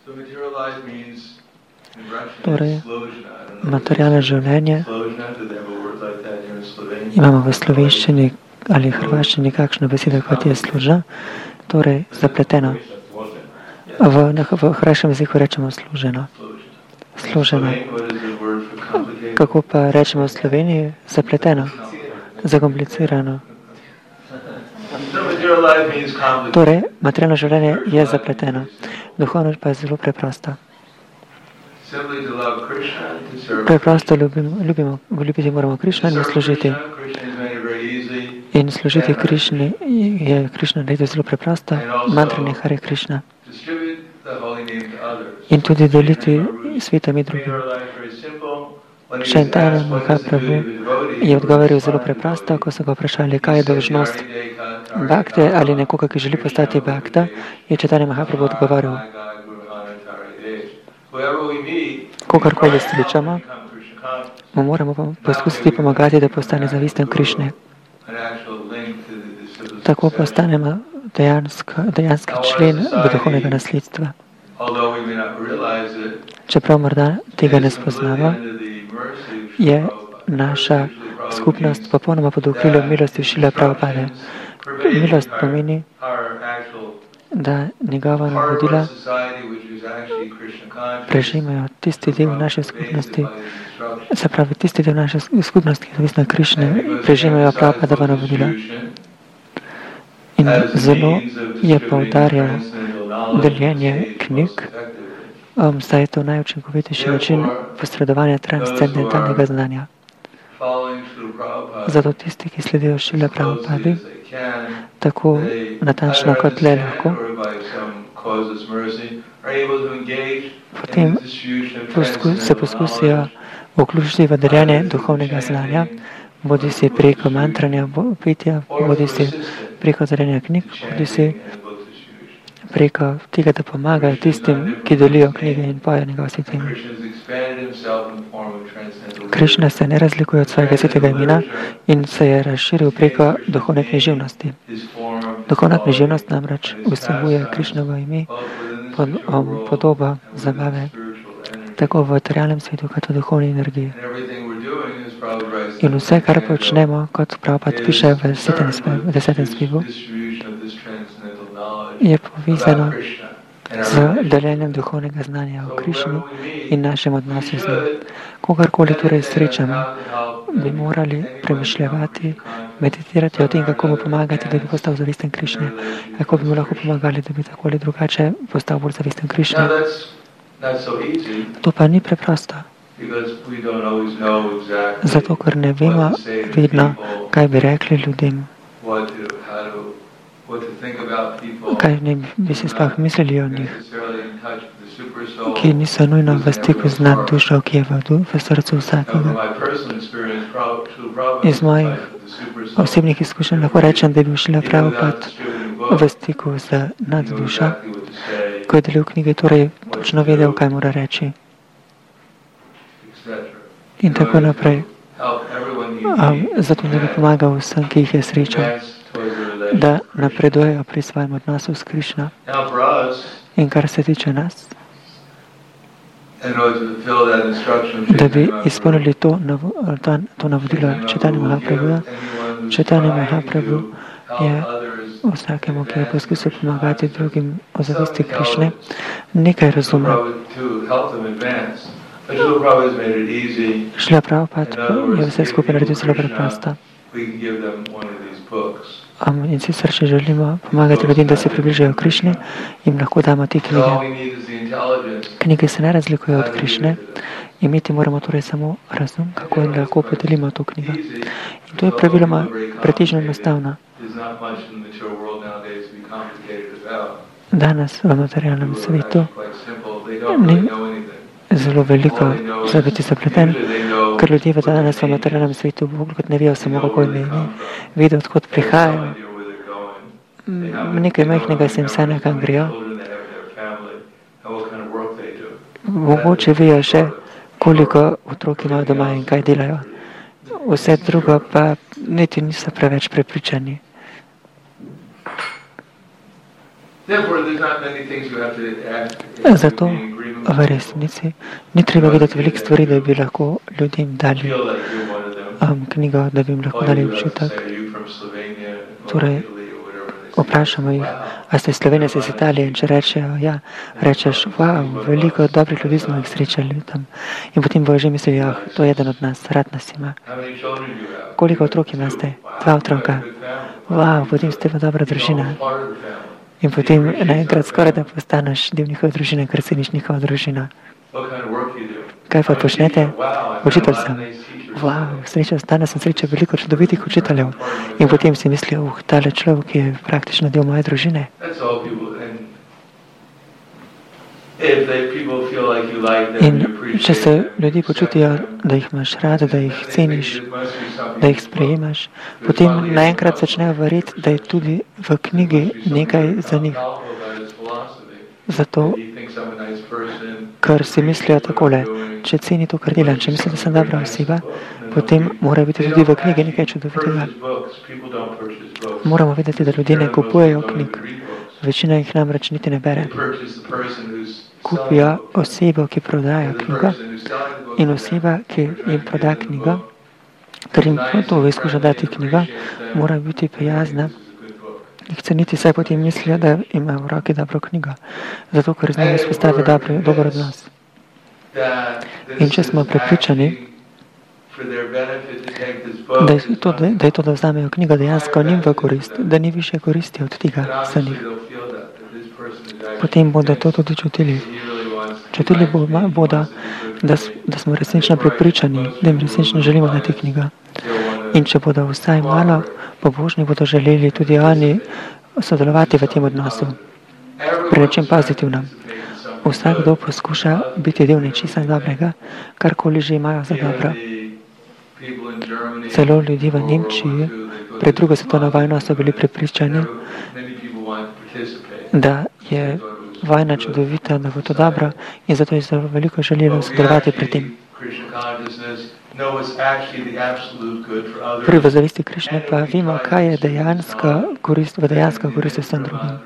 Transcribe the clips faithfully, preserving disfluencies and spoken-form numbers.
Torej, materialno življenje imamo v slovenščini ali hrvaščini kakšno besedo, kot je služa, torej zapleteno. V, v hrvaškem jeziku rečemo služeno. Služeno. Kako pa rečemo v Sloveniji? Zapleteno. Zakomplicirano. Torej, materialno življenje je zapleteno. Duhovno pa je zelo preprosto. Preprosto ljubimo, ljubimo, ljubiti moramo Krišna in služiti. In služiti Krišni je Krišna naredil zelo preprosto, mantranje Hare Krišna. In tudi deliti sveto ime drugim. Chaitanya Mahaprabhu je odgovoril zelo preprosto, ko so ga vprašali, kaj je dolžnost bhakte ali nekoga, ki želi postati bhakta, je Chaitanya Mahaprabhu odgovoril. Kogarkoli srečamo, mu moramo poskusiti pomagati, da postane zavisten Krišne. Tako postanemo dejanski člen duhovnega nasledstva. Čeprav morda tega ne spoznamo, je naša skupnost popolnoma pod okriljem milosti Šrile Prabhupade. Milost pomeni, da njegova navodila prežimajo tisti del naše skupnosti, se pravi tisti del naše skupnosti, ki je zavisna Krišne, prežimajo Prabhupadova navodila. In zelo je poudarjal deljenje knjig, um, saj je to najučinkovitejši način posredovanja transcendentalnega znanja. Zato tisti, ki sledijo Šrile Prabhupadi, tako natančno kot le lahko, potem poskus, se poskusijo vključiti v deljanje duhovnega znanja, bodi si preko mantranja, pitja, bodi si preko deljanja knjig, bodi si preko tega, da pomagajo tistim, ki delijo knjige in pojo njegov sveti ime. Krišna se ne razlikuje od svojega svetega imena in se je razširil preko duhovne književnosti. Duhovna književnost namreč vsebuje Krišnovo ime, pod, um, podoba zabave, tako v materialnem svetu, kot v duhovni energiji. In vse, kar počnemo, kot Prabhupada piše v desetem spivu, je povezano z deljenjem duhovnega znanja o Krišni in našem odnosu z njim. Kogarkoli torej srečamo, bi morali premišljati, meditirati o tem, kako mu pomagati, da bi postal zavisten Krišne, kako bi mu lahko pomagali, da bi tako ali drugače postal bolj zavisten Krišne. To pa ni preprosto. Zato, ker ne vemo vedno, kaj bi rekli ljudem, kaj ne bi si sploh mislili o njih, ki niso nujno v stiku z nad dušo, ki je v, v srcu vsakega. Iz mojih osebnih izkušenj lahko rečem, da je bil Šrila Prabhupada v stiku z nad dušo, ko je delil knjige, torej točno vedel, kaj mora reči. In tako naprej. Um, zato da bi pomagal vsem, ki jih je srečal, da napredujejo pri svojem odnosu s Krišno. In kar se tiče nas, da bi izpolnili to, to, to navodilo Chaitanya Mahaprabhuja. Chaitanya Mahaprabhu je vsakemu, ki je poskusil pomagati drugim o zavisti Krišne, nekaj razume. Šrila Prabhupada je vse skupaj naredil zelo preprosto. Um, in sicer, če želimo pomagati ljudem, da se približajo Krišni, jim lahko damo te knjige. Knjige se ne razlikujejo od Krišne, imeti moramo torej samo razum, kako jim lahko podelimo to knjigo. In to je praviloma pretežno enostavno. Danes v materialnem svetu ni zelo veliko za biti zapleten, ker ljudje v danes v materialnem svetu bolj kot ne vejo samo, kako jim ime, vedo, odkot prihajajo. Nekaj majhnega se jim sanja, kam grejo. Mogoče vejo še, koliko otrok imajo doma in kaj delajo. Vse drugo pa niti niso preveč prepričani. Zato v resnici ni treba videti veliko stvari, da bi lahko ljudem dali um, knjigo, da bi jim lahko dali občutek. Torej, vprašamo jih, a ste iz Slovenije, ste iz Italije, in če rečejo, ja, rečeš, wow, veliko dobrih ljudi smo jih srečali tam. In potem bojo že mislili, ja, to je eden od nas, rad nas ima. Koliko otrok imate? Dva otroka. Wow, potem ste pa dobra družina. In potem naenkrat skoraj da postaneš del njihove družine, ker si niš njihova družina. Kaj pa počnete? Učitelj sem. Wow, srečal, danes sem srečal veliko čudovitih učiteljev. In potem si mislijo, uh, tale človek je praktično del moje družine. In če se ljudi počutijo, da jih imaš rad, da jih ceniš, da jih sprejemaš, potem naenkrat začnejo verjeti, da je tudi v knjigi nekaj za njih. Zato, ker si mislijo takole, če ceni to, kar delam, če misli, da sem dobra oseba, potem mora biti tudi v knjigi nekaj čudovitega. Moramo vedeti, da ljudje ne kupujejo knjig. Večina jih namreč niti ne bere. Kupijo osebo, ki prodaja knjigo, in oseba, ki jim proda knjigo, ker jim to izkuša dati knjigo, mora biti prijazna. Jih ceniti, saj potem mislijo, da ima v roki dobro knjigo. Zato, ker z njim izpostavi dober odnos. In če smo prepričani, da je to, da, je to, da vzamejo knjigo dejansko njim v korist, da ni više koristi od tega za njih, potem bodo to tudi čutili. Čutili bodo, da, da smo resnično prepričani, da jim resnično želimo dati knjigo. In če bodo vsaj malo pobožni, bodo želeli tudi oni sodelovati v tem odnosu. Pri nečem pozitivnem. Vsakdo poskuša biti del nečesa dobrega, karkoli že imajo za dobro. Celo ljudi v Nemčiji pred drugo svetovno vojno so bili prepričani, da je vojna čudovita, da bo to dobro, in zato je zelo veliko želelo sodelovati pri tem. Pri v zavesti Krišne pa vemo, kaj je dejansko korist, v dejansko korist vsem drugim.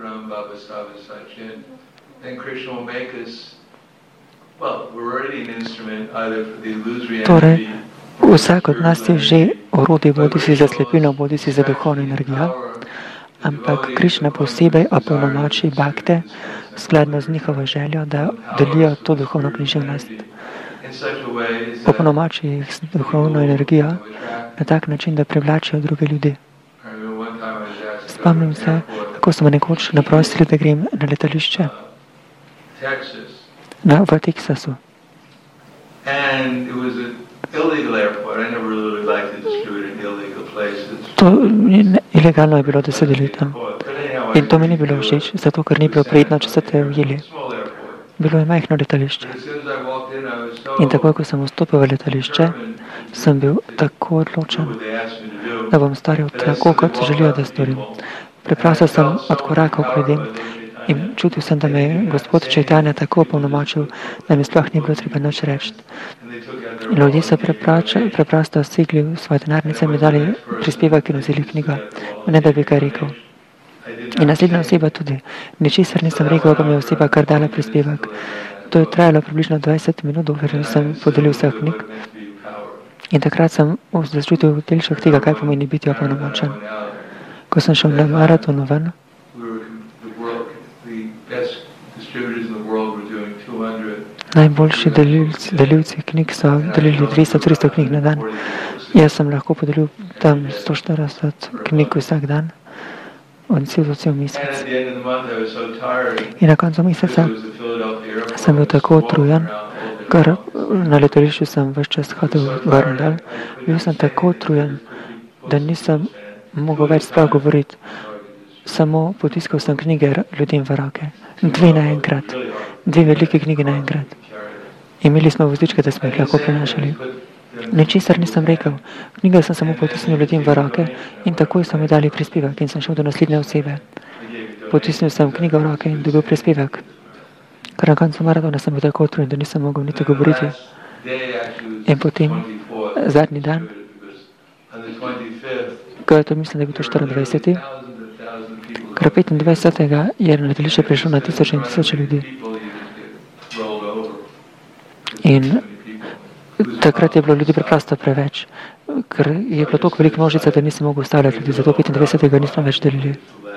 Torej, vsak od nas je že orodje, bodi si za slepino, bodi si za duhovno energijo, ampak Krišna posebej opolnomoči bakte skladno z njihovo željo, da delijo to duhovno književnost. Opolnomoči jih z duhovno energijo na tak način, da privlačijo druge ljudi. Spomnim se, kako smo nekoč naprosili, da grem na letališče na, v Teksasu. To ilegalno je bilo, da se deli tam. In to mi ni bilo všeč, zato ker ni bilo prijetno, če so te ujeli. Bilo je majhno letališče. In takoj, ko sem vstopil v letališče, sem bil tako odločen, da bom storil tako, kot želijo, da storim. Preprosto sem odkorakal k ljudem in čutil sem, da me je gospod Čajtanja tako opolnomočil, da mi sploh ni bilo treba nič reči. Ljudje so preprosto segli v svoje denarnice in mi dali prispevek in vzeli knjigo, ne da bi kaj rekel. In naslednja oseba tudi. Ničesar nisem rekel, pa mi je oseba kar dala prispevek. To je trajalo približno dvajset minut, dokler sem podelil vseh knjig. In takrat sem začutil delček tega, kaj pomeni biti opolnomočen. Ko sem šel na maratonu ven, najboljši delilci, delilci knjig so delili dvesto do tristo knjig na dan. Jaz sem lahko podelil tam sto štirideset knjig vsak dan. On cel, cel mesec. In na koncu meseca sem bil tako utrujen, ker na letališču sem ves čas hodil gor in dol. Bil sem tako utrujen, da nisem mogel več sploh govoriti. Samo potiskal sem knjige ljudem v roke. Dve naenkrat. Dve velike knjige naenkrat. Imeli smo vozičke, da smo jih lahko prenašali. Ničesar nisem rekel. Knjige sem samo potisnil ljudem v roke in takoj so mi dali prispevek in sem šel do naslednje osebe. Potisnil sem knjigo v roke in dobil prispevek. Ker na koncu maratona sem bil tako utrujen, da nisem mogel niti govoriti. In potem zadnji dan, ko je to, mislim, da je bil to štiriindvajseti, ker petindvajsetega je na letališče prišlo na tisoče in tisoče ljudi. In takrat je bilo ljudi preprosto preveč, ker je bilo toliko veliko množica, da nisem mogel ustavljati ljudi, zato petindvajsetega nismo več delili.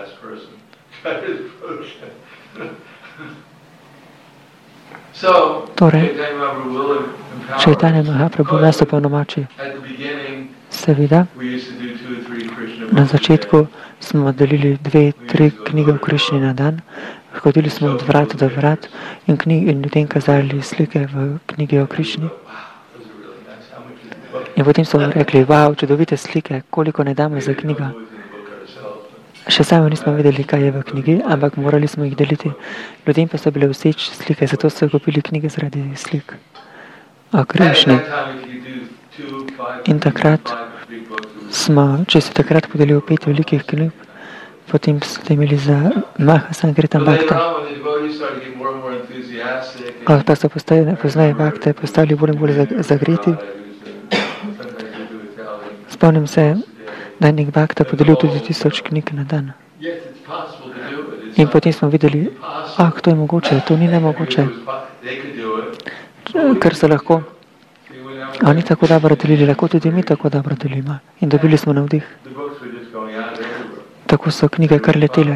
Torej, Čaitanja Mahaprabhu nas opolnomoči. Seveda, na začetku smo delili dve, tri knjige v Krišni na dan, hodili smo od vrat do vrat in, knjig, in ljudem kazali slike v knjigi o Krišni. In potem so rekli, wow, čudovite slike, koliko ne damo za knjigo. Še sami nismo vedeli, kaj je v knjigi, ampak morali smo jih deliti. Ljudem pa so bile vseč slike, zato so kupili knjige zaradi slik o Krišni. In takrat smo, če si takrat podelil pet velikih knjig, potem so te imeli za Maha Sankirtan Bhakta. Pa so poznaje Bhakte postali bolj in bolj zagreti. Spomnim se, da je nek Bhakta podelil tudi tisoč knjig na dan. In potem smo videli, ah, to je mogoče, to ni nemogoče. Ker so lahko oni tako dobro delili, lahko tudi mi tako dobro delimo. In dobili smo navdih. Tako so knjige kar letele.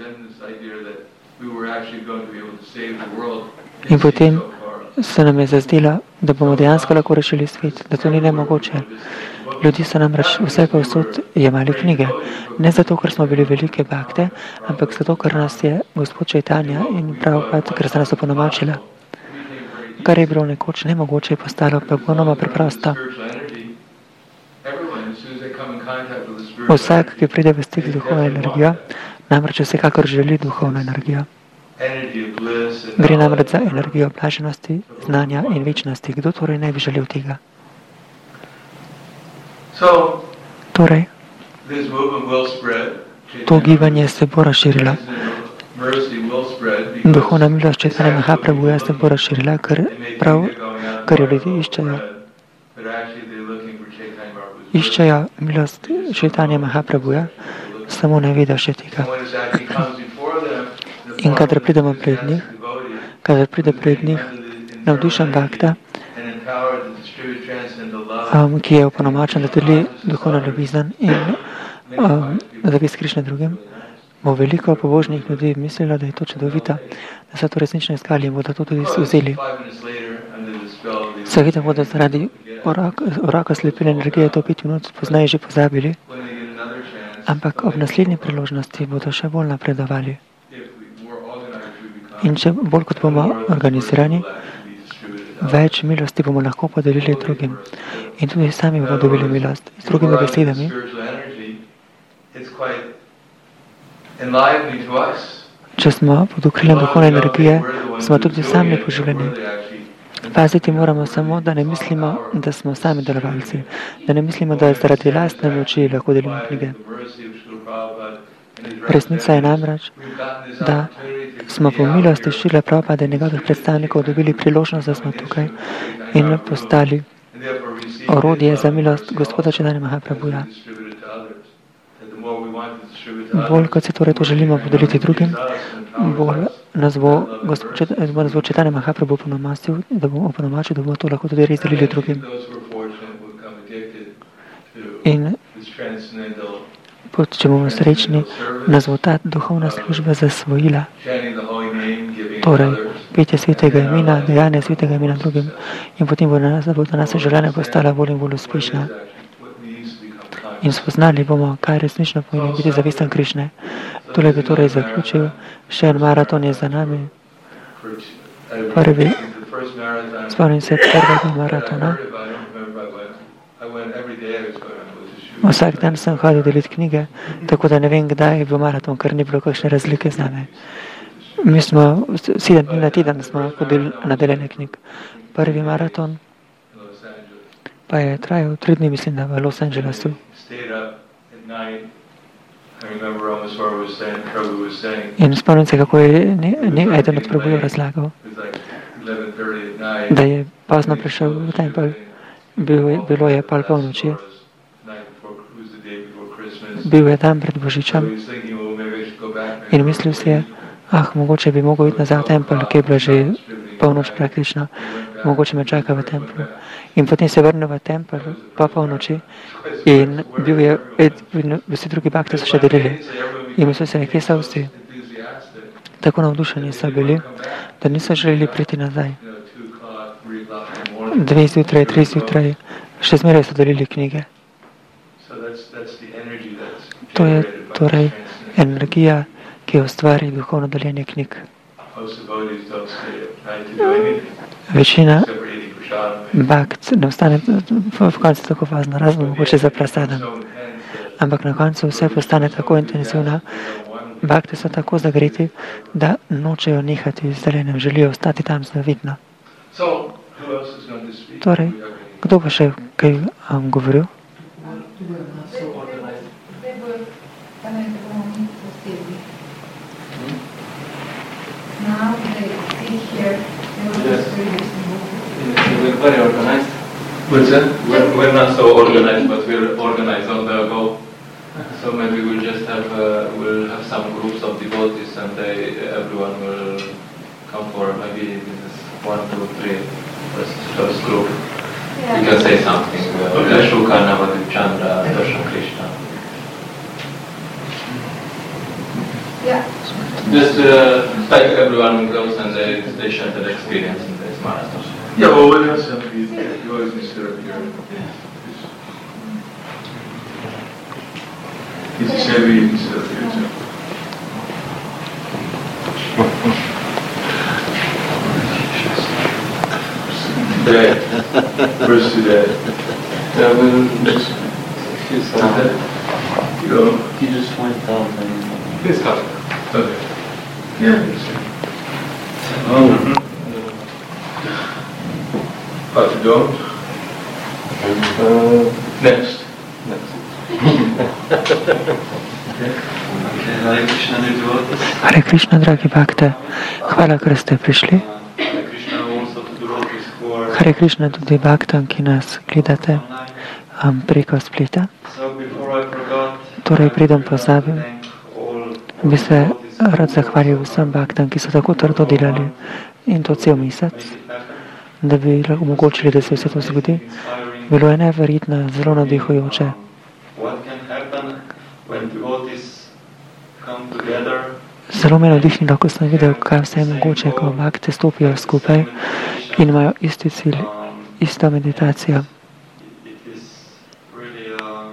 In potem se nam je zazdelo, da bomo dejansko lahko rešili svet, da to ni nemogoče. Ljudi so namreč vse povsod jemali knjige. Ne zato, ker smo bili velike Bhakte, ampak zato, ker nas je Gospod Čaitanja in Prabhupada, ker se nas opolnomočila. Kar je bilo nekoč nemogoče, je postalo popolnoma preprosto. Vsak, ki pride v stik z duhovno energijo, namreč vsekakor želi duhovno energijo. Gre namreč za energijo blaženosti, znanja in večnosti. Kdo torej ne bi želel tega? Torej, to gibanje se bo razširilo. Duhovna milost Čaitanja Mahaprabhuja se bo razširila, ker prav, kar jo ljudje iščejo. Iščejo milost Čaitanja Mahaprabhuja, samo ne vedo še tega. In kadar pridemo pred njih, kadar pride pred njih navdušen Bhakta, um, ki je opolnomočen, da deli duhovno ljubezen in um, zavest Krišne drugim, bo veliko pobožnih ljudi mislilo, da je to čudovito, da so to resnično iskali in bodo to tudi vzeli. Seveda bodo zaradi uraka slepile energije to pet minut poznaje že pozabili, ampak ob naslednji priložnosti bodo še bolj napredovali. In če bolj kot bomo organizirani, več milosti bomo lahko podelili drugim. In tudi sami bomo dobili milost. Z drugimi besedami, če smo pod okriljem duhovne energije, smo tudi sami poželjeni. Paziti moramo samo, da ne mislimo, da smo sami darovalci, da ne mislimo, da zaradi lastne moči lahko delimo knjige. Resnica je namreč, da smo po milosti Šrila Prabhupada in njegovih predstavnikov dobili priložnost, da smo tukaj in postali orodje za milost Gospoda Čaitanja Mahaprabhuja. Bolj, kot se torej to želimo podeliti drugim, bolj nas bo Gospod Čaitanja Mahaprabhu opolnomočil, da bomo opolnomočili, da bomo to lahko tudi res delili drugim. In če bomo srečni, nas bo ta duhovna služba zasvojila. Torej, petje svetega imena, dejanje svetega imena drugim in potem bo nas, bo naša življenja postala bolj in bolj uspešna. In spoznali bomo, kaj resnično pomeni biti zavesten Krišne. Tole bi torej zaključil, še en maraton je za nami. Prvi, spomnim se prvega maratona. Vsak dan sem hodil deliti knjige, tako da ne vem, kdaj je bil maraton, ker ni bilo kakšne razlike z nami. Mi smo sedem dni na teden smo hodili na deljenje knjig. Prvi maraton pa je trajal tri dni, mislim, da v Los Angelesu. In spomnim se, kako je eden od Prabhujev razlagal, da je pozno prišel v tempelj, bilo je pol polnoči. Bil je dan pred Božičem In mislil si je, ah, mogoče bi mogel iti nazaj v tempelj, ki je bila že polnoč praktično, mogoče me čaka v templu. In potem se je vrnil v tempelj po polnoči in bil je, in vsi drugi bakti so še delili. In mislil se je, kje so vsi. Tako navdušeni so bili, da niso želeli priti nazaj. Dve zjutraj, tri zjutraj, še zmeraj so delili knjige. To je torej energija, ki ustvari duhovno deljenje knjig. Večina bakt ne ostane v koncu tako fazno, razen mogoče za prasadem. Ampak na koncu vse postane tako intenzivno, bakti so tako zagreti, da nočejo nehati z deljenjem, želijo ostati tam zavidno. Torej, kdo bo še kaj um, govoril? Now they sit here, they were Yes. just reading. We're very organized. What's that? We're, we're not so organized, but we're organized on the go. So maybe we'll just have uh, we'll have some groups of devotees, and they everyone will come for maybe this is one, two, three, first, first group. Yeah. You can say something. Uh, Okay. Ashoka, Navadip Chandra, Darshan Krishna. Yeah. Just uh, like everyone goes and they they share their experience in this marathon. Yeah, well, what else have you, you always need to sit up here. He's a heavy, you can sit up here too. Today. Where's today? Yeah, we'll just excuse Today? You know, He just went out and please come. okay. Yeah. you see. Oh. About to go? Uh, Next. next. Hare Krishna, devotees. Hare Krishna, dragi bakte, hvala, ker ste prišli. Hare Krishna also to devotees who are Hare Krishna tudi baktam, ki nas gledate um, preko spleta. So before I forgot, Torej, preden pozabim, thank all bi se rad zahvalil vsem baktam, ki so tako trdo delali in to cel mesec, da bi lahko omogočili, da se vse to zgodi. inspiring. Bilo je neverjetno, zelo navdihujoče. What can happen when devotees come together? Zelo me je navdihnilo, ko sem videl, kaj vse je mogoče, ko bakte stopijo skupaj in imajo isti cilj, Um, isto meditacijo. it is really, uh,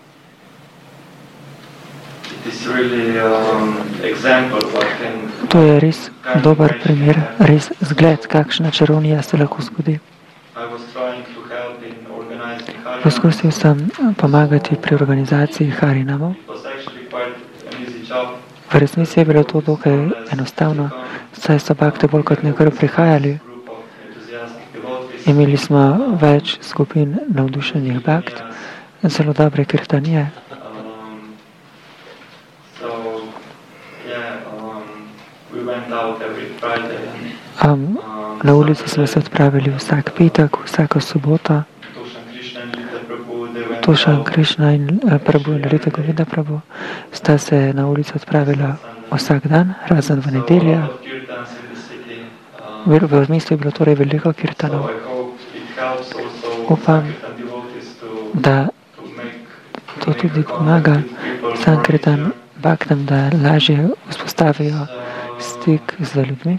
it is really um, example what can. To je res dober primer, res zgled, kakšna čarovnija se lahko zgodi. I was trying to help in organizing Harinam. Poskusil sem pomagati pri organizaciji Harinamov. It was actually quite an easy job. V resnici je bilo to dokaj enostavno, saj so bakte bolj kot nekaj prihajali. Group of enthusiastic devotees. Imeli smo več skupin navdušenih bakt, zelo dobre kirtanije. Um, so, yeah, um, we went out every Friday and Um, um, na ulici smo se odpravili vsak petek, vsako soboto. Toshan Krishna and Lita Prabhu, they went Toshan out. Krishna in eh, Prabhu in Lita Govinda Prabhu sta se na ulici odpravila vsak dan, razen v So, a nedeljo. lot of kirtans in the city. Um, V, v mestu je bilo torej veliko so kirtanov. I hope it helps also Upam, Sankirtan devotees to, Da to make to make tudi contact pomaga with people more Sankirtan easier. baktam, da lažje vzpostavijo So, stik z ljudmi.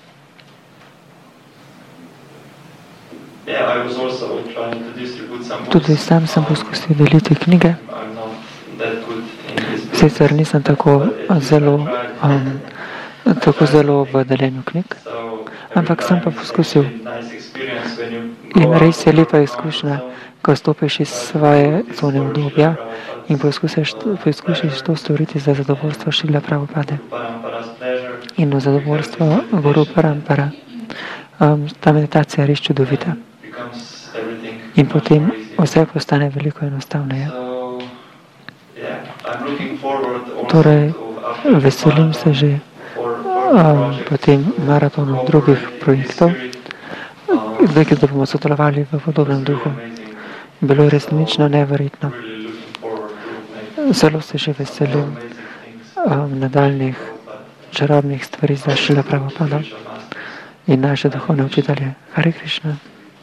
yeah, I was also trying to distribute some books. Tudi sam sem poskusil deliti knjige. I'm not that good in this business. Sicer nisem tako zelo, um, tako zelo v deljenju knjig, So, ampak sem pa every time poskusil. it's a nice experience when you go In out res je lepa from izkušnja, comfort zone. ko stopiš iz svoje cone obdobja in poskusiš, poskusiš to storiti za zadovoljstvo Šrila Prabhupade Parampara's pleasure. in v zadovoljstvo Guru Parampara. Um, ta meditacija je res čudovita Becomes everything in much potem more easy. vse postane veliko enostavneje. So, yeah, I'm looking forward also Torej, to after this veselim se marathon že for further um, projects potem to maratonu go drugih forward in this projektov, spirit. Um, zdaj, ki bomo sodelovali v podobnem it's really duhu. amazing. Bilo je resnično neverjetno. Really looking forward to make Zelo se že veselim amazing things. um, nadaljnih čarobnih stvari za Šrila Prabhupada in naše duhovne učitelje. Hare Krishna.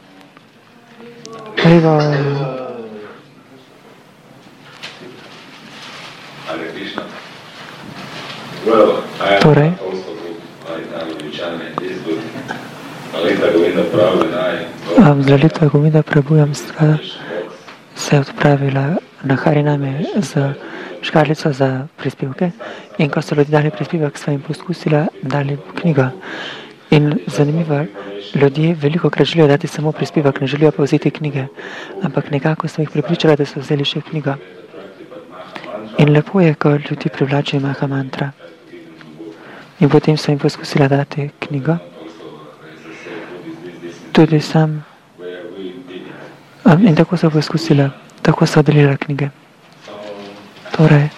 Hare Bol. Hare Krishna. Well, I am torej, also right now in China in this book. Lalita Govinda Prabhu and I um, z Lalita Govinda Prabhujamstva se je odpravila na Hariname z škatlico za prispevke in ko so ljudje dali prispevek, sva jim poskusila dali knjigo. In zanimivo, ljudje veliko krat želijo dati samo prispevek, ne želijo pa vzeti knjige, ampak nekako sva jih pripričala, da so vzeli še knjigo. In lepo je, ko ljudi privlačijo Maha mantra. In potem sva jim poskusila dati knjigo. Tudi sam. Um, in tako so poskusila, tako so delila knjige. Torej,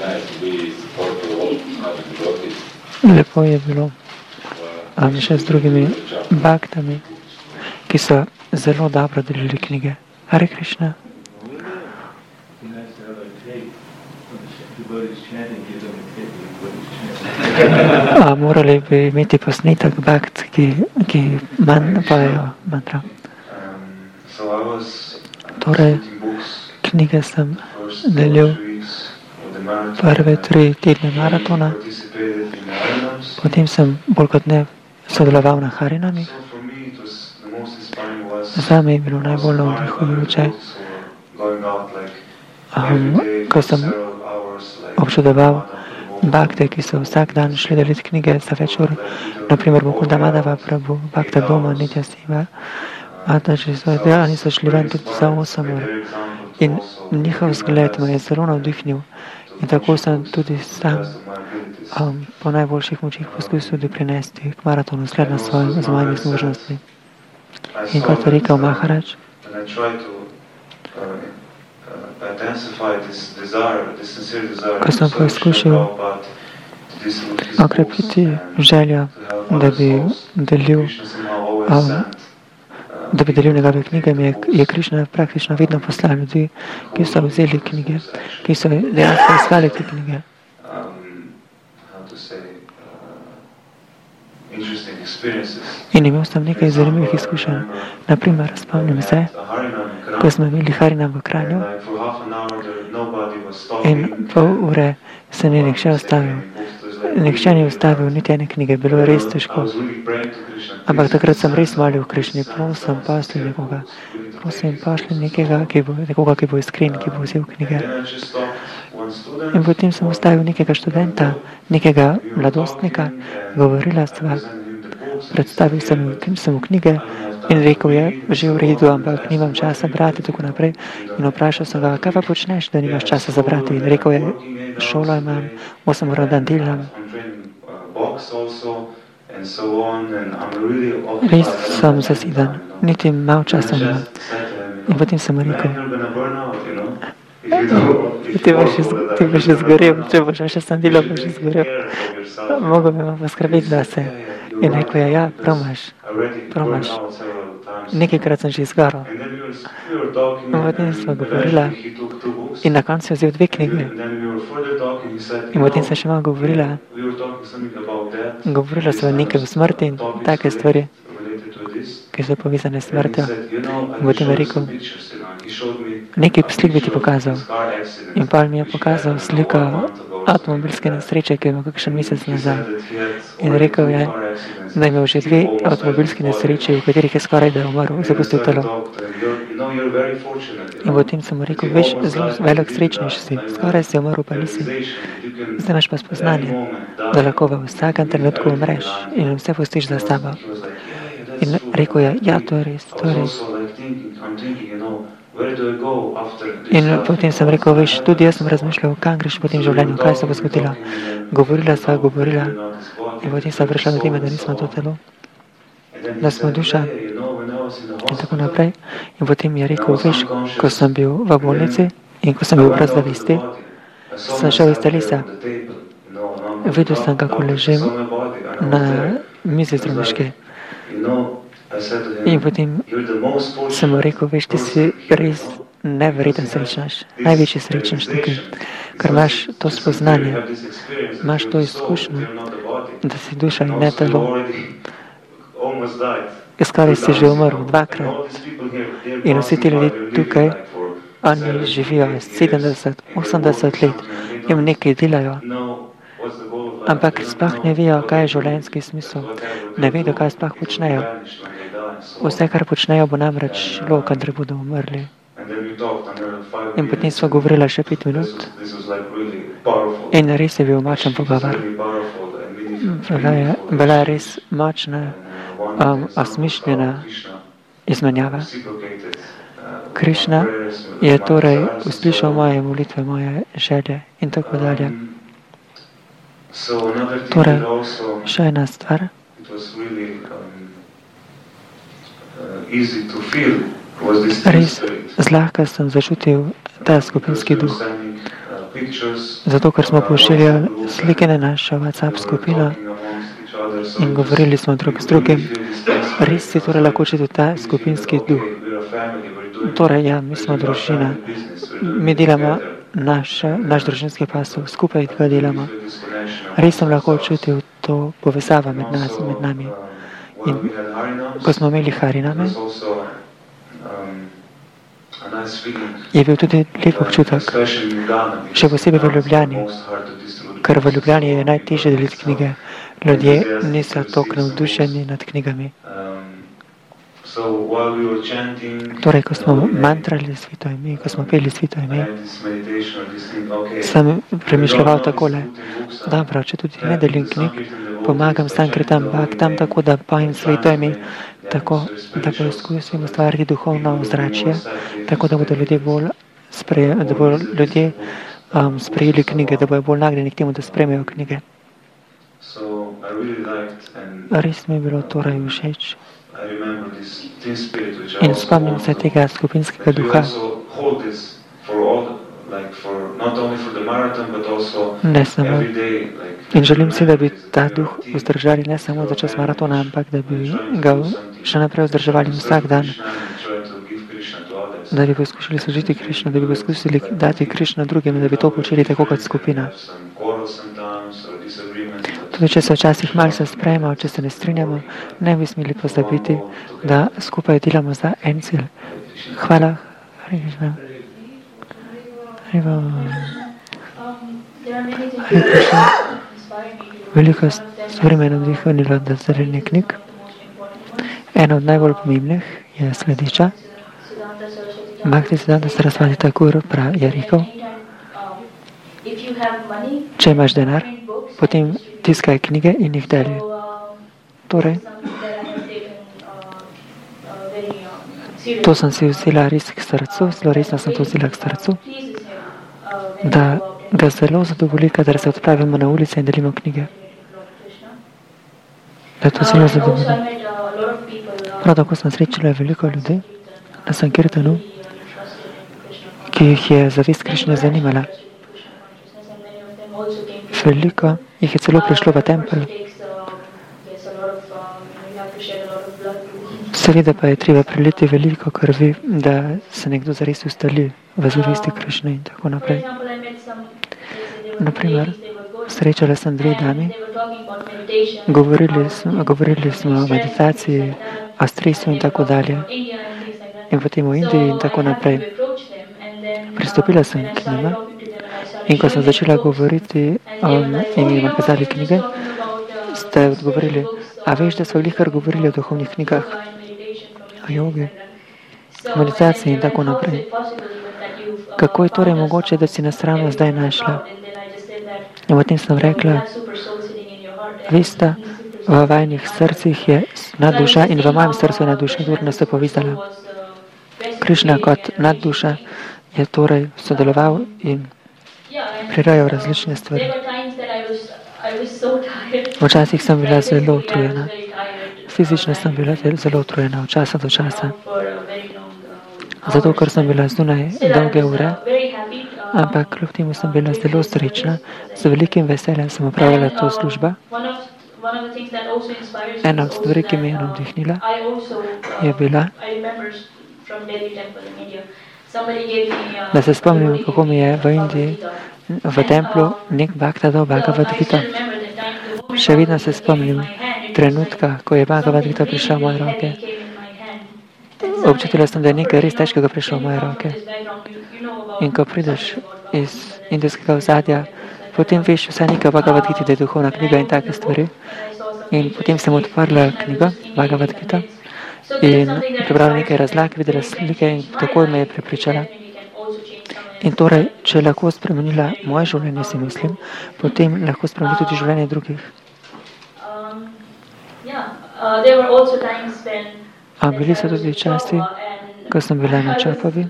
lepo je bilo um, še z drugimi baktami, ki so zelo dobro delili knjige. Hare Krishna. A, morali bi imeti posnetek bakt, ki, ki manj pojejo mantra. Torej, knjige sem delil prve tri tedne maratona, potem sem bolj kot ne sodeloval na Harinami. Zame je bilo najbolj navdihujoče, um, ko sem občudoval bakte, ki so vsak dan šli deliti knjige za več ur, naprimer Mukunda Madhava Prabhu, Bhakta Doma, Nitya Siva, Mataji Svadja, oni so šli ven tudi za osem ur. In njihov zgled me je zelo navdihnil. In tako sem tudi sam um, po najboljših močih poskusil doprinesti k maratonu sled na svojim, z mojimi zmožnostmi. In kot je rekel Maharaj, ko sem poskušal okrepiti željo, da bi delil um, da bi delil njegove knjige, mi je, je Krišna praktično vedno poslal ljudi, ki so vzeli knjige, ki so dejansko iskali te knjige. In imel sem nekaj zanimivih izkušenj. Naprimer, spomnim se, ko smo imeli Harinam v Kranju in pol ure se ni nihče ustavil. Nihče ni ustavil niti ene knjige, bilo je res težko. Ampak takrat sem res molil v Krišni, prosim, pošli nekoga. Prosim, pošli nekega, ki bo, nekoga, ki bo iskren, ki bo vzel knjige. In potem sem ustavil nekega študenta, nekega mladostnika, govorila sva, predstavil sem, sem v knjige in rekel je, že v redu, ampak nimam časa brati, tako naprej. In vprašal sem ga, kaj pa počneš, da nimaš časa za brati? In rekel je, šolo imam, osem ur na dan delam. Res sem zaseden, niti malo časa nimam. In potem sem rekel, ti boš še zgorel, če boš še sam delal, boš še zgorel. Mogo bi vam poskrbeti, da se. In rekel je, ja, promaš, promaš. Nekajkrat sem že izgorel. In potem smo govorila in na koncu je vzel dve knjige. In potem sem še malo govorila. Govorila sva nekaj o smrti in take stvari, ki so povezane s smrtjo. In potem je rekel, nekaj slik bi ti pokazal. In pa mi je pokazal sliko avtomobilske nesreče, ki je imel kakšen mesec nazaj. In rekel je, da je imel že dve avtomobilske nesreče, v katerih je skoraj da umrl, zapustil telo. In potem sem mu rekel, veš, zelo velik srečnež si, skoraj si umrl, pa nisi. Zdaj imaš pa spoznanje, da lahko v vsakem trenutku umreš in vse pustiš za sabo. In rekel je, ja, to je res, to je res. In potem sem rekel, veš, tudi jaz sem razmišljal, kam greš po tem življenju, kaj se bo zgodilo. Govorila sva, govorila in potem sem prišla do teme, da nismo to telo, da smo duša in tako naprej. In potem mi je rekel, veš, ko sem bil v bolnici in ko sem bil brez zavesti, sem šel iz telesa. Videl sem, kako ležim na mizi zdravniški. In potem sem mu rekel, veš, ti si res neverjeten srečnaš, največji srečnaš tukaj, ker imaš to spoznanje, imaš to izkušnjo, da si duša in ne telo. Skoraj si že umrl dvakrat. In vsi ti ljudje tukaj, oni živijo sedemdeset, osemdeset let, jim nekaj delajo, ampak sploh ne vejo, kaj je življenjski smisel, ne vedo, kaj sploh počnejo. Vse, kar počnejo, bo namreč šlo, kadar bodo umrli. In potem smo govorili še pet minut in res je bil močen pogovor. Bila je, bila je res močna, um, osmišljena izmenjava. Krišna je torej uslišal moje molitve, moje želje in tako dalje. Torej, še ena stvar. Res zlahka sem začutil ta skupinski duh. Zato, ker smo pošiljali slike na našo WhatsApp skupino in govorili smo drug z drugim, res si torej lahko čutil ta skupinski duh. Torej, ja, mi smo družina, mi delamo naš, naš družinski pasov, skupaj ga delamo. Res sem lahko čutil to povezavo med nas, med nami. In ko smo imeli Hariname, je bil tudi lep občutek, še posebej v Ljubljani, ker v Ljubljani je najtežje deliti knjige. Ljudje niso toliko navdušeni nad knjigami. Torej, ko smo mantrali svito ime, ko smo peli svito ime, sem premišljal takole, dobro, če tudi ne delim knjig, pomagam Sankritam Bhaktam, tako da pojem svito ime, tako da poskusim ustvariti duhovno ozračje, tako da bodo ljudje bolj sprejeli, da bodo ljudje um, sprejeli knjige, da bodo bolj nagnjeni k temu, da sprejmejo knjige. Res mi je bilo torej všeč. In spomnim se tega skupinskega duha. Ne samo. In želim si, da bi ta duh vzdržali ne samo za čas maratona, ampak da bi ga še naprej vzdrževali vsak dan. Da bi poskušali služiti Krišno, da bi poskušali dati Krišno drugim, da bi to počeli tako kot skupina. Tudi če se včasih malce sprejemo, če se ne strinjamo, ne bi smeli pozabiti, da skupaj delamo za en cilj. Hvala. Hvala. Veliko stvari me je navdihnilo, da zreljenje knjig. Ena od najbolj pomembnih je sledeča. Bhaktisiddhanta Sarasvati Thakur je rekel, če imaš denar, potem tiskaj knjige in jih deli. Torej, to sem si vzela res k srcu, zelo resno sem to vzela k srcu, da ga zelo zadovolji, kadar se odpravimo na ulice in delimo knjige. Da to zelo zadovolji. Prav tako sem srečala veliko ljudi na Sankirtanu, ki jih je zavest Krišne zanimala. Veliko jih je celo prišlo v tempelj. Seveda pa je treba priliti veliko krvi, da se nekdo zares ustali v zavesti Krišne in tako naprej. Naprimer, srečala sem dve dami, govorili smo, govorili smo o meditaciji, o stresu in tako dalje. In potem v Indiji in tako naprej. Pristopila sem k njima in ko sem začela govoriti um, in jim kazali knjige, ste odgovorili, a veš, da so velikor govorili o duhovnih knjigah, o jogi, o meditaciji in tako naprej. Kako je torej mogoče, da si nas ravno zdaj našla? In potem sem rekla, veste, v vajnih srcih je nadduša in v mojem srcu je nadduša, torej nas je povezala. Krišna kot nadduša je torej sodeloval in prirajal različne stvari. Včasih sem bila zelo utrujena. Fizično sem bila zelo utrujena od časa do časa. Zato, ker sem bila zunaj dolge ure, ampak kljub temu sem bila zelo srečna, z velikim veseljem sem opravila to službo. Ena od stvari, ki me je navdihnila, je bila, Da se spomnim, kako mi je v Indiji, v templu, nek bhakta dal Bhagavad Gita. Še vedno se spomnim trenutka, ko je Bhagavad Gita prišel v moje roke. Občutila sem, da je nekaj res težkega prišlo v moje roke. In ko prideš iz indijskega ozadja, potem veš vse nekaj o Bhagavad Gita, da je duhovna knjiga in take stvari. In potem sem odprla knjigo Bhagavad Gita in prebrala nekaj razlag, videla slike in takoj me je prepričala. In torej, če lahko spremenila moje življenje, si mislim, potem lahko spremeni tudi življenje drugih. A bili so tudi časi, ko sem bila na Čapovi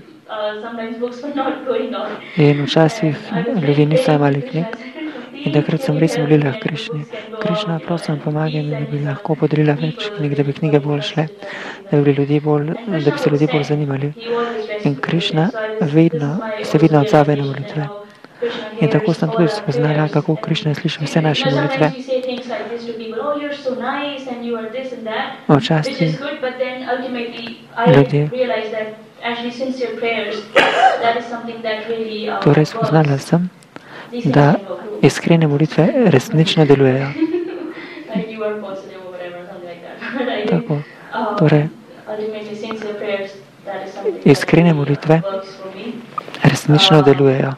in včasih ljudje niso imeli knjig in takrat sem res molila k Krišni. Krišna, prosim, pomagaj mi, da bi lahko podarila več knjig, da bi knjige bolj šle, da bi, ljudje bolj, da bi se ljudje bolj zanimali. In Krišna vedno, se vedno odzove na molitve. In tako sem tudi spoznala, kako Krišna sliši vse naše molitve. Včasih ljudje. Torej spoznala sem, da iskrene molitve resnično delujejo. Tako. Torej, iskrene molitve resnično delujejo.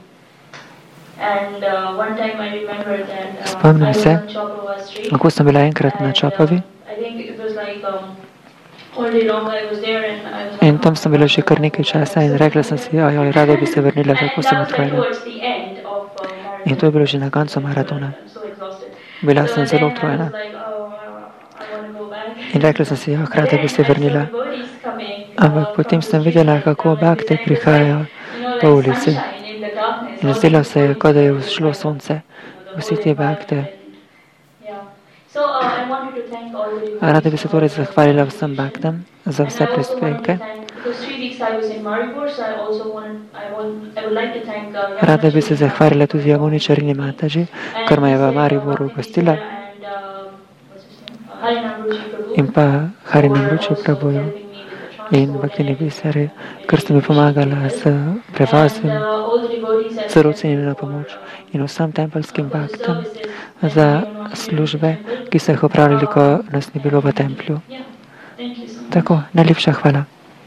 Spomnim se, kako sem bila enkrat na Čapovi in tam sem bila že kar nekaj časa in rekla sem si, ajoj, rada bi se vrnila, tako sem utrujena. In to je bilo že na koncu maratona. Bila sem zelo utrujena. In rekla sem si, ah, rada bi se vrnila. Ampak potem sem videla, kako bakte prihajajo po ulici. In zdelo se je, kot da je vzšlo sonce. Vsi te bakte. Rada bi se torej zahvalila vsem baktam za vse prispevke. Rada bi se zahvalila tudi Javoničarini Mataži, kar me je v Mariboru gostila, in pa Harinam Ruči Prabhuju in Bhaktini Bisari, ker ste mi pomagala s prevozom, zelo cenjena pomoč, in vsem tempelskim baktam za službe, ki so jih opravljali, ko nas ni bilo v templju. Tako, najlepša hvala.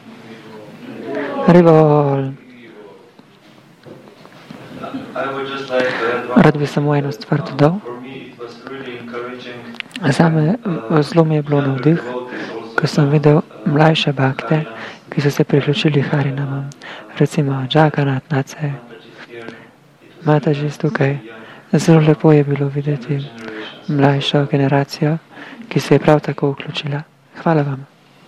Haribol. Rad bi samo eno stvar dodal. Zame zelo mi je bilo navdih, ko sem videl mlajše bakte, ki so se priključili Harinamom. Recimo Jagannath Nace, Mataji tukaj. Zelo lepo je bilo videti mlajšo generacijo, ki se je prav tako vključila. Hvala vam.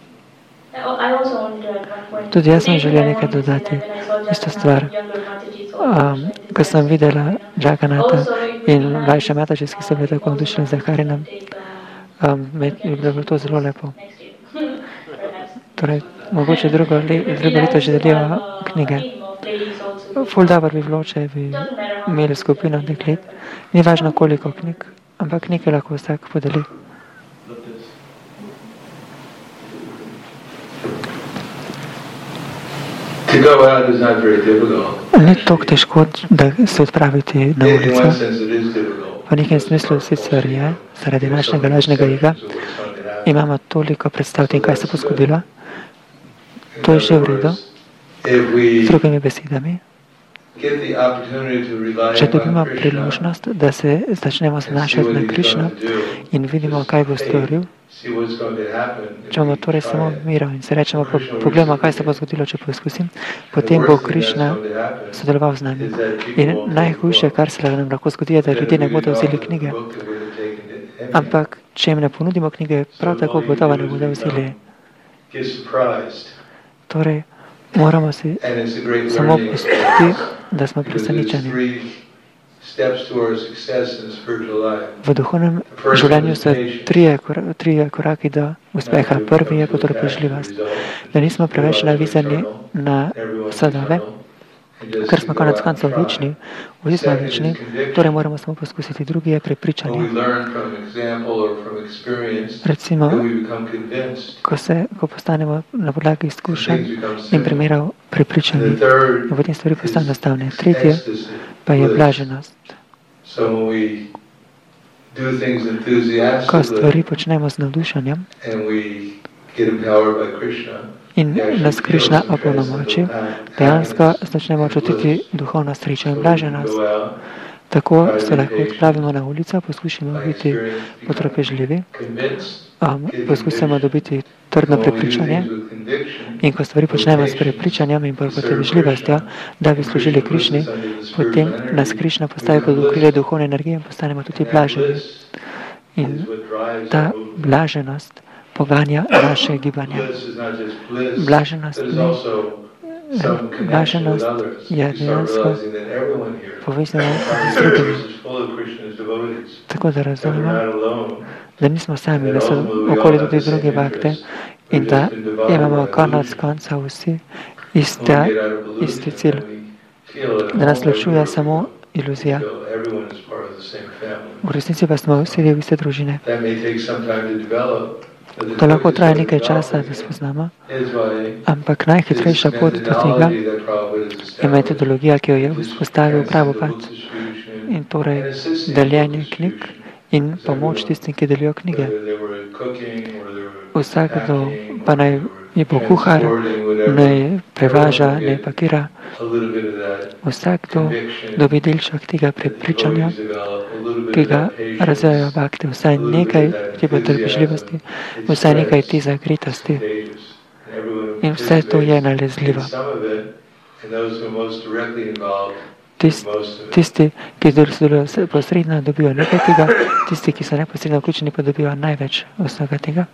Tudi jaz sem želela nekaj dodati. Isto stvar. Um, ko sem videla Jagannatha in mlajše Mataji, ki so bili tako navdušeni za Harinam, um, je bilo to zelo lepo. Torej, mogoče drugo, le, drugo leto že delijo knjige. Ful dobro bi bilo, če bi imeli skupino deklet. Ni važno koliko knjig, ampak nekaj lahko vsak podeli. Ni toliko težko, da se odpraviti na ulico. V nekem smislu sicer je, zaradi našega lažnega ega, imamo toliko predstav tem, kaj se bo zgodilo. To je že v redu. S drugimi besedami, če dobimo priložnost, da se začnemo zanašati na Krišno in vidimo, kaj bo storil, če bomo torej samo miro in se rečemo, pogledamo, kaj se bo zgodilo, če poskusim, potem bo Krišna sodeloval z nami. In najhujše, kar se nam lahko zgodi, je, da ljudje ne bodo vzeli knjige. Ampak, če jim ne ponudimo knjige, prav tako gotovo ne bodo vzeli. Torej, moramo si samo pustiti, da smo presenečeni. V duhovnem življenju so trije, trije koraki do uspeha. Prvi je potrpežljivost, da nismo preveč navizani na sadove ker smo konec koncev večni, vsi smo večni, torej moramo samo poskusiti. Drugi je prepričanje. Recimo, ko, se, ko postanemo na podlagi izkušenj in primerov prepričani, in potem stvari postanejo enostavne. Tretje pa je blaženost. Ko stvari počnemo z navdušenjem in nas Krišna opolnomoči, dejansko začnemo čutiti duhovno srečo in blaženost. Tako se lahko odpravimo na ulico, poskušamo biti potrpežljivi, um, poskusimo dobiti trdno prepričanje in ko stvari počnemo s prepričanjem in potrpežljivostjo, da bi služili Krišni, potem nas Krišna postavi pod okrilje duhovne energije in postanemo tudi blaženi. In ta blaženost poganja naše gibanje. Blaženost ni. Blaženost je dejansko povezana z drugimi. Tako da razumemo, da nismo sami, da so okoli tudi druge bakte in da imamo konec konca vsi iste, isti cilj. Da nas ločuje samo iluzija. V resnici pa smo vsi del iste družine. To lahko traja nekaj časa, da spoznamo, ampak najhitrejša pot do tega je metodologija, ki jo je vzpostavil Prabhupada, in torej deljenje knjig in pomoč tistim, ki delijo knjige. Vsakdo pa naj je pokuhar, naj prevaža, naj pakira. Vsakdo dobi delček tega prepričanja, ki ga razvijajo bakte, vsaj nekaj te potrpežljivosti, vsaj nekaj te zagritosti. In vse to je nalezljivo. Tist, tisti, ki sodelujo posredno, dobijo nekaj tega, tisti, ki so neposredno vključeni, pa dobijo največ vsega tega.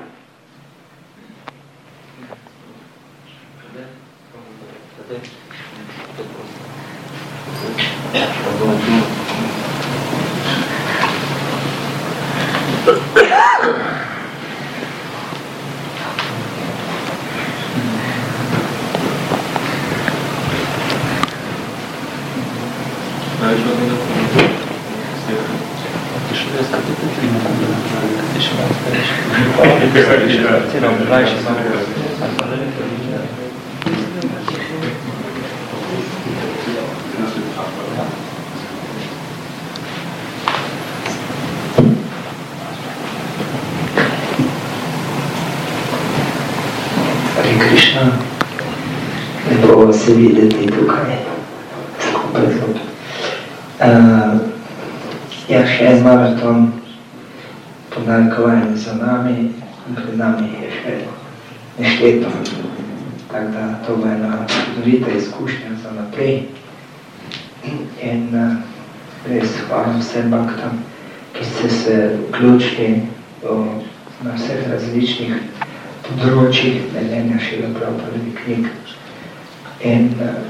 Krishna, lepo se videti tukaj skupaj. Uh, ja, še en maraton podarkovan za nami in pred nami je še nešteto. Tako da to bo ena čudovita izkušnja za naprej. In uh, res hvala vsem baktam, ki ste se vključili o, na vseh različnih področjih deljenja Šrila Prabhupadovih knjig. In uh,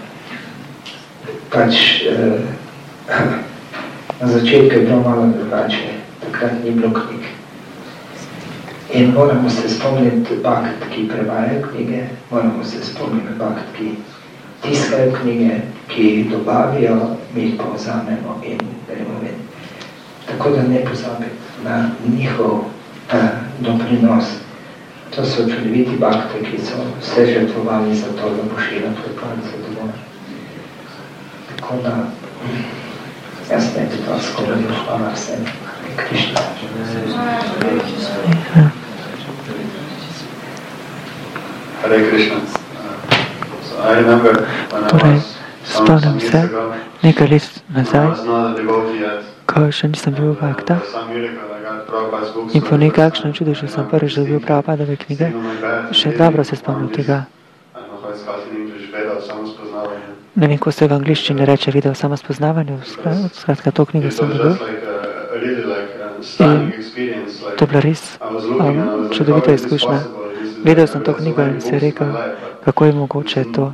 pač uh, na začetku je bilo malo drugače, takrat ni bilo knjig. In moramo se spomniti bakt, ki prevajajo knjige, moramo se spomniti bakt, ki tiskajo knjige, ki dobavijo, mi jih povzamemo in gremo ven. Tako da ne pozabiti na njihov uh, doprinos. To so čudoviti bakte, ki so vse žrtvovali za to, da bo Šrila Prabhupada zadovoljen. Tako da, jaz ne bi to skoraj hvala vsem. Krišna. Hare Krishna. So I remember when I was some, some years ago, nekaj let nazaj, I was not a devotee yet. Ko še nisem bil v baktah in po nekakšnem čudu, še sem prvič dobil Prabhupadove knjige, še dobro se spomnil tega. Ne vem, ko se v angliščini reče video samospoznavanju, skratka to knjigo sem dobil. In to je bila res um, čudovita izkušnja. Videl sem to knjigo in si rekel, kako je mogoče to.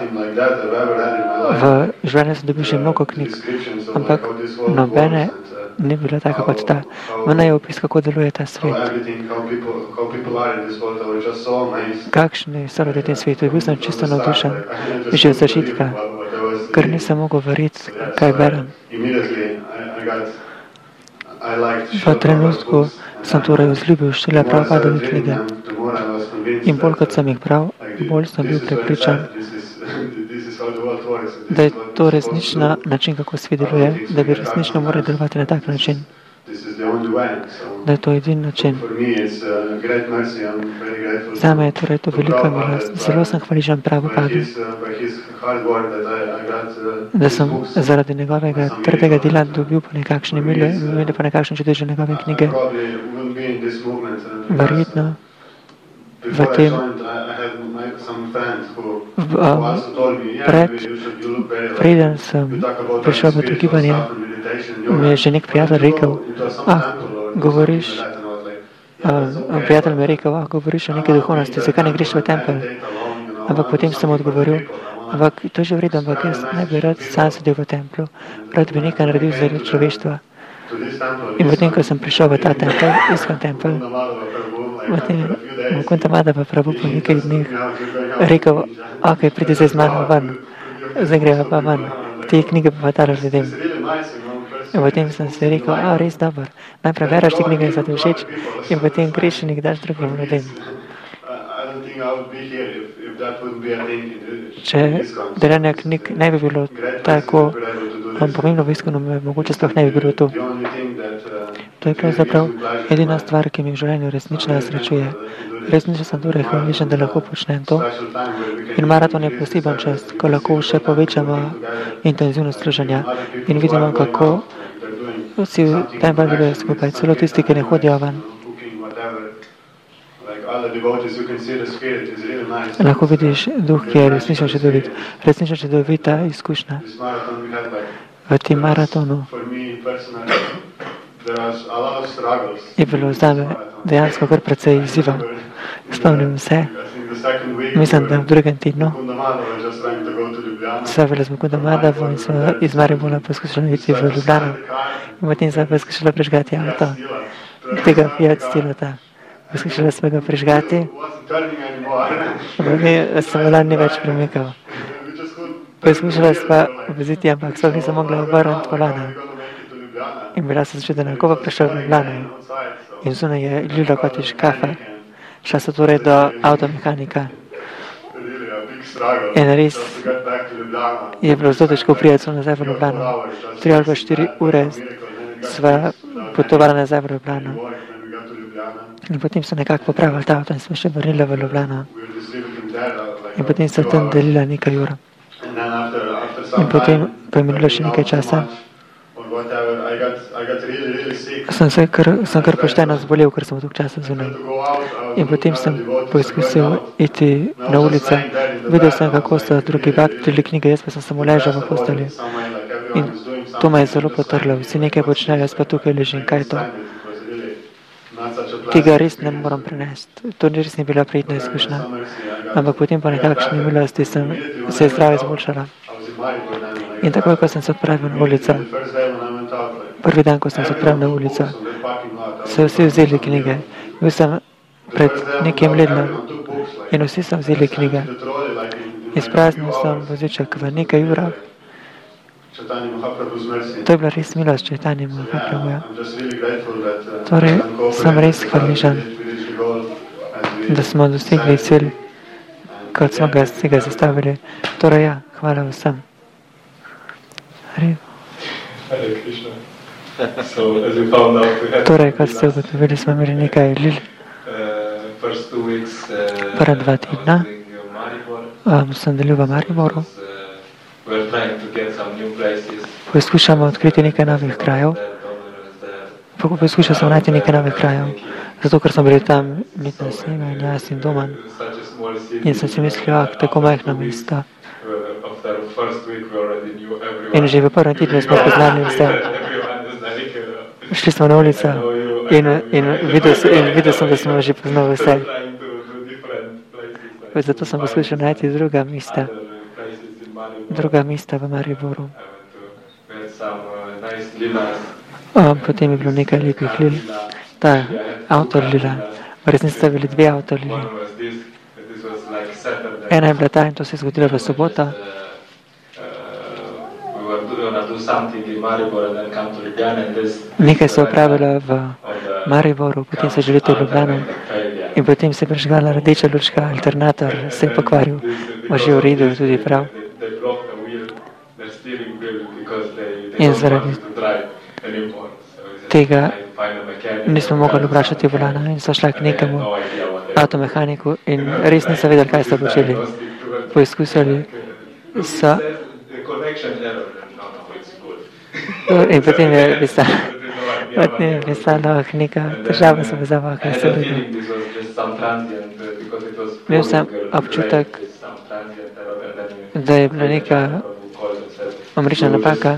V življenju sem dobil že mnogo knjig, ampak nobene ni bila taka kot ta. Ona je opis, kako deluje ta svet. Kakšni so ljudje v tem svetu. Bil sem čisto navdušen, že od začetka. ker nisem mogel verjeti, kaj berem. V trenutku sem torej vzljubil štile Prabhupadove knjige in bolj kot sem jih bral, bolj sem bil prepričan, da je to resnična način, kako svet deluje, da bi resnično morali delovati na tak način, da je to edini način. Zame je torej to velika milost. Zelo sem hvaležen Prabhupadu, da sem zaradi njegovega trdega dela dobil po nekakšni mili, imeli po nekakšni čudeži njegove knjige. Verjetno v tem v, um, pred, preden sem prišel v to gibanje, mi je že nek prijatelj rekel, ah, govoriš, um, prijatelj mi je rekel, ah, govoriš o neki duhovnosti, zakaj ne greš v tempelj? Ampak potem sem odgovoril, ampak to je že vredo, ampak jaz ne bi rad sam sedel v templu, rad bi nekaj naredil za človeštva. In potem, ko sem prišel v ta tempel, iskal tempel, potem v Kuntamada pa Prabhu po nekaj dneh rekel, ok, pridi zdaj z mano ven, zdaj greva pa ven, te knjige pa dala ljudem. In potem sem si rekel, a, res dober, najprej beraš te knjige, za te všeč, in potem greš in jih daš drugim ljudem. Če delanje knjig ne bi bilo tako pomembno v iskonu, mogoče sploh ne bi bilo to. To je pravzaprav edina stvar, ki mi v življenju resnično srečuje. Resnično sem torej hvaležen, da lahko počnem to. In maraton je poseben čas, ko lahko še povečamo intenzivnost služenja in vidimo, kako vsi tam pa delujejo skupaj, celo tisti, ki ne hodijo ven. Lahko vidiš duh, ki je resnično čudovit, resnično čudovita izkušnja. V tem maratonu je bilo zame dejansko kar precej izzivov. Spomnim se, mislim, da v drugem tednu sva bila z Kuntamadavom in sva iz Maribola poskušala iti v Ljubljano in potem sva poskušala prežgati avto tega Fiat Stilota. Poskušala sva ga prežgati, ampak se volan ni več premikal. Poskušala sva voziti, ampak sploh nisem mogla obrniti volana. In bila sem začutena, ko pa prišla v Ljubljano in zunaj je ljula kot iz škafa. Šla so torej do avtomehanika. In res je bilo zelo težko prijeti nazaj v Ljubljano. Tri ali pa štiri ure sva potovala nazaj v Ljubljano. In potem so nekako popravili ta avto in smo še vrnili v Ljubljano. In potem so tam delila nekaj ur. In potem pa je minilo še nekaj časa. Sem se kar, sem kar pošteno zbolel, ker sem v tog časa zunaj. In potem sem poizkusil iti na ulico. Videl sem, kako so drugi baktili knjige, jaz pa sem samo ležal v postelji. In to me je zelo potrlo. Vsi nekaj počnejo, jaz pa tukaj ležim. Kaj je to? Tega res ne moram prenesti. To res ni bila prijetna izkušnja. Ampak potem po nekakšni milosti sem se zdravje izboljšala. In takoj, ko sem se odpravil na ulico, prvi dan, ko sem se odpravil na ulico, so vsi vzeli knjige. Bil sem pred nekim lednom in vsi so vzeli knjige. Izpraznil sem voziček v nekaj urah. To je bila res milost Chaitanya Mahaprabhuja. Torej, sem res hvaležen, da smo dosegli cilj, kot smo ga vsega zastavili. Torej, ja, hvala vsem. Torej, kot ste ugotovili, smo imeli nekaj lil. Prva dva tedna um, sem delil v Mariboru. Poskušamo odkriti nekaj novih krajev. Poskušal sem najti nekaj novih krajev. Zato, ker smo bili tam Mitna Snega in jaz in Doman. In sem si mislil, ah, tako majhno mesto. In že v prvem tednu smo poznali vse. Šli smo na ulico in, in, videl, in videl sem, da smo že poznali vse. Zato sem poskušal najti druga mesta. Druga mesta v Mariboru. Um, potem je bilo nekaj lepih lil. Ta avtor lila. V resnici sta bili dve avtor lili. Ena je bila ta in to se je zgodilo v soboto. Nekaj se opravila v Mariboru, potem se želite v Ljubljano in potem se je prižgala rdeča lučka, alternator se je pokvaril. Ma že v redu, tudi prav. In zaradi tega nismo mogli vprašati volana in so šla k nekemu avtomehaniku in res niso vedeli, kaj so počeli. Poizkusili so in potem je pisalo, potem je pisalo, neka težava se vezava, kaj se vidi. Imel sem občutek, da je bila neka omrečna napaka.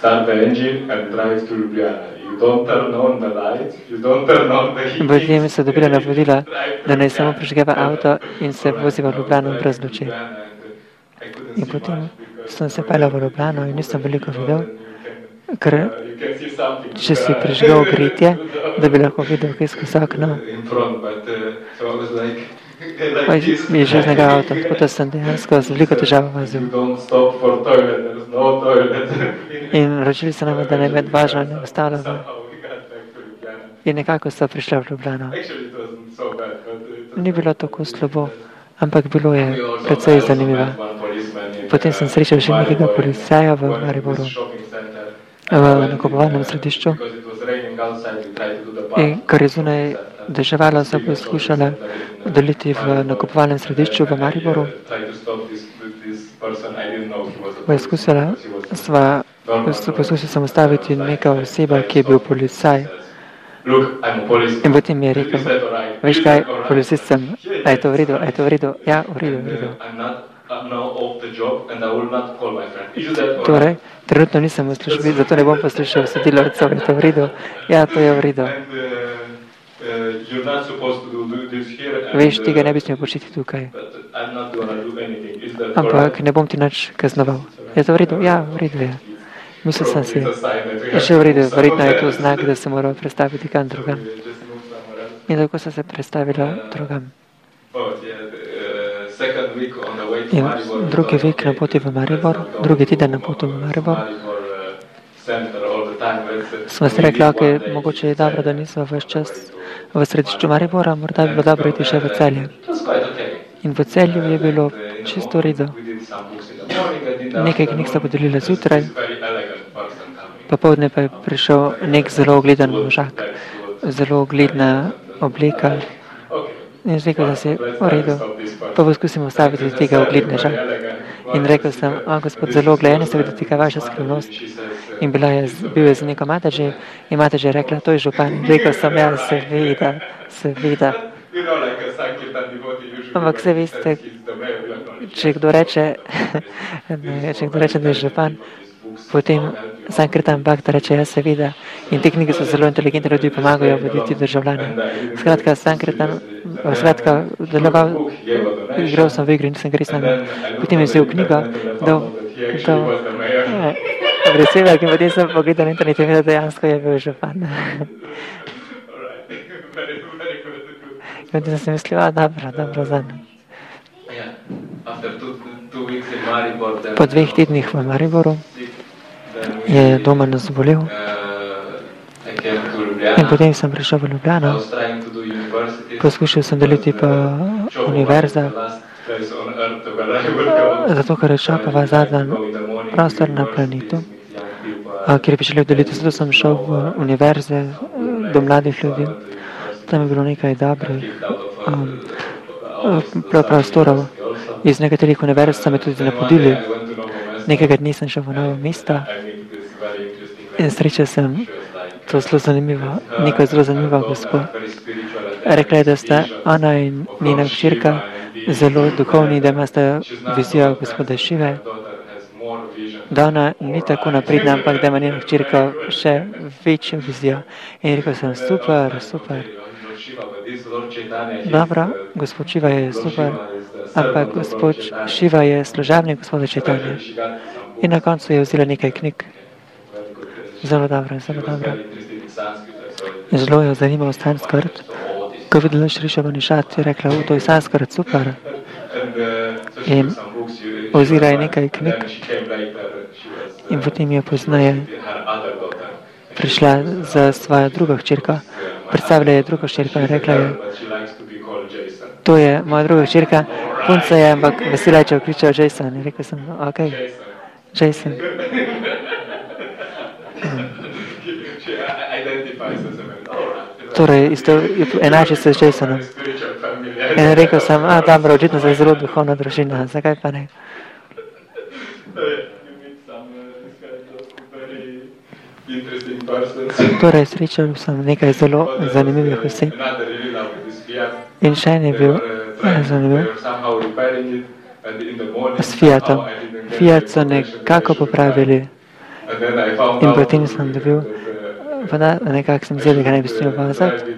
In potem so dobila navodila, da naj samo prižgeva avto in se vozi v Ljubljano brez luči. In potem sem se peljal v Ljubljano in nisem veliko videl, ker če si prižgal gretje, da bi lahko videl, kaj skozi okno. Je že z njega avto, tako da sem dejansko z veliko težavo vozil. In ročili so nam, da ne med važno ne ustavljamo. In nekako so prišli v Ljubljano. Ni bilo tako slabo, ampak bilo je precej zanimivo. Potem sem srečal še nekega policaja v Mariboru, v nakupovalnem središču. In ker je zunaj deževalo, so poskušali doliti v nakupovalnem središču v Mariboru. Poskušala sva, poskušala sem ustaviti neka oseba, ki je bil policaj. In potem mi je rekel, veš kaj, policist sem, a je to v redu, a je to v redu? Ja, v redu, v redu. Torej, trenutno nisem v službi, zato ne bom poslušal sodelavcev, je to v redu? Ja, to je v redu. Veš, tega ne bi smel početi tukaj. Ampak ne bom ti nič kaznoval. Je to v redu? Ja, v redu je. Mislil sem si, še v redu, verjetno je to znak, da se moral predstaviti kam drugam. In tako sem se predstavila drugam. In drugi vek na poti v Maribor, drugi teden na poti v Maribor, smo si rekli, ok, mogoče je dobro, da nismo več čas v središču Maribora, morda bi bilo dobro iti še v Celje. In v Celju je bilo čisto v redu. Nekaj knjig sta podelila zjutraj, popoldne pa je prišel nek zelo ogleden možak, zelo ogledna obleka. In rekel, da si v redu, pa poskusimo ustaviti tega ogledneža. In rekel sem, o gospod, zelo ogleden, se vidi tega vaša skrivnost. In bila je, bil je z neko mateže in mateže je rekla, to je župan. In rekel sem, ja, seveda, seveda. Ampak se veste, če kdo reče, če kdo reče, da je župan, potem Sankirtan Bhakta reče, ja, seveda. In te knjige so zelo inteligentne, ljudi pomagajo voditi državljane. Skratka, Sankirtan, skratka, deloval, igral sem v igri, nisem gre s nami. Potem je vzel knjigo, dal, dal, presevak in potem sem pogledal na internetu in vedel, dejansko je bil župan. Potem sem mislil, a dobro, dobro za nami. Po dveh tednih v Mariboru je doma nas zbolel in potem sem prišel v Ljubljano. Poskušal sem deliti po univerzah, zato ker je Šapova zadnja prostor na planetu, kjer bi želel deliti. Zato sem šel v univerze do mladih ljudi. Tam je bilo nekaj dobrih um, prostorov. Iz nekaterih univerz so me tudi napodili. Nekega dni sem šel v Novo mesto in srečal sem to zelo zanimivo, neko zelo zanimivo gospod. Rekla je, da sta ona in njena hčerka zelo duhovni, da imata vizijo gospoda Šive, da ona ni tako napredna, ampak da ima njena hčerka še večjo vizijo. In rekel sem, super, super. Dobro, gospod Šiva je super, ampak gospod Šiva je služabnik gospoda Čaitanje. In na koncu je vzela nekaj knjig. Zelo dobro, zelo dobro. Zelo jo zanimal sanskrt. Ko je videla Šri Šabanišat, je rekla, to je sanskrt, super. In vzela je nekaj knjig In potem je poznaje prišla za svojo drugo hčerko. Predstavlja je drugo hčerko in rekla je, to je moja druga hčerka, punca je, ampak vesela je, če jo kličejo Jason. In rekel sem, ok, Jason. Torej, isto, enači se z Jasonom. In rekel sem, a dobro, očitno se je zelo duhovna družina, zakaj pa ne? Torej, srečal sem nekaj zelo zanimivih oseb. In še en je bil zanimiv s Fiatom. Fiat so nekako popravili in potem sem dobil, pa nekako sem vzeli, da ga ne bi smel vazati.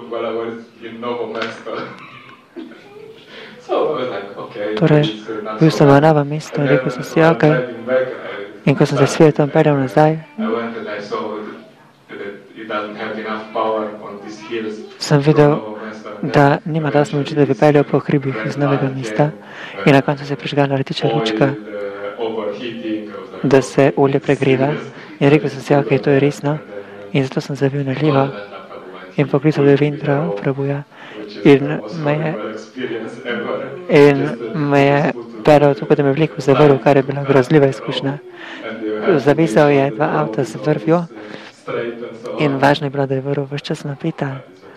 Torej, bil sem v novem mestu in rekel sem si, ok. In ko sem se s Fiatom peljal nazaj, sem videl, da nima dosti moči, da bi peljal po hribih iz novega mesta in na koncu se je prižgala rdeča lučka, da se olje pregreva. In rekel sem si, ok, to je resno. In zato sem zavil na levo in poklical Devendra Prabhuja in me je, in me je peljal tako, da me je vlekel za vrv, kar je bila grozljiva izkušnja. Zavisal je dva avta z vrvjo in važno je bilo, da je vrv vse čas napeta.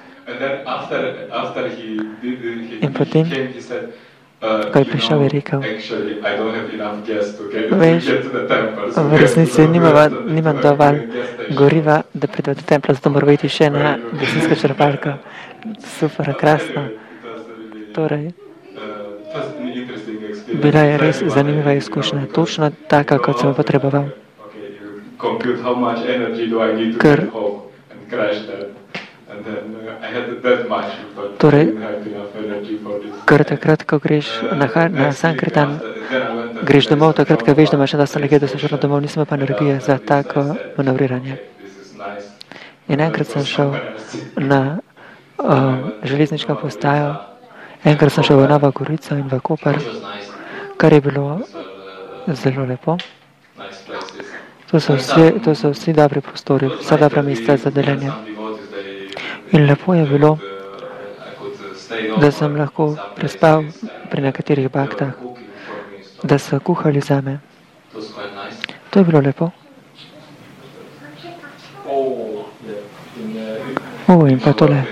In potem, ko je prišel, je rekel, veš, v resnici nimam dovolj goriva, da pridem do templa, zato moram iti še na bencinsko črpalko. Super, krasno. Torej, bila je res zanimiva izkušnja, točno taka, kot sem jo potreboval. Ker, torej, ker takrat, ko greš na, na Sankirtan, greš domov, takrat, ko veš, da imaš še dosta energije, da se šel domov, nisem pa energije za tako manevriranje. In enkrat sem šel na uh, železniško postajo, enkrat sem šel v Novo Gorico in v Koper, kar je bilo zelo lepo. To so vsi, to so vsi dobri prostori, vsa dobra mesta za deljenje. In lepo je bilo, da sem lahko prespal pri nekaterih baktah, da so kuhali zame. To je bilo lepo. O, in pa tole.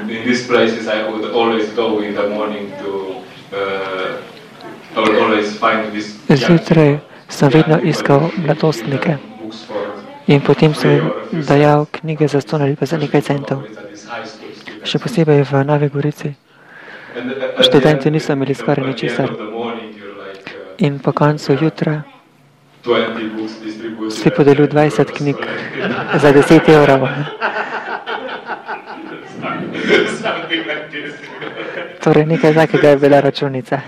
Zjutraj sem vedno iskal mladostnike in potem sem dajal knjige za ston ali pa za nekaj centov. Še posebej v Novi Gorici. Študenti niso imeli skoraj ničesar. In po koncu jutra si podelil dvajset knjig za deset evrov. Torej, nekaj takega je bila računica.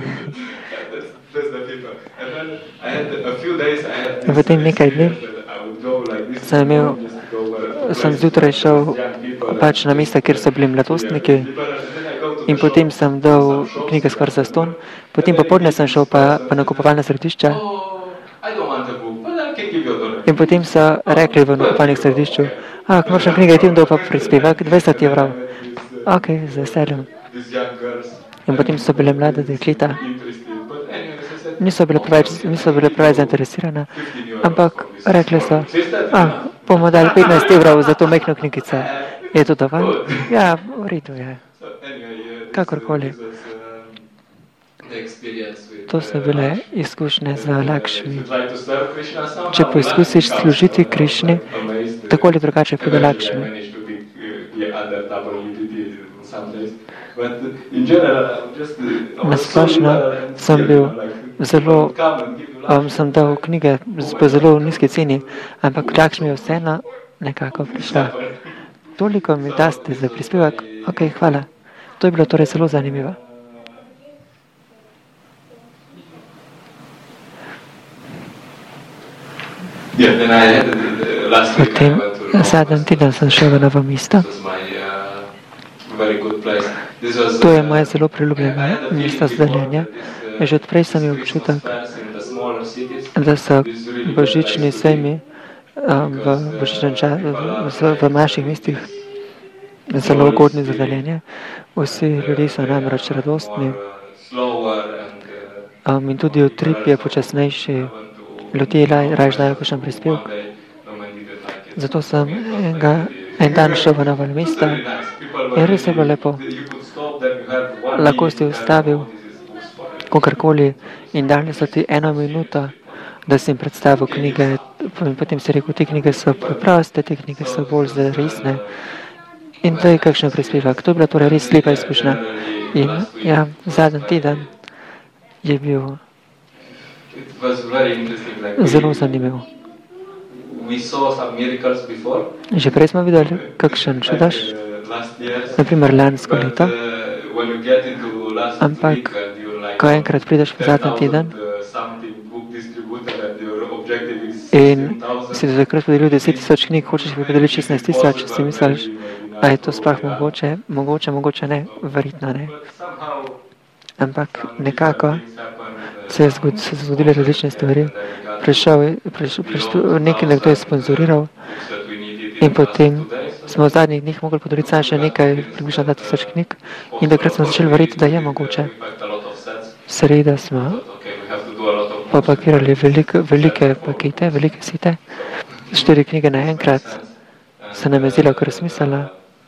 In potem nekaj dni sem imel, sem zjutraj šel pač na mesta, kjer so bili mladostniki in potem sem dal knjige skoraj za ston. Potem popoldne sem šel pa, pa na kupovalna središča in potem so rekli v nakupovalnih središču, a, ko moraš na knjige, ti dal pa prispevek, dvajset evrov. Ok, z veseljem. In potem so bile mlade dekleta. Niso bile preveč, niso bile preveč zainteresirane, ampak rekli so, ah, bomo dali petnajst evrov za to mehno knjigico. Je to dovolj? Ja, v redu je. Kakorkoli. To so bile izkušnje z Lakšmi. Če poizkusiš služiti Krišni, tako ali drugače pride Lakšmi. Nasplošno sem bil zelo, um, sem dal knjige po zelo nizki ceni, ampak Lakšmi je vseeno nekako prišla. Toliko mi daste za prispevek, ok, hvala. To je bilo torej zelo zanimivo. Potem, zadnji teden sem šel v Novo mesto. To je moje zelo priljubljeno mesto za deljenje. Že odprej sem imel občutek, da so božični sejmi v božičnem času v, v naših mestih zelo ugodni za deljenje. Vsi ljudje so namreč radostni um, in tudi utrip je počasnejši. Ljudje raje dajo kakšen prispevek. Zato sem enega, en dan šel v Novo mesto in res je bilo lepo. Lahko si ustavil kogarkoli in dali so ti eno minuto, da si jim predstavil knjige. Potem si rekel, te knjige so preproste, te knjige so bolj resne. In to je kakšen prispevek. To je bila torej res lepa izkušnja. In ja, zadnji teden je bil zelo zanimiv. Že prej smo videli kakšen čudaš, naprimer lansko leto, ampak ko enkrat prideš v zadnji teden in si do takrat podelil deset tisoč knjig, hočeš bi podeliti šestnajst tisoč, si misliš, a je to sploh mogoče, mogoče, mogoče ne, verjetno ne. Ampak nekako se je zgod, se zgodile različne stvari. Prišel je, prišel, prišel, nekaj nekdo je sponzoriral in potem smo v zadnjih dneh mogli podeliti samo še nekaj, približno dva tisoč knjig in takrat smo začeli verjeti, da je mogoče. Sreda smo popakirali velike, velike pakete, velike site, štiri knjige naenkrat, se nam je zdelo kar smiselno.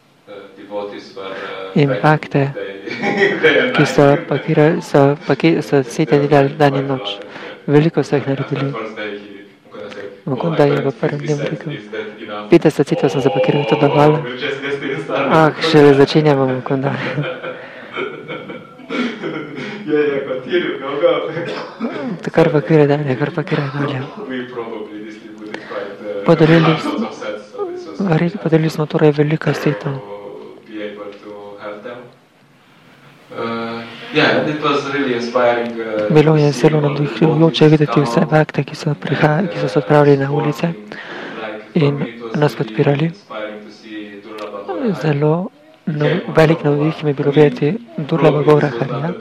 In pakte, ki so pakirali, so, pake, so site delali dan in noč. Veliko so jih naredili. Mokunda je v prvem dnevu rekel, petdeset sitov sem zapakiral, to dovolj. Ah, še začenjamo Mokunda. Kar pakiraj dalje, kar pakiraj dalje. Podelili, podelili smo torej veliko sitov. Bilo je zelo navdihujoče videti vse bakte, ki so, priha, ki so se odpravili na ulice in nas podpirali. Zelo no, velik navdih mi je bilo videti Durlava Gauraharija,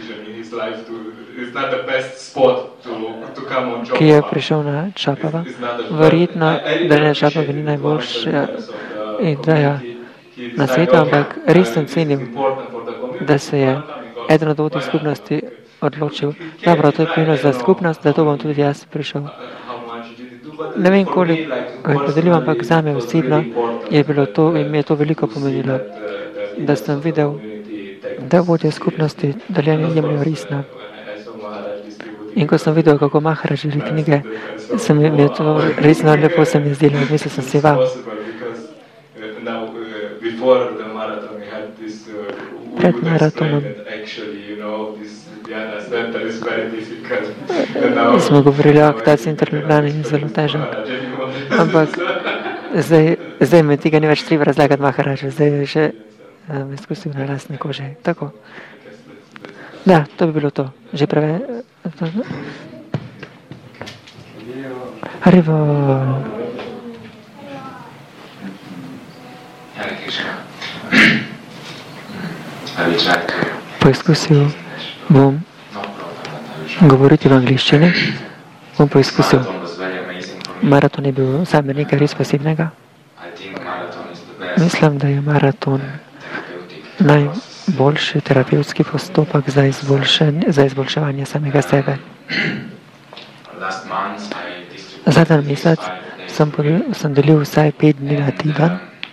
ki je prišel na Čapava. Verjetno, da ne Čapava ni najboljša ideja na svetu, ampak res sem cenil, da se je eden od vodnih skupnosti odločil. Dobro, to je prinos za skupnost, zato bom tudi jaz prišel. Ne vem, koliko je podelil, ampak zame osebno je bilo to in mi je to veliko pomenilo, da sem videl, da vodje skupnosti deljenje jemljajo resno. In ko sem videl, kako Maharaj želi knjige, se mi je to resno lepo se mi je zdelo. Mislil sem si, wow. Pred maratonom smo govorili, da ta center Ljubljane je zelo težak. Ampak zdaj, zdaj me tega ni več treba razlagati Maharažu, zdaj je že um, izkusil na lastne kože. Tako. Da, to bi bilo to. Že prave... Haribo. Poizkusil bom govoriti v angliščini. Bom poizkusil. Maraton je bil zame nekaj res posebnega. Mislim, da je maraton najboljši terapevtski postopek za, za izboljševanje samega sebe. Zadnji mesec sem, sem delil vsaj pet dni na teden.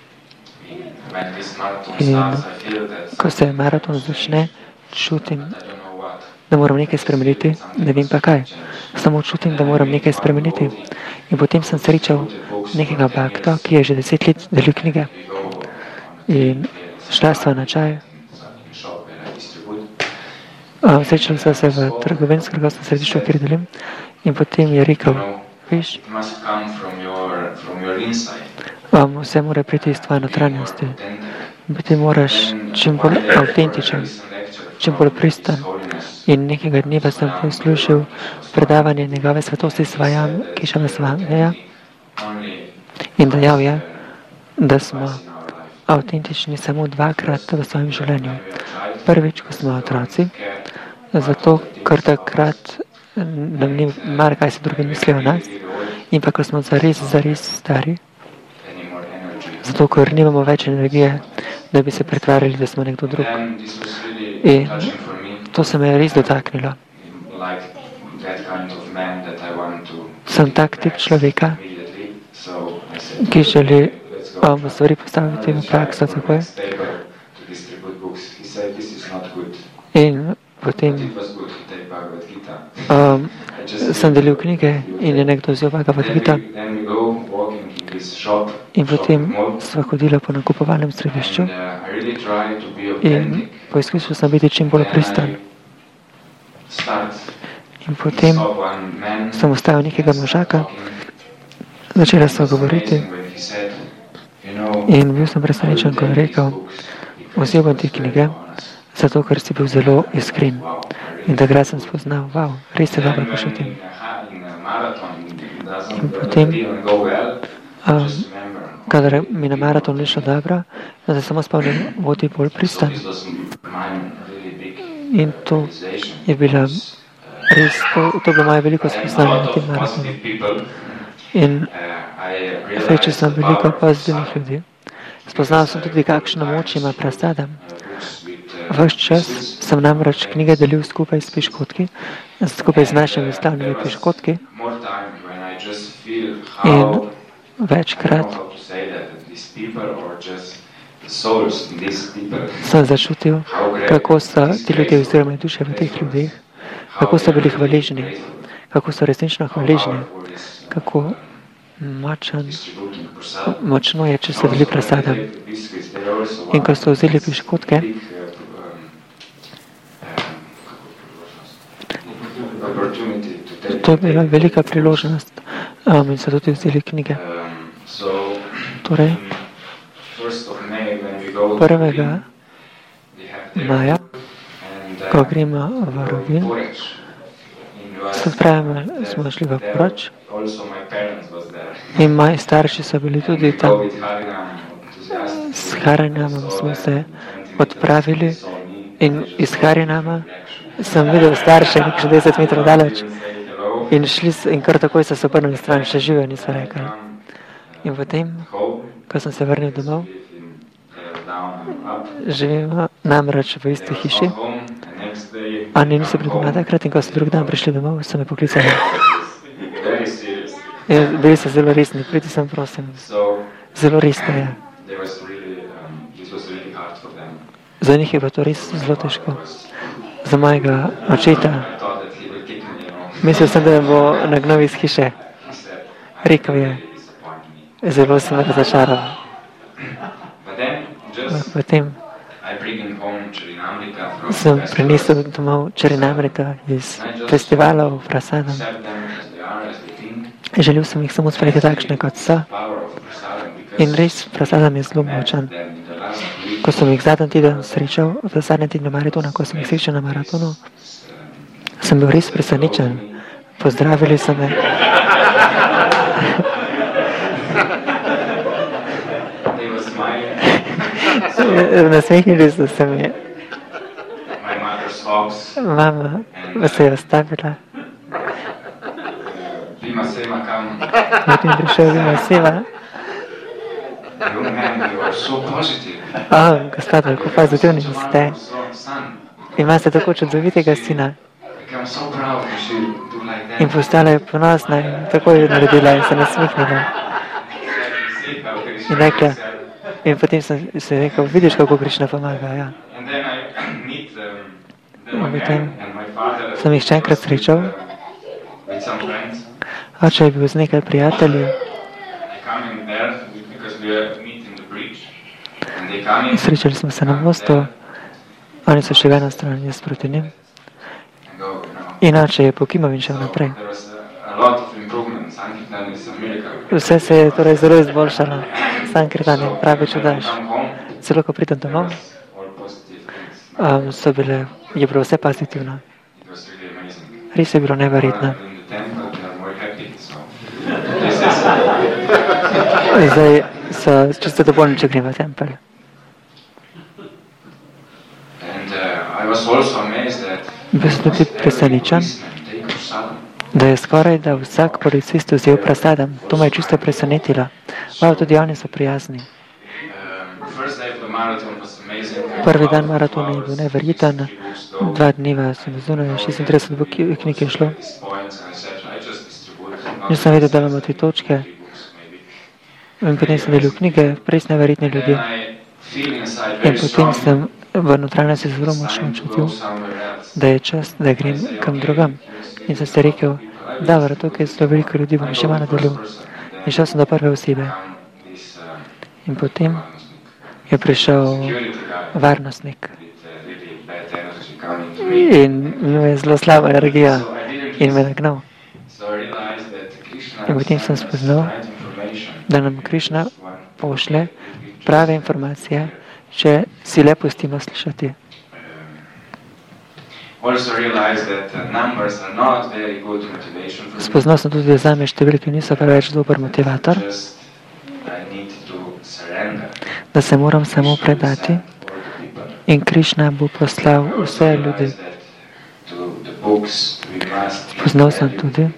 In ko se maraton začne, čutim, da moram nekaj spremeniti, ne vem pa kaj. Samo čutim, da moram nekaj spremeniti. In potem sem srečal nekega bakta, ki je že deset let delil knjige. In šla sva na čaj. Srečali sva se v trgovinskem središču, kjer delim. In potem je rekel, viš, um, vse mora priti iz tvoje notranjosti. Biti moraš čim bolj avtentičen, čim bolj pristan. In nekega dneva sem poslušal predavanje njegove svetosti Svajam, Kešava Svameja. In dejal je, da smo avtentični samo dvakrat v svojem življenju. Prvič, ko smo otroci, zato, ker takrat nam ni mar, kaj se drugi mislijo o nas. In pa, ko smo zares, zares stari, zato, ker nimamo več energije, da bi se pretvarjali, da smo nekdo drug. In to se me je res dotaknilo. Sem tak tip človeka, ki želi um, stvari postaviti v prakso takoj. In potem um, sem delil knjige in je nekdo vzel Bhagavad Gita. In potem sva hodila po nakupovalnem središču in poizkušal sem biti čim bolj pristan. In potem sem ustavil nekega možaka, začela sva govoriti in bil sem presenečen, ko je rekel, vzel bom ti knjige, zato ker si bil zelo iskren. In takrat sem spoznal, wow, res se dobro počutim. In potem, um, kadar mi na maraton ni šlo dobro, da se samo spomnim, vodi bolj pristan. In to je bila res, to, to bilo moje veliko spoznanje na tem maratonu. In srečal sem veliko pozitivnih ljudi. Spoznal sem tudi, kakšno moč ima prasada. Ves čas sem namreč knjige delil skupaj s piškotki, skupaj z našimi slavnimi piškotki. In večkrat sem začutil, kako so ti ljudje oziroma duše v teh ljudeh, kako so bili hvaležni, kako so resnično hvaležni, kako močan, močno je, če so bili prasadam. In ko so vzeli piškotke, to je bila velika priložnost um, in so tudi vzeli knjige. Torej, prvega maja, ko gremo v Rovin, se odpravimo, smo šli v Poroč in moji starši so bili tudi tam. S Harinamom smo se odpravili in iz Harinama sem videl starše nekaj deset metrov daleč in šli in kar takoj so se obrnili stran, še žive niso rekli. In potem, ko sem se vrnil domov, živimo namreč v isti hiši. Oni niso bili doma takrat in ko so drug dan prišli domov, so me poklicali. In bili so zelo resni, pridi sem prosim. Zelo resno je. Za njih je bilo to res zelo težko. Za mojega očeta. Mislil sem, da bo nagnal iz hiše. Rekel je, zelo sem razočaral. Potem sem prinesel domov Čarinamrita iz festivalov v Prasadam. Želel sem jih samo sprejeti takšne, kot so. In res, Prasadam je zelo močan. Ko sem jih zadnji teden srečal, v zadnjem tednu maratona, ko sem jih srečal na maratonu, sem bil res presenečen. Pozdravili so me. Nasmehnili so se mi. Mama se je ostavila. Potem prišel Vima Seva. O, gospod, kako pozitivni ste. Imate tako čudovitega sina. In postala je ponosna in tako je naredila in se nasmehnila. In rekla, in potem sem se rekel, vidiš, kako Krišna pomaga, ja. In potem sem jih še enkrat srečal. Oče je bil z nekaj prijatelji. Srečali smo se na mostu. Oni so še v eno stran, jaz proti njim. In oče je pokimal in šel naprej. Vse se je torej zelo izboljšalo. Sankirtan je pravi čudaš. Celo ko pridem domov, um, so bile, je bilo vse pozitivno. Res je bilo neverjetno. Zdaj so čisto dovoljni, če grem v tempelj. Bil sem tudi presenečen, da je skoraj da vsak policist vzel prasadam. To me je čisto presenetilo. Wow, tudi oni so prijazni. Prvi dan maratona je bil neverjeten, dva dneva sem zunaj, šestintrideset knjig je šlo. Nisem vedel, da imamo te točke. In potem sem delil knjige, res neverjetni ljudje. In potem sem v notranjosti zelo močno čutil, da je čas, da grem kam drugam. In sem se rekel, dobro, tukaj je zelo veliko ljudi, bom še malo delil. In šel sem do prve osebe. In potem je prišel varnostnik. In imel je zelo slaba energija in me nagnal. In potem sem spoznal, da nam Krišna pošle prave informacije, če si le pustimo slišati. Spoznal sem tudi, da zame številke niso preveč dober motivator, da se moram samo predati in Krišna bo poslal vse ljudi. Spoznal sem tudi,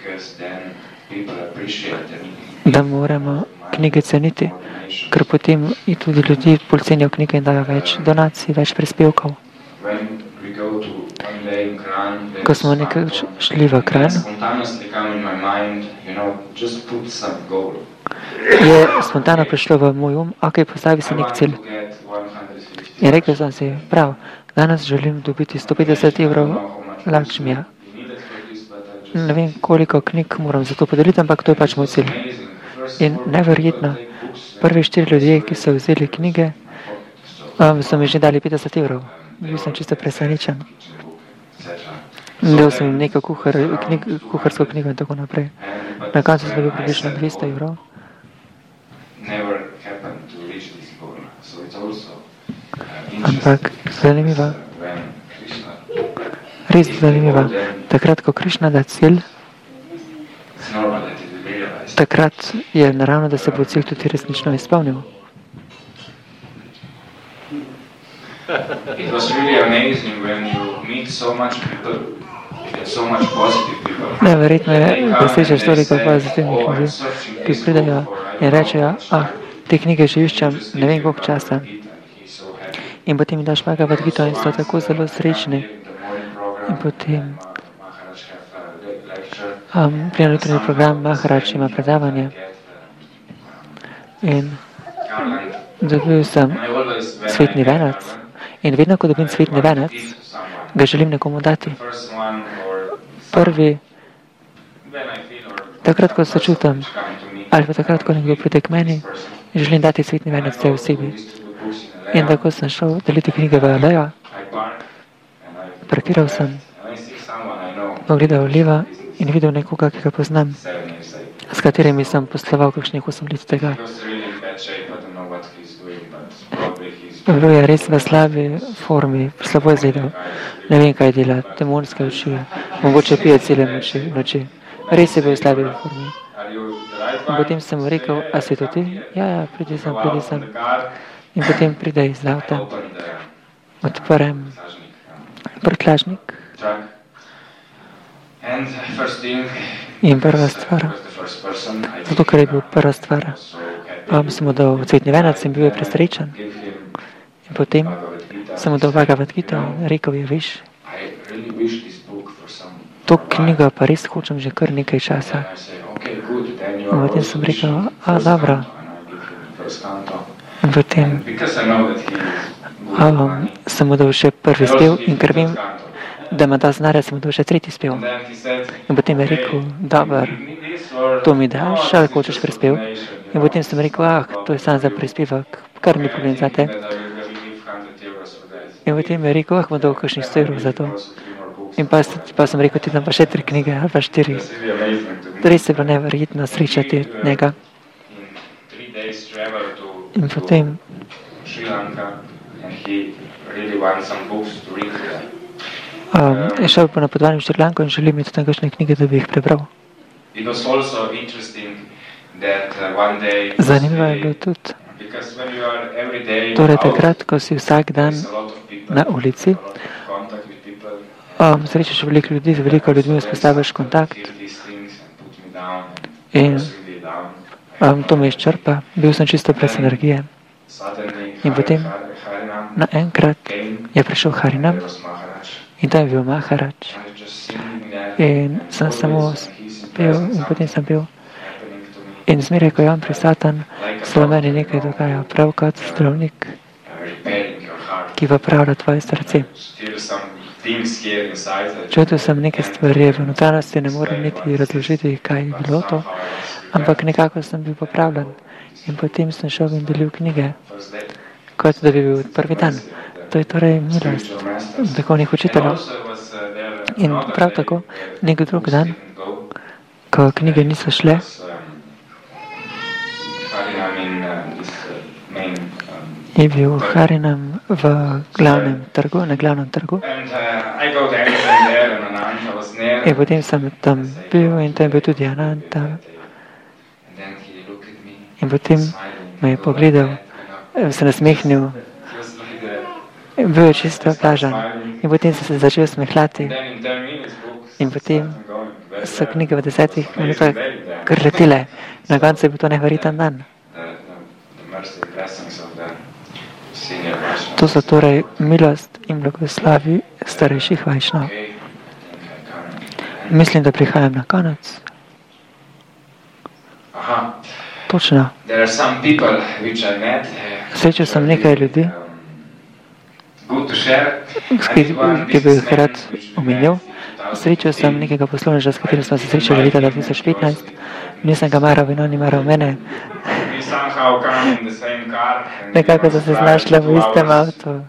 da moramo knjige ceniti, ker potem i tudi ljudi bolj cenijo knjige in dajo več donacij, več prispevkov. Ko smo nekaj šli v Kranj, je spontano prišlo v moj um, ok, postavi si nek cilj. In rekel sem si, prav, danes želim dobiti sto petdeset evrov Lakšmija. Ne vem, koliko knjig moram za to podeliti, ampak to je pač moj cilj. In neverjetno, prvi štiri ljudje, ki so vzeli knjige, um, so mi že dali petdeset evrov. Bil sem čisto presenečen. Del sem neko kuhar, knjig, kuharsko knjigo in tako naprej. Na koncu sem dobil približno dvesto evrov. Ampak zanimivo, res zanimivo, takrat, ko Krišna da cilj, takrat je naravno, da se bo cilj tudi resnično izpolnil. It was really amazing when you meet so much people, so much positive people. Neverjetno je, da srečaš toliko pozitivnih ljudi, ki pridejo in rečejo, ah, te knjige že iščem, ne vem koliko časa. In potem mi daš Bhagavad Gita in so tako zelo srečni. In potem um, pri jutranji program Maharaj ima predavanje. In dobil sem cvetni venec. In vedno, ko dobim cvetni venec, ga želim nekomu dati. Prvi, takrat, ko se čutim, ali pa takrat, ko nekdo pride k meni, želim dati cvetni venec tej osebi. In tako sem šel deliti knjige v Alejo, parkiral sem, pogledal levo in videl nekoga, ki ga poznam, s katerimi sem posloval kakšnih osem let tega. Bil je res v slabi formi, slabo je izgledal. Ne vem, kaj dela, demonske oči, mogoče pije cele noči. Res je bil v slabi formi. In potem sem mu rekel, a si to ti? Ja, ja, pridi sem, pridi sem. In potem pride iz avta, odprem prtljažnik. In prva stvar, zato ker je bil prva stvar, um, sem mu dal cvetni venec in bil je presrečen. In potem sem mu dal Bhagavad Gita in rekel je, veš, to knjigo pa res hočem že kar nekaj časa. In potem sem rekel, a dobro. In potem um, sem mu dal še prvi spev in ker vem, da ima ta znarja, sem mu dal še tretji spev. In potem je rekel, dobro, to mi daš, ali hočeš prispev? In potem sem rekel, ah, to je sam za prispevek, kar ni problem za te. In potem je rekel, ah, bom dal kakšnih sto evrov za to. In pa, pa sem rekel, ti dam pa še tri knjige, ali pa štiri. Res je bilo neverjetno srečati njega. In potem um, je šel po napotovanju v Šrilanko in želi imeti tam kakšne knjige, da bi jih prebral. Zanimivo je bilo tudi, torej takrat, ko si vsak dan na ulici, um, srečaš veliko ljudi, z veliko ljudmi vzpostaviš kontakt in um, to me izčrpa. Bil sem čisto brez energije. In potem naenkrat je prišel Harinam in tam je bil Maharač. In sem samo pil in potem sem pil. In zmeraj, ko je on prisoten, se v meni nekaj dogaja, prav kot zdravnik, ki popravlja tvoje srce. Čutil sem neke stvari, v notranjosti ne morem niti razložiti, kaj je bilo to, ampak nekako sem bil popravljen. In potem sem šel in delil knjige, kot da bi bil prvi dan. To je torej milost duhovnih učiteljev. In prav tako, nek drug dan, ko knjige niso šle, je bil Harinam v glavnem trgu, na glavnem trgu. In potem sem tam bil in tam je bil tudi Ananta. In potem me je pogledal, se nasmehnil, bil je čisto plažan. In potem sem se začel smehljati. In potem so knjige v desetih minutah kar letile. Na koncu je bil to neverjeten dan. To so torej milost in blagoslovi starejših vajšnov. Mislim, da prihajam na konec. Točno. Srečal sem nekaj ljudi, ki bi jih rad omenil. Srečal sem nekega poslovneža, s katerim smo se srečali leta dva tisoč petnajst. Nisem ga maral in on ni maral mene. Nekako so se znašla v istem avtu.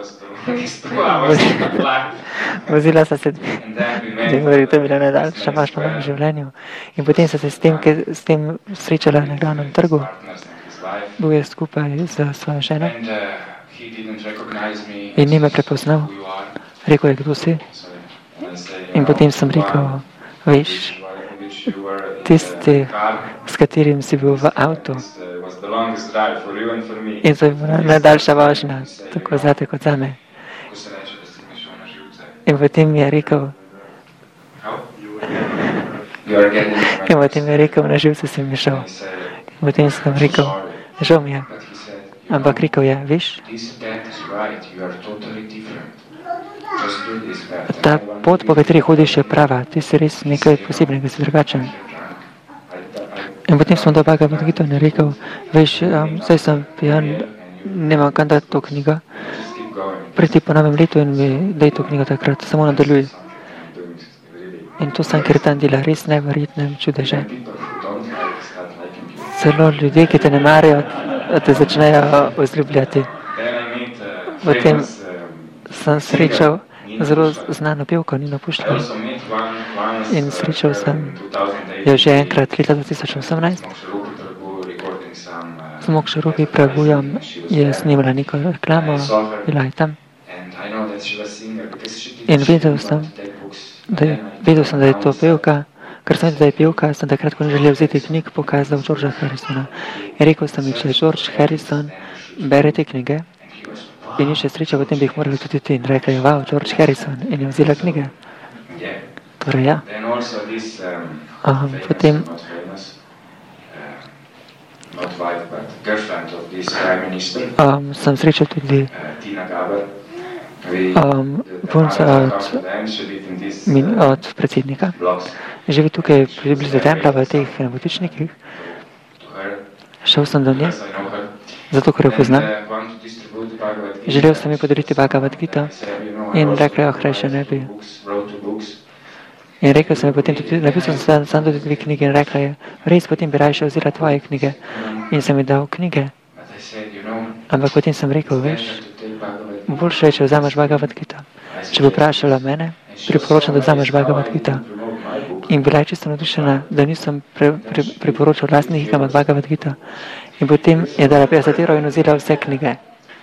Vozila so se dve, to je bila najdaljša vaša v mojem življenju. In potem so se s tem, s tem srečala na glavnem trgu. Bil je skupaj z svojo ženo in ni me prepoznal. Rekel je, kdo si. In potem sem rekel, veš, tisti, s katerim si bil v avtu. In to je bila najdaljša vožnja, tako zate kot zame. In potem mi je rekel, in potem mi je rekel, na živce si mi šel. In potem sem rekel, žal mi je. Ampak rekel je, veš, ta pot, po kateri hodiš, je prava. Ti si res nekaj posebnega, si drugačen. In potem smo do Bhagavad Gita in je rekel, veš, um, zdaj sem pijan, nemam kam dati to knjigo. Priti po novem letu in mi daj to knjigo takrat, samo nadaljuj. In to sem Kirtan dela, res neverjetnem čudeže. Celo ljudje, ki te ne marajo, te začnejo vzljubljati. Potem sem srečal zelo znano pevko Nino Pušljo in srečal sem jo že enkrat leta dva tisoč osemnajst. Z Mokšarupi Prabhujam je snimala neko reklamo, bila je tam. In vedel sem, da je, vedel sem, da je to pevka, ker sem vedel, da je pevka, sem takrat, ko ne želel vzeti knjig, pokazal Georgea Harrisona. In rekel sem mi, če George Harrison bere te knjige, in ni še sreča, potem bi jih morali tudi ti. In rekla je, wow, George Harrison, in je vzela knjige. Torej, ja. Um, potem um, sem srečal tudi um, punca od, min, od predsednika. Živi tukaj blizu templa v teh nebotičnikih. Šel sem do nje, zato ker jo poznam. Želel sem mi podariti Bhagavad Gita in rekla, oh, hraj še ne bi. In rekel sem mi potem tudi, napisal sem sam tudi dve knjige in rekla je, res potem bi raje še vzela tvoje knjige. In sem mi dal knjige. Ampak potem sem rekel, veš, boljše je, če vzameš Bhagavad Gita. Če bi vprašala mene, priporočam, da vzameš Bhagavad Gita. In bila je čisto navdušena, da nisem pre, pre, priporočal vlastnih knjig, ampak Bhagavad Gita. In potem je dala petdeset evrov in vzela vse knjige.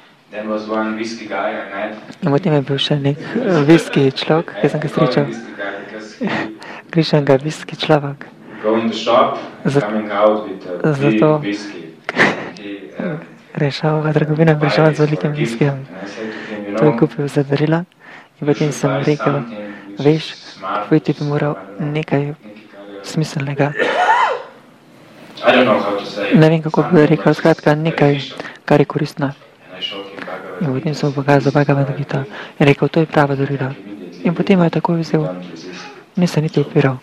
In potem je bil še nek viski človek, ki sem ga srečal. Krišan ga viski človek. Zato rešal v trgovino in prišel z velikim viskijem. To je kupil za darila In potem sem rekel, veš, povedati bi moral nekaj smiselnega. Ne vem, kako bi rekel, skratka, nekaj, kar je koristno. In potem sem pokazal Bhagavad Gita in rekel, to je prava dorida. In potem je takoj vzel, nisem niti upiral.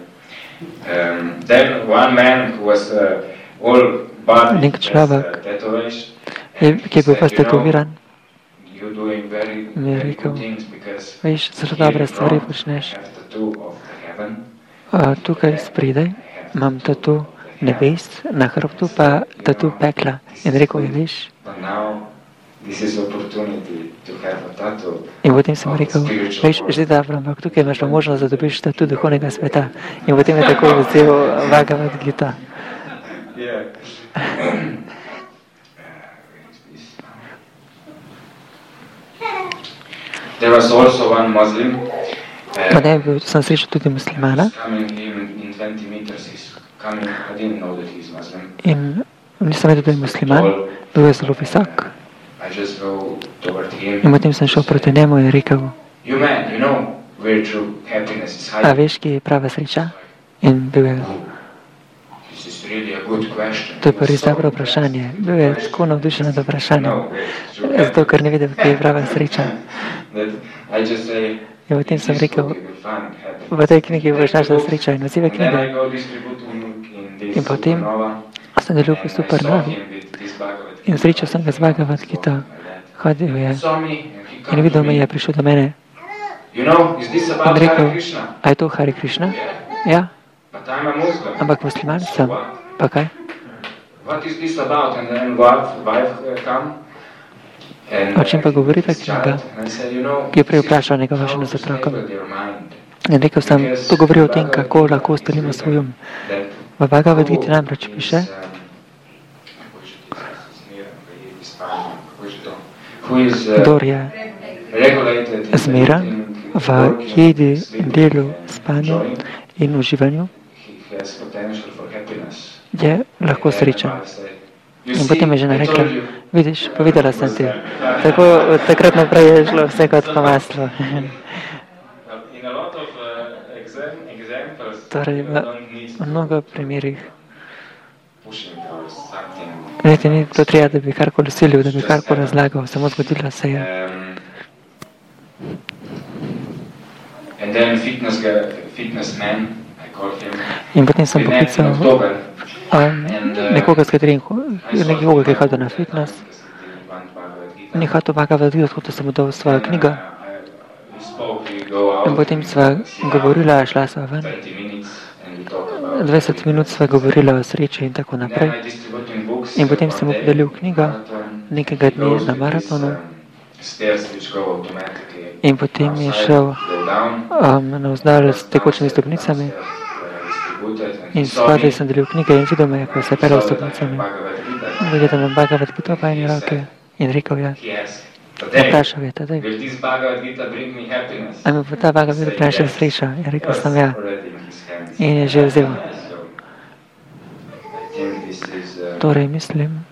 Nek človek, ki je bil pa stetoviran, mi je rekel, veš, zelo dobre stvari počneš. Uh, tukaj spredaj imam tatu nebes, na hrbtu pa tatu pekla. In rekel je, veš, in potem sem rekel, veš, že dobro, ampak tukaj imaš možnost, da dobiš tatu duhovnega sveta. In potem je takoj vzel Bhagavad Gita. There was also one Muslim. Pa ne, sem srečal tudi muslimana. In nisem vedel, da je musliman, bil je zelo visok. In potem sem šel proti njemu in rekel, a veš, ki je prava sreča? In bil je, to je pa res dobro vprašanje. Bil je tako navdušen nad vprašanjem, zato ker ne vedel, ki je prava sreča. In potem sem rekel, v tej knjigi boš našla srečo in vse knjige. In potem sem delil po Supernovi in srečal sem ga z Bhagavad Gita. Hodil je in videl me je, prišel do mene in rekel, a je to Hare Krishna? Ja. Ampak musliman sem. Pa kaj? O čem pa govori ta knjiga, ki je prej vprašal njegova žena z otrokom. In rekel sem, to govori o tem, kako lahko ustalimo svoj um. V Bhagavad Gita namreč piše, kdor je zmeran v jedi, delu, spanju in uživanju, je lahko srečen. In potem je žena rekla, vidiš, povedala sem ti. Tako od takrat naprej je šlo vse kot po maslu. Torej, v mnogo primerih niti ni to treba, da bi karkoli silil, da bi karkoli razlagal, samo zgodila se je. In potem sem poklical um, nekoga, s katerim, nekoga, ki je hodil na fitness. Ni hotel Bhagavad Gita, tako da sem mu dal svojo knjigo. In potem sva govorila, šla sva ven. dvajset minut sva govorila o sreči in tako naprej. In potem sem mu podelil knjigo nekega dne na maratonu. In potem je šel um, navzdolj s tekočimi stopnicami. In spodaj sem delil knjige in videl me, ko se je pelal stopnicami. Videl, da imam Bhagavad Gita v eni roki in rekel je, vprašal je, tadej, a mi bo ta Bhagavad Gita prinašal srečo? In rekel sem ja. In je že vzel. Torej mislim,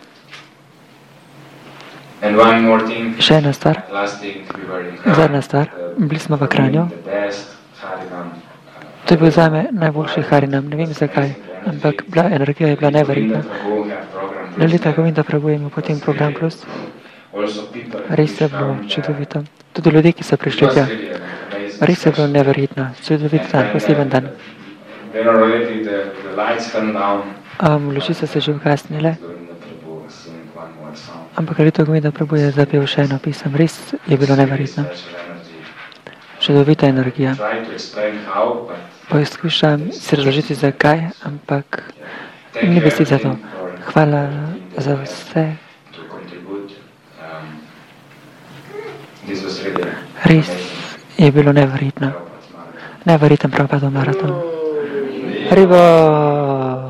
še ena stvar, zadnja stvar, bili smo v Kranju. To je bil zame najboljši Harinam, ne vem zakaj, ampak bila, energija je bila neverjetna. Na leta, ko vem, da prebujemo potem program plus, res je bilo čudovito. Tudi ljudje, ki so prišli tja, res je bilo neverjetno, čudovit dan, poseben dan. Um, luči so se že ugasnile, ampak leto, ko vem, da prebuje, zapel še eno pisem, res je bilo neverjetno. Čudovita energija. Poskušam si razložiti zakaj, ampak ni besed za to. Hvala za vse. Res je bilo neverjetno. Neverjeten Prabhupada maraton. Haribol!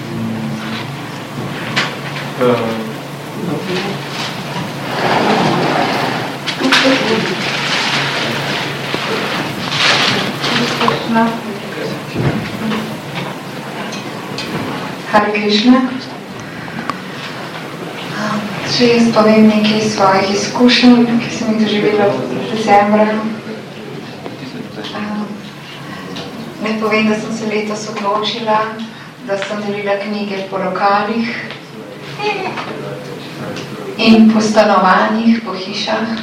Uh, Hare Krishna. Če jaz povem nekaj svojih izkušenj, ki sem jih doživela v decembra. Ne povem, da sem se letos odločila, da sem delila knjige po lokalih in po stanovanjih, po hišah.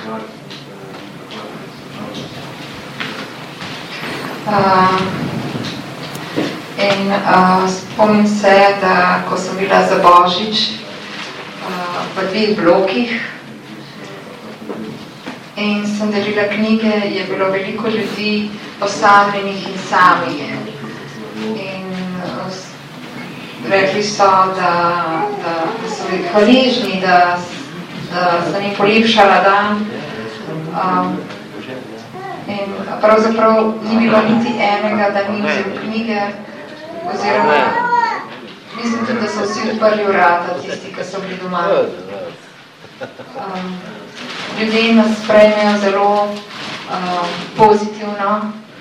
Uh, in uh, spomnim se, da ko sem bila za Božič uh, v dveh blokih in sem delila knjige, je bilo veliko ljudi osamljenih in samih. In uh, rekli so, da, da, da so bili hvaležni, da, da sem jim polepšala dan. Um, In pravzaprav ni bilo niti enega, da ni vzel knjige, oziroma mislim tudi, da so vsi odprli vrata, tisti, ki so bili doma. Um, ljudje nas sprejmejo zelo um, pozitivno,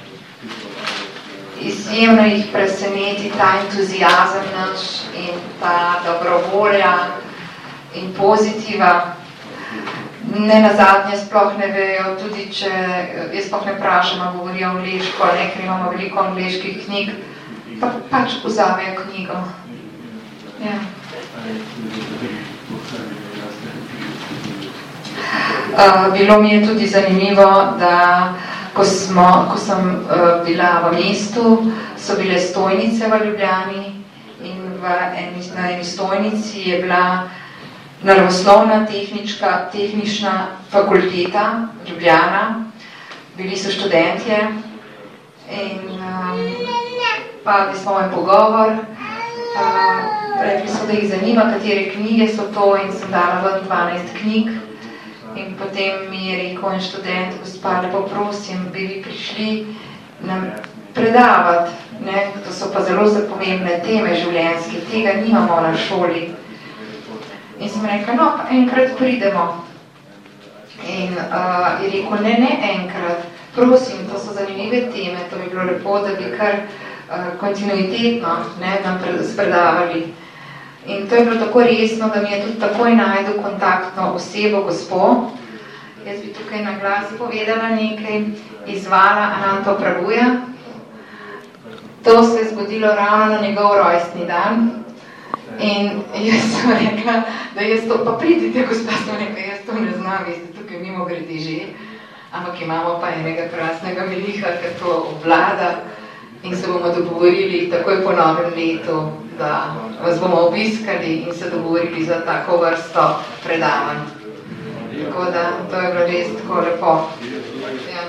izjemno jih preseneti ta entuzijazem naš in ta dobrovolja in pozitiva. Ne nazadnje sploh ne vejo, tudi če jaz sploh ne vprašam, a govorijo angleško, ne, ker imamo veliko angleških knjig, pa pač vzamejo knjigo. Ja. Uh, bilo mi je tudi zanimivo, da ko, smo, ko sem uh, bila v mestu, so bile stojnice v Ljubljani in v eni, na eni stojnici je bila naravoslovna tehnička, tehnična fakulteta Ljubljana, bili so študentje in um, pa smo en pogovor, uh, rekli so, da jih zanima, katere knjige so to in sem dala ven dvanajst knjig in potem mi je rekel en študent, gospa, lepo prosim, bi vi prišli nam predavati, ne? To so pa zelo zapomembne teme življenjske, tega nimamo na šoli. In sem rekla, no, pa enkrat pridemo. In uh, je rekel, ne, ne enkrat, prosim, to so zanimive teme, to bi bilo lepo, da bi kar uh, kontinuitetno ne, nam spredavali. In to je bilo tako resno, da mi je tudi takoj najdel kontaktno osebo, gospo. Jaz bi tukaj na glas povedala nekaj izvala Ananto Prabuja. To se je zgodilo ravno na njegov rojstni dan. In jaz sem rekla, da jaz to, pa pridite, gospa, sem rekla, jaz to ne znam, vi ste tukaj mimo gredi že, ampak imamo pa enega krasnega meliha, ki to obvlada in se bomo dogovorili takoj po novem letu, da vas bomo obiskali in se dogovorili za tako vrsto predavanj. Tako da, to je bilo res tako lepo. Ja.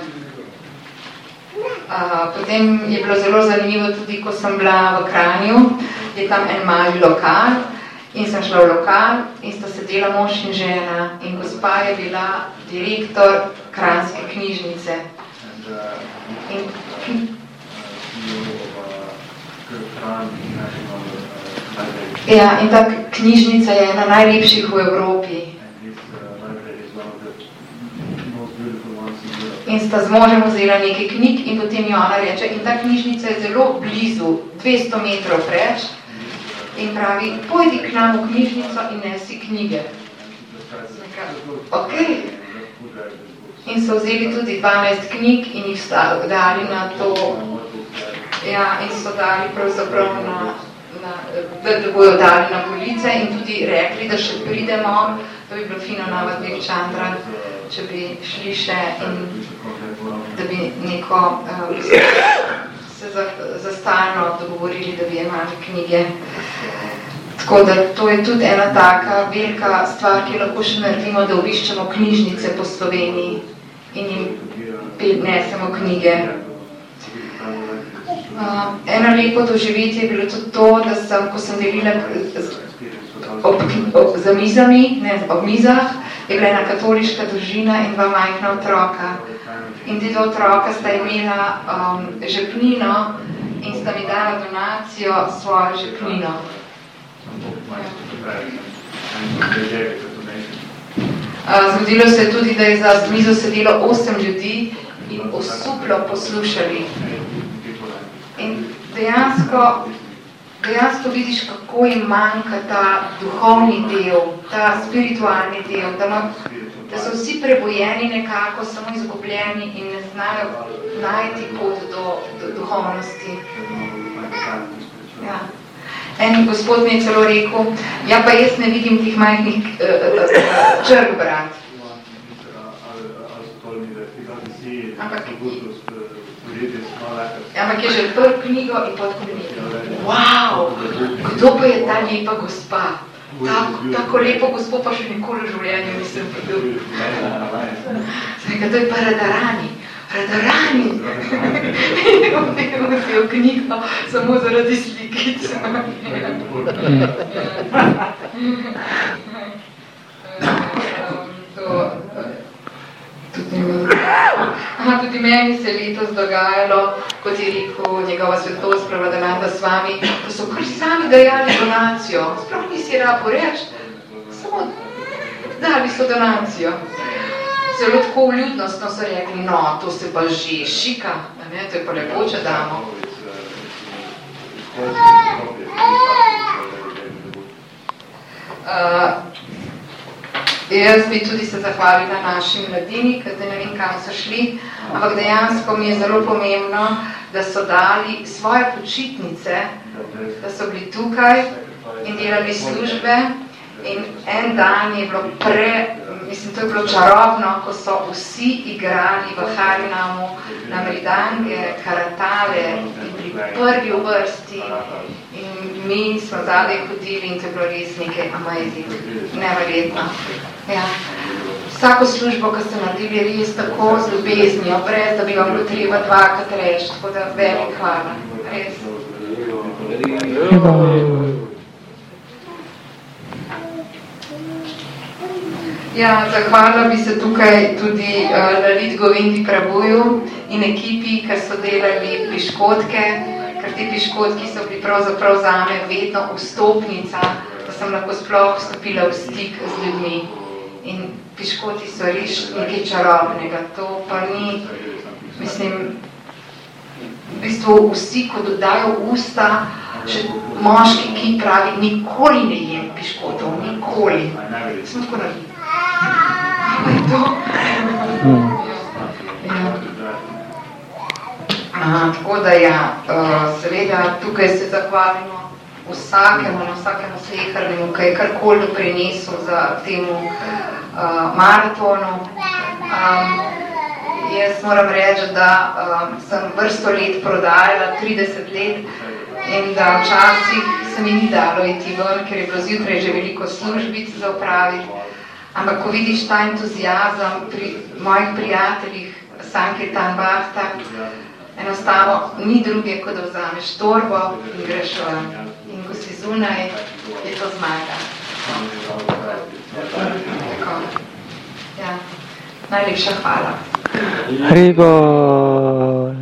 Uh, potem je bilo zelo zanimivo tudi, ko sem bila v Kranju, je tam en mali lokal in sem šla v lokal in sta sedela mož in žena in gospa je bila direktor Kranjske knjižnice. In, ja, in ta knjižnica je ena najlepših v Evropi. In sta z možem vzela nekaj knjig in potem jo ona reče, in ta knjižnica je zelo blizu, dvesto metrov preč, in pravi, pojdi k nam v knjižnico in nesi knjige. Ok. In so vzeli tudi dvanajst knjig in jih dali na to, ja, in so dali pravzaprav na, na, da, da bojo dali na police in tudi rekli, da še pridemo, to bi bilo fino nova dveh Čandra, če bi šli še in da bi neko uh, se za, za stalno dogovorili, da bi imeli knjige. Tako da to je tudi ena taka velika stvar, ki lahko še naredimo, da obiščemo knjižnice po Sloveniji in jim nesemo knjige. Uh, eno lepo doživetje je bilo tudi to, da sem, ko sem delila ob, ob, za mizami, ne, ob mizah, je bila ena katoliška družina in dva majhna otroka. In ti dva otroka sta imela um, žepnino in sta mi dala donacijo svojo žepnino. Zgodilo se je tudi, da je za mizo sedelo osem ljudi in osuplo poslušali. In dejansko, dejansko vidiš, kako jim manjka ta duhovni del, ta spiritualni del, da, ma, da so vsi prebojeni nekako, samo izgubljeni in ne znajo najti pot do, do duhovnosti. Ja. En gospod mi je celo rekel, ja pa jaz ne vidim tih majhnih uh, uh, črk, brat. Ampak, ampak je že odprl knjigo in potem mi wow, kdo pa je ta lepa gospa? Tako, tako lepo gospo pa še nikoli v življenju nisem videl. Zdaj, to je pa Radarani. Radarani! Vzel knjigo samo zaradi slikice. Aha, tudi meni se letos dogajalo, kot je rekel njegova svetost Pravadananda s vami, da so kar sami dajali donacijo. Sploh nisi rabo reči, samo dali so donacijo. Zelo tako vljudnostno so rekli, no, to se pa že šika, ne, to je pa lepo, če damo. Uh, jaz bi tudi se zahvalila našim mladini, ker ne vem, kam so šli, ampak dejansko mi je zelo pomembno, da so dali svoje počitnice, da so bili tukaj in delali službe in en dan je bilo pre, mislim, to je bilo čarobno, ko so vsi igrali v Harinamu na mridange, karatale in bili prvi v vrsti in mi smo zadaj hodili in to je bilo res nekaj amazing, neverjetno. Ja. Vsako službo, ko ste naredili, res tako z ljubeznijo, brez da bi vam bilo treba dvakrat reči, tako da velik hvala, res. Ja, zahvala bi se tukaj tudi uh, Lalit Govindu Prabhuju in ekipi, ker so delali piškotke, ker ti piškotki so bili pravzaprav zame vedno vstopnica, da sem lahko sploh vstopila v stik z ljudmi. In piškoti so res nekaj čarobnega, to pa ni, mislim, v bistvu vsi, ko dodajo usta, še moški, ki pravi, nikoli ne jem piškotov, nikoli. Smo tako naredili. To? Hmm. Ja. Aha, tako da ja, uh, seveda tukaj se zahvalimo vsakemu, na vsakemu slehrnemu, ki je karkoli prinesel za temu uh, maratonu. Um, jaz moram reči, da um, sem vrsto let prodajala, trideset let, in da včasih se mi ni dalo iti ven, ker je bilo zjutraj že veliko službic za opraviti. Ampak, ko vidiš ta entuzijazem pri mojih prijateljih, Sankirtan Bhakta, enostavno ni druge, kot da vzameš torbo in greš ven. In ko si zunaj, je to zmaga. Tako. Ja. Najlepša hvala. Haribol.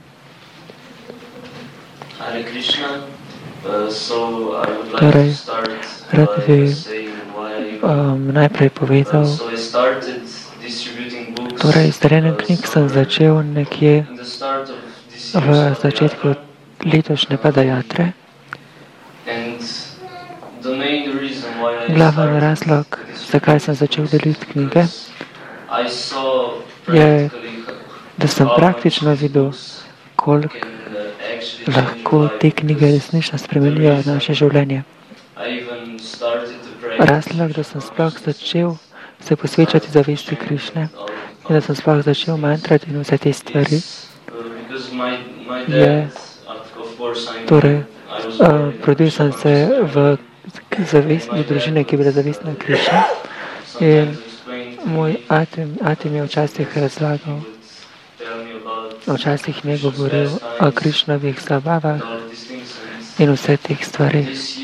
Hare Krishna. Uh, so I would like torej, to start rad bi um, najprej povedal, uh, so I started distributing books, torej z deljenjem knjig sem začel nekje in the start of this v začetku letošnje padajatre. And the main reason why I Glaven razlog, zakaj sem začel deliti knjige, I saw je, practically da sem praktično videl, koliko can uh, actually change lahko your life. te knjige resnično spremenijo naše življenje. I even started to pray. Razlog, da sem sploh začel se posvečati zavesti Krišne in da sem sploh začel mantrati in vse te stvari, Because my, my je, dad, of course, I torej, I was uh, rodil sem se v, zavest, v družine, ki je bila zavestna Krišne in moj ati, ati mi je včasih razlagal, včasih mi je govoril o Krišnovih zabavah in vse teh stvari.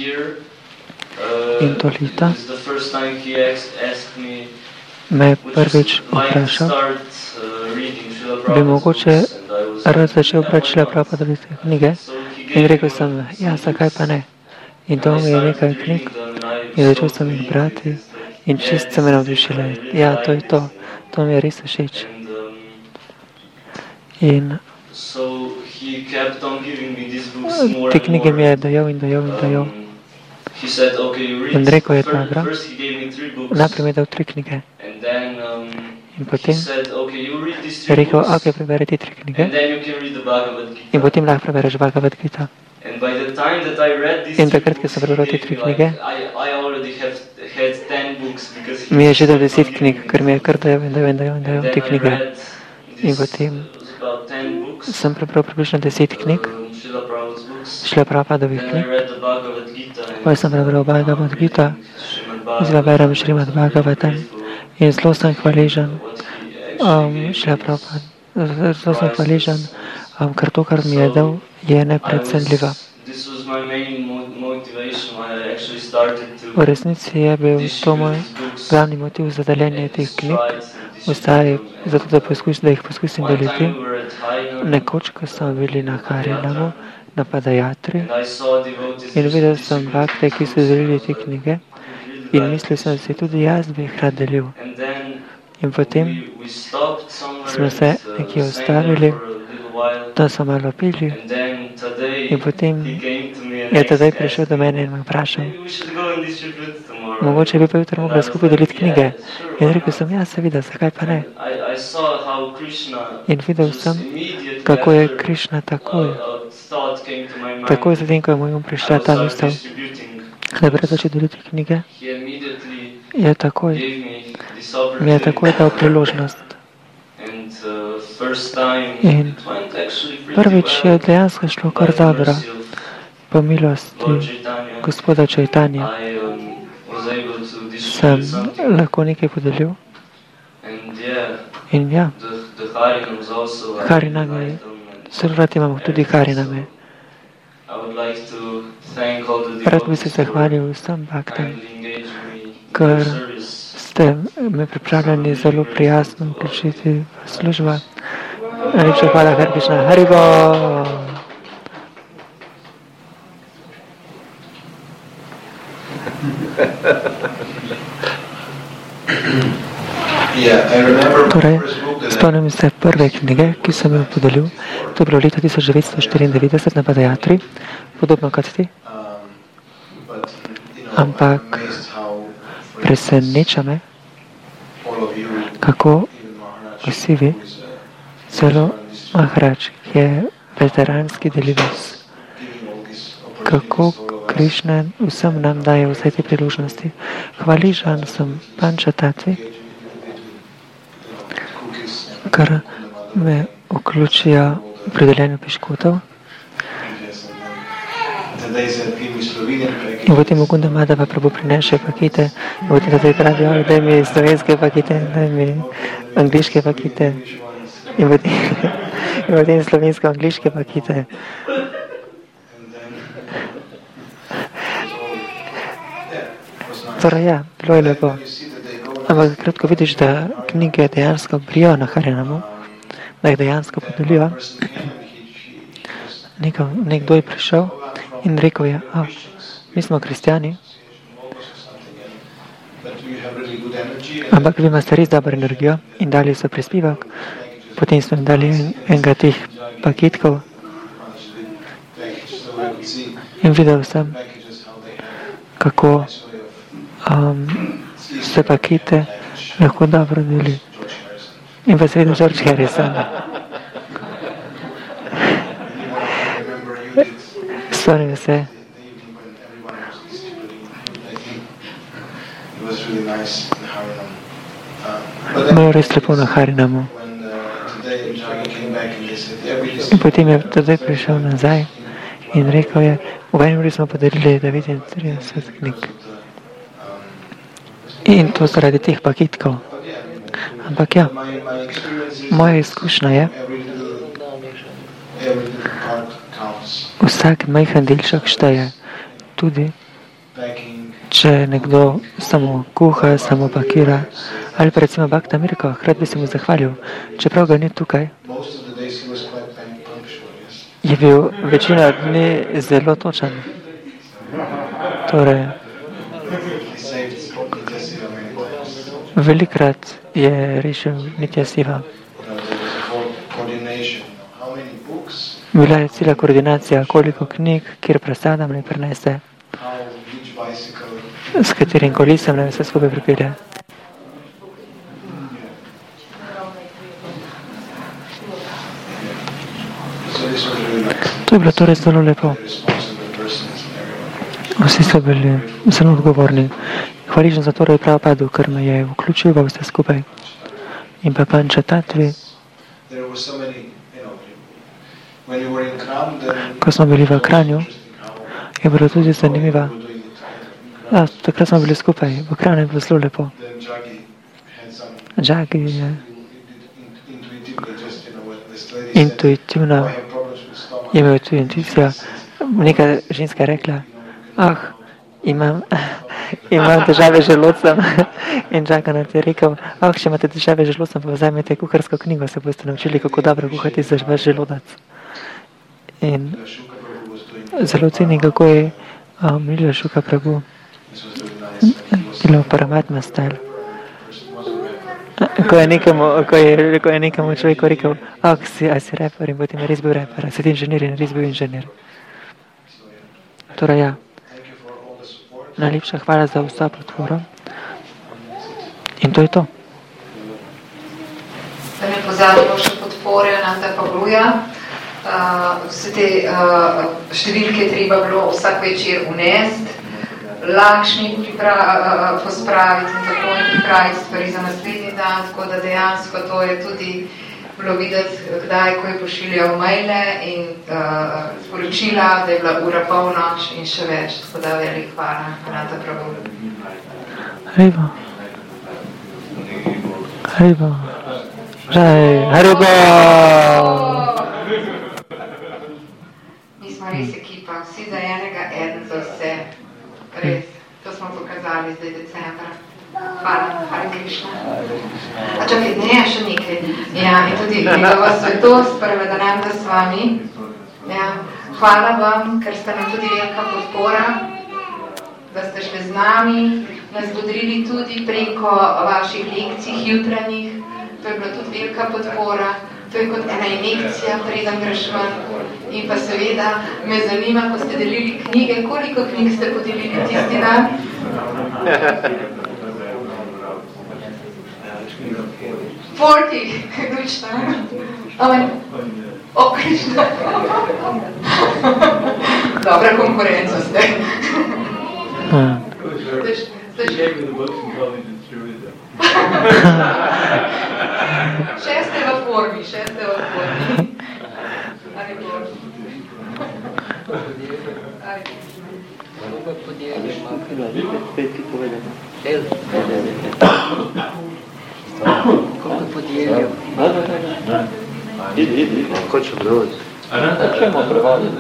In to leto me je prvič vprašal, bi mogoče rad začel brati Šrila Prabhupadove knjige in rekel sem, ja, zakaj pa ne. In to mi je nekaj knjig in začel sem jih brati In čist so me navdušile. Ja, to je to. To mi je res všeč. In te knjige mi je dajal in dajal in dajal. In rekel je, dobro, najprej mi je dal tri knjige. In potem je rekel, ok, preberi te tri knjige. In potem lahko prebereš Bhagavad Gita. In takrat, ko sem prebral te tri knjige, mi je že dal deset knjig, ker mi je kar dajal in dajal in dajal in dajal te knjige. In potem sem prebral približno deset knjig, Šrila Prabhupadovih knjig. Potem sem prebral Bhagavad Gita, zdaj berem Šrimad Bhagavatam in zelo sem hvaležen um, Šrila Prabhupada. Zelo sem hvaležen, um, ker to, kar mi je dal, je neprecenljivo. V resnici je bil to moj glavni motiv za deljenje teh knjig, vstaj zato, da, poskus, da jih poskusim deliti. Nekoč, ko smo bili na Harinamu, na Padayatri, in videl sem bhakte, ki so delili te knjige, in mislil sem, da se tudi jaz bi jih rad delil. In potem smo se nekje ustavili, da so malo pili, in potem je tedaj prišel do mene in me vprašal, mogoče bi pa jutro mogla skupaj deliti knjige. In rekel sem, ja, seveda, zakaj pa ne? In videl sem, kako je Krišna takoj, takoj zatem, ko je moj um prišla ta misel, da bi rad začel deliti knjige, je takoj, mi je takoj dal priložnost. In prvič je dejansko šlo kar dobro, po milosti gospoda Čajtanja sem lahko nekaj podelil. In ja, Hariname, zelo rad imamo tudi Hariname. Rad bi se zahvalil vsem bhaktam, ker ste me pripravljeni zelo prijazno vključiti v službo. Najlepša hvala, Hare Krishna, Haribo! Torej, spomnim se prve knjige, ki sem jo podelil. To je bilo leta tisoč devetsto štiriindevetdeset na Padayatri, podobno kot ti. Ampak preseneča me, kako vsi vi, celo Maharaj, ki je veteranski delivec, kako Krišna vsem nam daje vse te priložnosti. Hvaležen sem Pančatatvi, ker me vključijo pri deljenju piškotov. In potem Mukunda Madhava Prabhu prinese pakete, in potem tadej pravijo, daj mi slovenske pakete, daj mi angliške pakete, in potem, in potem slovensko-angliške pakete. Torej ja, bilo je lepo. Ampak kratko vidiš, da knjige dejansko brijo na Harinamu, da jih dejansko podelijo. Neko, nekdo je prišel in rekel je, oh, mi smo kristjani, ampak vi imate res dobro energijo in dali so prispevek, potem smo jim dali en, enega teh paketkov in videl sem, kako um, se pakete lahko dobro deli. In pa seveda George Harrison. Spomnim se. Bilo res lepo na Harinamu. In potem je tedaj prišel nazaj in rekel je, v eni uri smo podarili devetintrideset knjig. In to zaradi teh paketkov. Ampak ja, moja izkušnja je, vsak majhen delček šteje, tudi če nekdo samo kuha, samo pakira, ali pa recimo Bhakta Mirko, rad bi se mu zahvalil, čeprav ga ni tukaj, je bil večina dni zelo točen. Torej, Velikrat je rešil Nitya Siva. Bila je cela koordinacija, koliko knjig, kjer prasadam ne prenese, s katerim kolesom ne vse skupaj pripelje. To je bilo torej zelo lepo. Vsi so bili zelo odgovorni. Hvaležen za to, da je Prabhupada, ker me je vključil v vse skupaj. In pa Panča Tatvi. Ko smo bili v Kranju, je bilo tudi zanimivo. Ja, takrat smo bili skupaj. V Kranju je bilo zelo lepo. Džagi je intuitivno, je imel tu intuicijo. Neka ženska je rekla, ah, imam, imam težave z želodcem. In Džaganat je rekel, ah, če imate težave z želodcem, pa vzamete kuharsko knjigo, se boste naučili, kako dobro kuhati za vaš želodac. In zelo cenim, kako je um, Lila Šuka Prabhu bilo Paramatma style. Ko je nekemu, ko je, ko je nekemu človeku rekel, ah, si, a si reper in potem je res bil reper, a si ti inženir in res bil inženir. Torej, ja. Najlepša hvala za vso podporo. In to je to. Da ne pozabimo še podpore Ananda Pavluja. Uh, vse te uh, številke treba bilo vsak večer unesti, lakšni pripra, uh, pospraviti in tako in pripraviti stvari za naslednji dan, tako da dejansko to je tudi bilo videti, kdaj, ko je pošiljal maile in uh, sporočila, da je bila ura polnoč in še več, tako da velik hvala, Ananda Prabhu. Haribo. Haribo. Žaj, Haribo! Mi smo res ekipa, vsi za enega, eden za vse. Res, to smo pokazali zdaj decembra. Hvala, hvala Krišna. A čakaj, ne, še nekaj. Ja, in tudi njegova svetost, Pravadananda s vami. Ja, hvala vam, ker ste nam tudi velika podpora, da ste šli z nami, nas bodrili tudi preko vaših lekcij jutranjih. To je bila tudi velika podpora. To je kot ena injekcija, preden greš ven. In pa seveda me zanima, ko ste delili knjige, koliko knjig ste podelili tisti dan? Forty, Krišna. Amen. O, Krišna. Dobra konkurenca ste. Še ste v formi, še ste v formi. Ali bo? Koliko podjelje ima? Spet ti povedemo. Koliko podjelje? Idi, idi, ko će prevoditi. Ko ćemo prevoditi?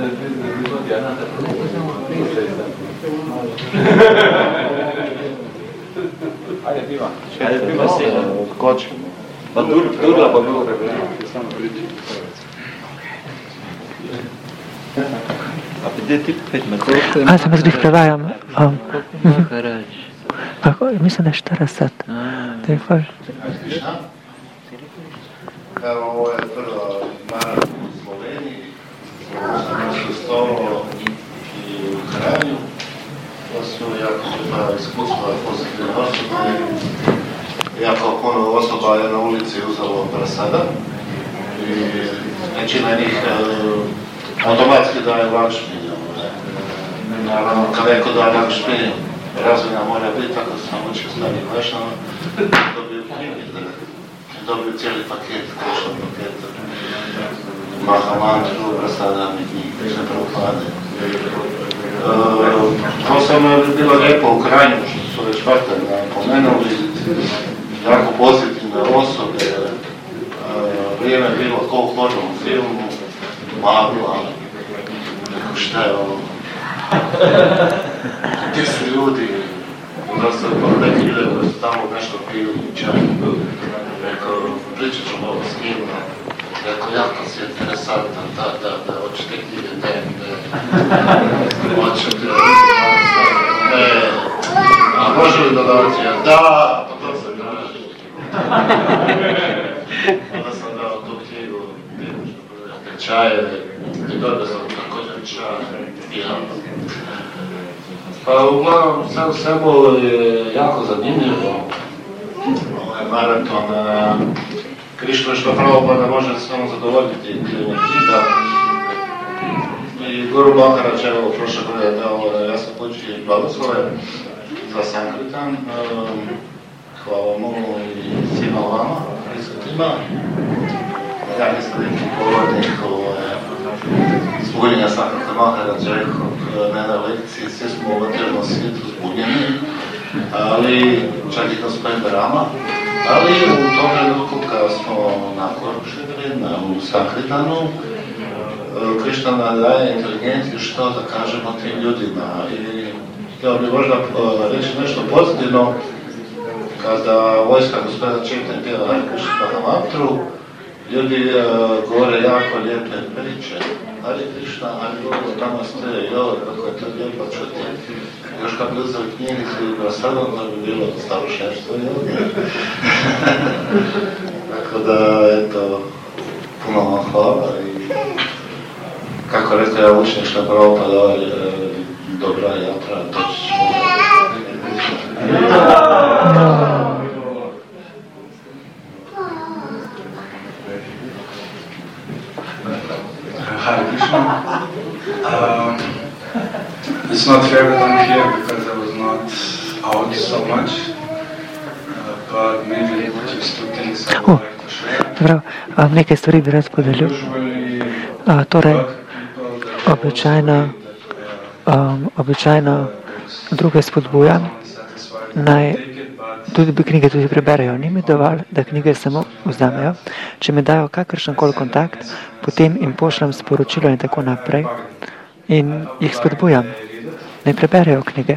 Ajde, piva. Ajde, piva se. Ko ćemo? Pa Durla pa bilo prevedeno. Samo priči. A gdje ti pet metod? A, sam zbih prevajam. Kako, mislim da je štirideset. To je fajn. Evo, ovo je prva maraton u Sloveniji, sam našao stolo i u Kranju. To su jako lijepa iskustva, pozitivne osobe. Jako puno osoba je na ulici uzelo prasada i većina njih automatski daje lakšminju. Naravno, kad neko daje lakšminju, razvina mora biti, tako sam učio staviti lešnama, dobiju knjige, dobiju cijeli paket, Krišna paket, Maha mantru, prasada mi knjige, sve Prabhupada. To sam bilo lijepo u Kranju, što su već Vatar napomenuli, jako pozitivne osobe, vrijeme je bilo kao u hornom filmu, magla, neko šta je ovo, gdje su ljudi, da se neke ljude koji su tamo nešto pili i čaj, rekao, pričat ću malo s njim, rekao, jako si interesantan, da, da, da, hoćete knjige, ne, ne, hoćete, ne, a može li da dođe, da, pa to se kaže. Onda sam dao tu knjigu, tečaje, i dobro sam također tečaje. Pa uglavnom, sve u svemu je jako zanimljivo. Ovaj maraton, Krišna što Prabhupada može samo zadovoljiti klinika. I Guru Maharaj, evo, prošle godine dao jasno poći blagoslove za Sankritan. Hvala mu i svima vama, prisutnima. Ja nisam neki govornik zbunjenja Sankritan Maharaja na jednoj lekciji. Svi smo u materijalnom svijetu zbunjeni, ali čak i to s Pemberama. Ali u tom trenutku kada smo na Kurukshetru, u Sankritanu, Krišna nam daje inteligenciju što da kažemo tim ljudima. I htio bi možda reći nešto pozitivno, kada vojska gospodina Chaitanya pjeva Hare Krishna Mahamantru, ljudi uh, govore jako lijepe priče. Hare Krishna, Hare Guru, tamo ste, joj, kako je to lijepo čuti. Još kad bi uzeli knjigicu i glasadom, da bi bilo starošenstvo, jel? Tako da, eto, puno vam hvala i kako rekao ja učenik što je Prabhupada, ovaj dobra jatra, to ću Hare Krishna. Um, it's not fair that I'm here because I was not out so much, uh, but maybe just two things I would like to share. Dobro, um, nekaj stvari bi rad podelil. Uh, torej, običajno, um, običajno druge spodbujam, naj tudi knjige tudi preberejo. Ni mi dovolj, da knjige samo vzamejo. Če mi dajo kakršenkoli kontakt, potem jim pošljem sporočilo in tako naprej in jih spodbujam. Naj preberejo knjige.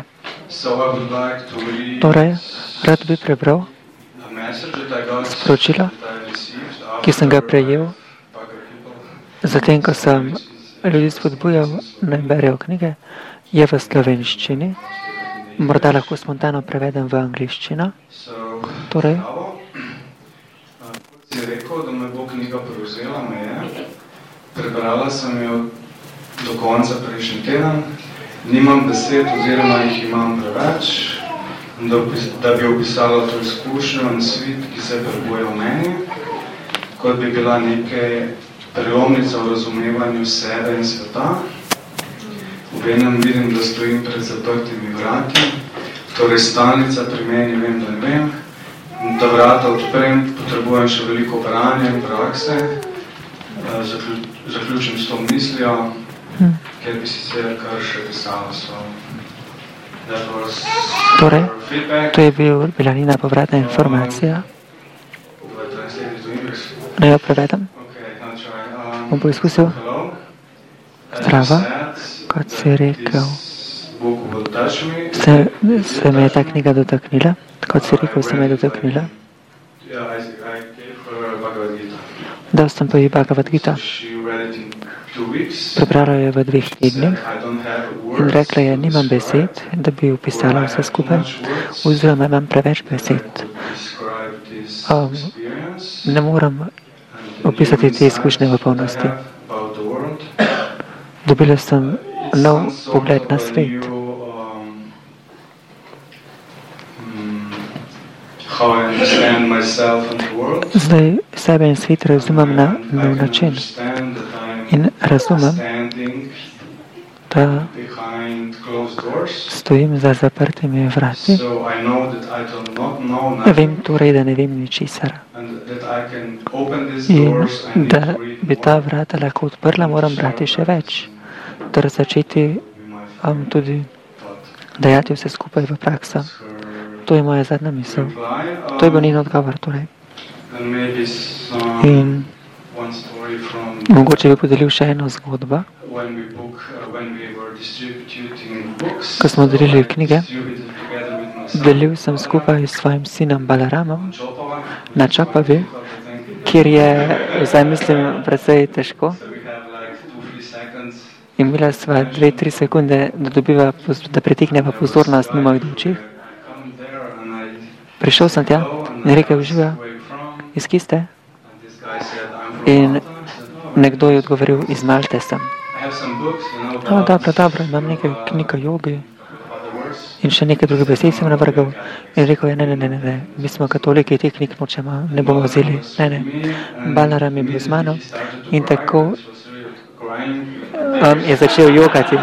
Torej, rad bi prebral sporočilo, ki sem ga prejel, zatem, ko sem ljudi spodbujal, naj berejo knjige, je v slovenščini. Morda lahko spontano prevedem v angliščino. Torej, kot si rekel, da me bo knjiga prevzela, me je. Prebrala sem jo do konca prejšnji teden. Nimam besed oziroma jih imam preveč, da, da bi opisala to izkušnjo in svet, ki se prebuja v meni, kot bi bila nekaj prelomnica v razumevanju sebe in sveta. Obenem vidim, da stojim pred zaprtimi vrati, torej stalnica pri meni, vem, da ne vem. Da vrata odprem, potrebujem še veliko branja in prakse. Zaključim s to mislijo, hmm. ker bi sicer kar še pisala. So, torej, to je bil, bila njena povratna informacija. Naj jo prevedem? Bom poizkusil. Zdravo. Kot si rekel, se, se me je ta knjiga dotaknila, kot si rekel, se me je dotaknila. Dal sem pa ji Bhagavad Gita. Prebrala je v dveh tednih in rekla je, nimam besed, da bi opisala vse skupaj, oziroma imam preveč besed. Um, ne moram opisati te izkušnje v polnosti. Dobila sem nov pogled na svet. Zdaj sebe in svet razumem na nov način. In razumem, da stojim za zaprtimi vrati. Vem torej, da ne vem ničesar. In da bi ta vrata lahko odprla, moram brati še več. Torej začeti um, tudi dajati vse skupaj v prakso. To je moja zadnja misel. To je bil njen odgovor. Torej. In mogoče bi podelil še eno zgodbo. Ko smo delili knjige, delil sem skupaj s svojim sinom Balaramom na Čopavi, kjer je, zdaj mislim, precej težko. Imela sva dve, tri sekunde, da, dobiva, da pritegneva pozornost mimo idečih. prišel sem tja in rekel, živijo, iz kje ste? In nekdo je odgovoril, iz Malte sem. O, dobro, dobro, imam nekaj knjig o jogi in še nekaj drugih besed sem navrgal. In rekel je, ne, ne, ne, ne, ne, mi smo katoliki, teh knjig nočemo, ne bomo vzeli, ne, ne. Balnaram je bil z mano in tako um, je začel jokati.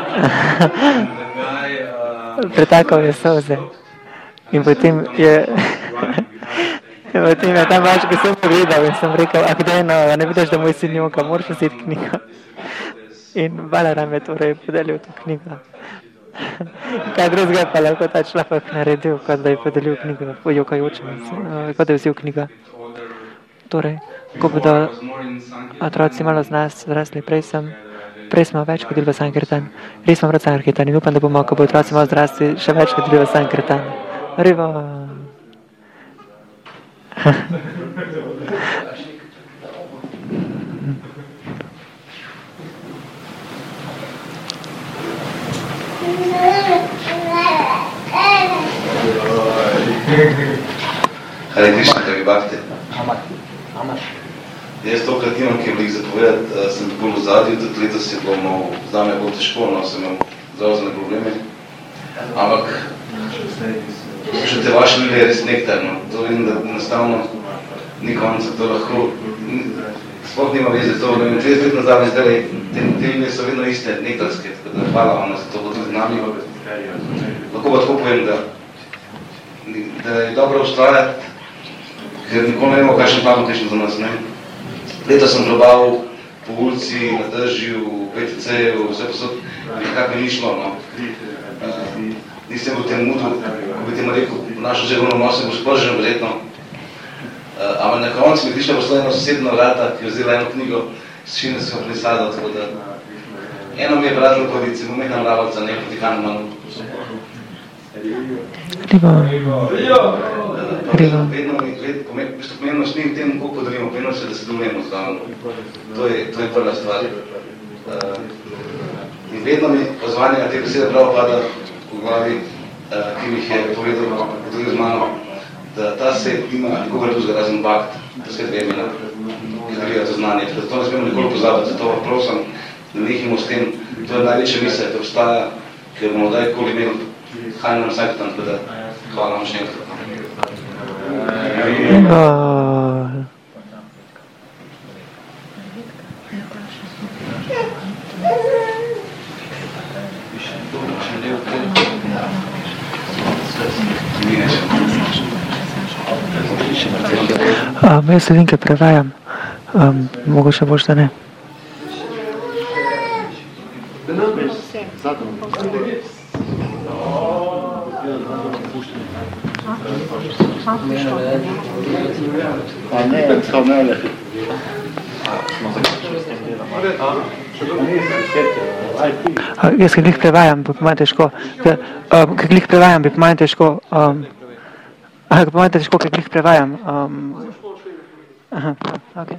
Pretakal je solze. In potem je in potem je ta mačka sem pogledal in sem rekel, a kdaj no, ne vidiš, da moj sin joka, moraš vzeti knjigo. In Balaram je torej podelil to knjigo. Kaj drugega pa lahko ta človek naredil, kot da je podelil knjigo o jokajočem, kot da je vzel knjigo. Torej, ko bodo otroci malo z nas zrasli, prej sem, prej smo več hodili v Sankirtan, res smo vrat Sankirtan in upam, da bomo, ko bo otroci malo zrasli, še več hodili v Sankirtan. Rivo! Hare Krishna, dragi bhakti. Jaz tokrat nimam, ki bi jih zapovedati, sem bolj v zadju, tudi letos je bilo malo, zdaj me bolj težko, no, sem imel zdravstvene probleme. Ampak, še te vaše ljude je res nektarno. To vidim, da enostavno ni konca, to lahko, sploh nima veze to, da vem, trideset let nazaj, zdaj, te, te ljude so vedno iste, nektarske, tako da hvala vam za to, tudi z nami. Lahko pa tako povem, da, da je dobro ustrajati, ker nikoli ne vemo, kakšen plan kakšen za nas, ne. Leta sem probal po ulici, na držju, v P T C-ju, vse posod, nekako ni šlo, no. Uh, nisem v tem mudu, ko bi temu rekel, našo želovno nosim, bo spložen, verjetno. Uh, ampak na koncu mi prišla posla eno sosedno vrata, ki je vzela eno knjigo, s čim sem jo prisadal, tako da eno mi je vratilo kodice, momena mravalca, ne proti Hanuman. Rivo. Rivo. Vedno mi, pomembnost ni v tem, koliko podarimo, pomembnost je, da se domujemo zdavno. To je, to je prva stvar. Uh, in vedno mi pozvanje na te besede prav pada v glavi, uh, ki mi jih je povedal tudi z mano, da ta svet ima nikogar drugega razen bhakt, da svet ve imena, ki zgledaj to znanje. Da to ne smemo nikoli pozabiti, zato prosim, da nehimo s tem, to je največja misel, da obstaja, ker bomo dajkoli imeli Hanuman Sankirtan, tako da hvala vam še enkrat. Um, jaz se linke prevajam, um, mogoče boš, da ne. A ne, to ne le. Jaz, kaj glih prevajam, bi po manj težko, kaj glih prevajam, bi po manj težko, kaj po manj težko, kaj glih prevajam. Aha, ok.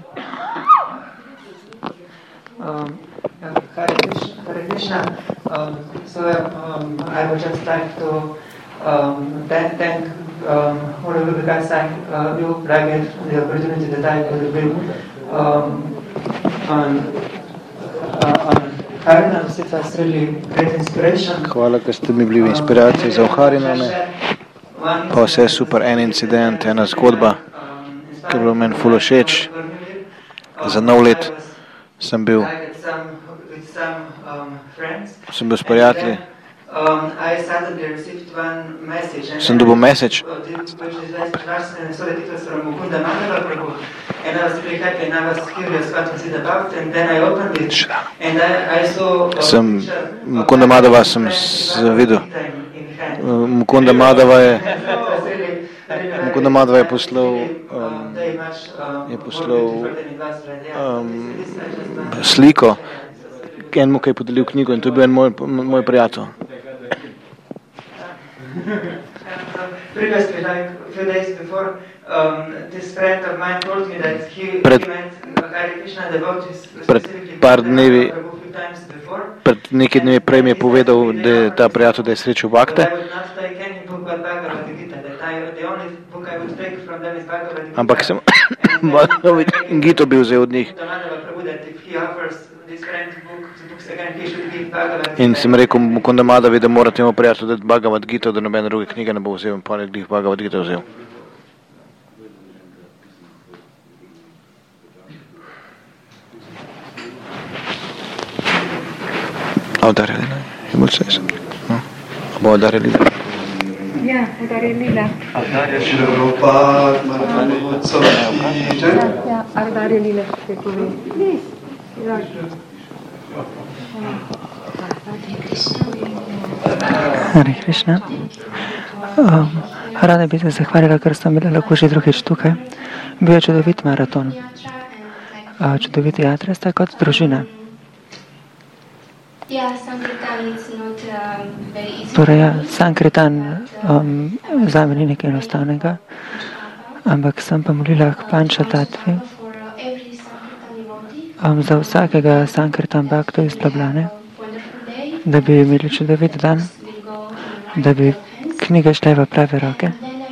Hare Krishna, so I would just like to Um, thank, thank um, all of you guys, thank uh, you, Ragged, the opportunity that I could be um, on, uh, on Harinam. It was really great inspiration. Hvala, ker ste mi bili inspiracija za Hariname. Pa vse super, en incident, ena zgodba, ki je bilo meni ful všeč. Za nov let sem bil, sem bil s prijatelji. Um, I suddenly received one message, and sem dobil message, which is and so that it was from Mukunda Madhava Prabhu, and I was really happy, and I was curious what was it about, and then I opened it, and I, I saw a sem, picture Mukunda Madhava sem videl. Mukunda Madhava je, Mukunda Madhava je poslal, um, je poslal um, sliko, enemu, ki je podelil knjigo, in to je bil en moj, moj prijatelj. Previously, like a few days before, um, this friend of mine told me that he, pred, he met Hare Krishna devotees pred par dnevi, pred nekaj dnevi prej mi je povedal, da je ta prijatelj, da je srečal bhakte. Ampak sem Gito bi vzel od njih. In sem rekel Mukunda Madhavi, da morate mu prijatelj dati Bhagavad Gita, da nobene druge knjige ne bo vzel in pa nekdih Bhagavad Gita vzel. Avdarja Lila, je bolj se sem. Bo Avdarja Lila. Ja, Avdarja Lila. Avdarja Šila Prabhupada, Maratona Vodcova. Ja, Avdarja Lila se pove. Hare Krishna. Um, rada bi se zahvalila, ker sem bila lahko že drugič tukaj. Bil je čudovit maraton. Uh, čudovit jatra sta kot družina. Torej, ja, Sankirtan um, zame ni nekaj enostavnega, ampak sem pa molila k Panča Tatvi um, za vsakega Sankirtan Bhakta iz Ljubljane, da bi imeli čudovit dan, da bi knjige šle v prave roke.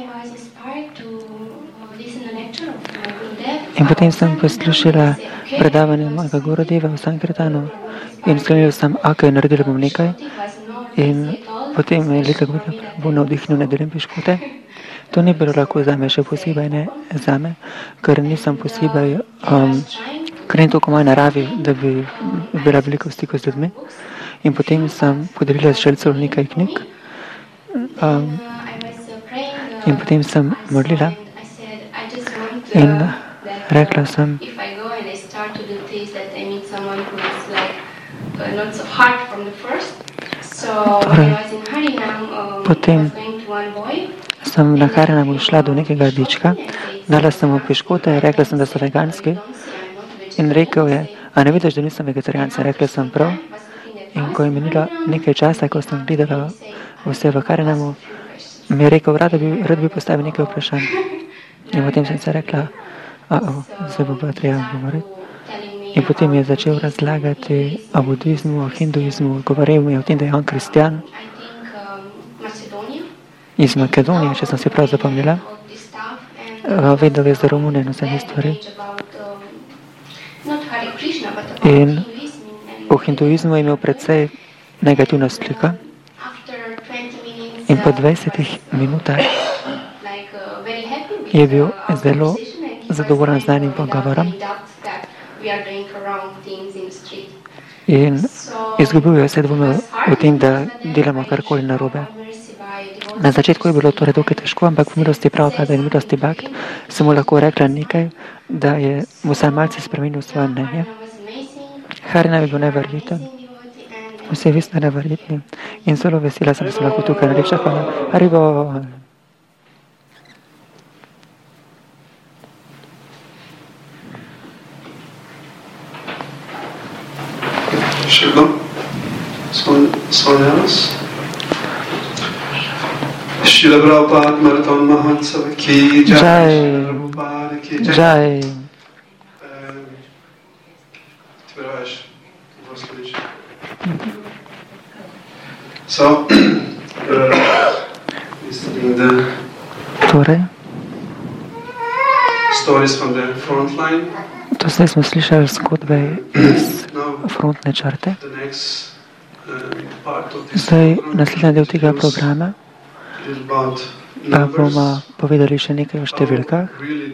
In potem sem poslušala predavanje mojega Gurudeva v Sankirtanu in sklenila sem, ok, naredila bom nekaj. In potem me je Lila bo navdihnil, ne delim piškote. To ni bilo lahko zame, še posebej ne zame, ker nisem posebej, um, ker ni toliko moje naravi, da bi bila veliko v stiku z ljudmi. In potem sem podarila še celo nekaj knjig. Um, in potem sem molila in rekla sem, torej, potem sem na Harinamu šla do nekega dička, dala sem mu piškote, rekla sem, da so veganski in rekel je, a ne vidiš, da nisem vegetarijanca, rekla sem prav. In ko je minilo nekaj časa, ko sem gledala vse v Harinamu, mi je rekel, rad bi, rad bi postavil nekaj vprašanj. In potem sem se rekla, a o, zdaj bo pa treba govoriti. In potem je začel razlagati o budizmu, o hinduizmu, govoril mi je o tem, da je on kristjan iz Makedonije, če sem si prav zapomnila. Vedel je za Romune in vse te stvari. In o hinduizmu je imel precej negativna slika. In po dvajsetih minutah je bil zelo zadovoljen z danim pogovorom. In izgubil je vse dvome o tem, da delamo karkoli narobe. Na začetku je bilo torej dokaj težko, ampak v milosti Prabhupada in milosti Bhakt sem mu lahko rekla nekaj, da je mu sam malce spremenil svoje mnenje. Harina je bil neverjeten, vse vi ste neverjetni in zelo vesela sem, da sem lahko tukaj. Najlepša hvala. Haribo. Še kdo? Sonjanos? Šrila Prabhupada Maraton Mahotsava ki jai. Jai. Jai. Ti prevajaš v slediš. So, listening the torej, stories from the front line. To zdaj smo slišali zgodbe iz frontne črte. Zdaj, naslednji del tega programa pa bomo povedali še nekaj o številkah,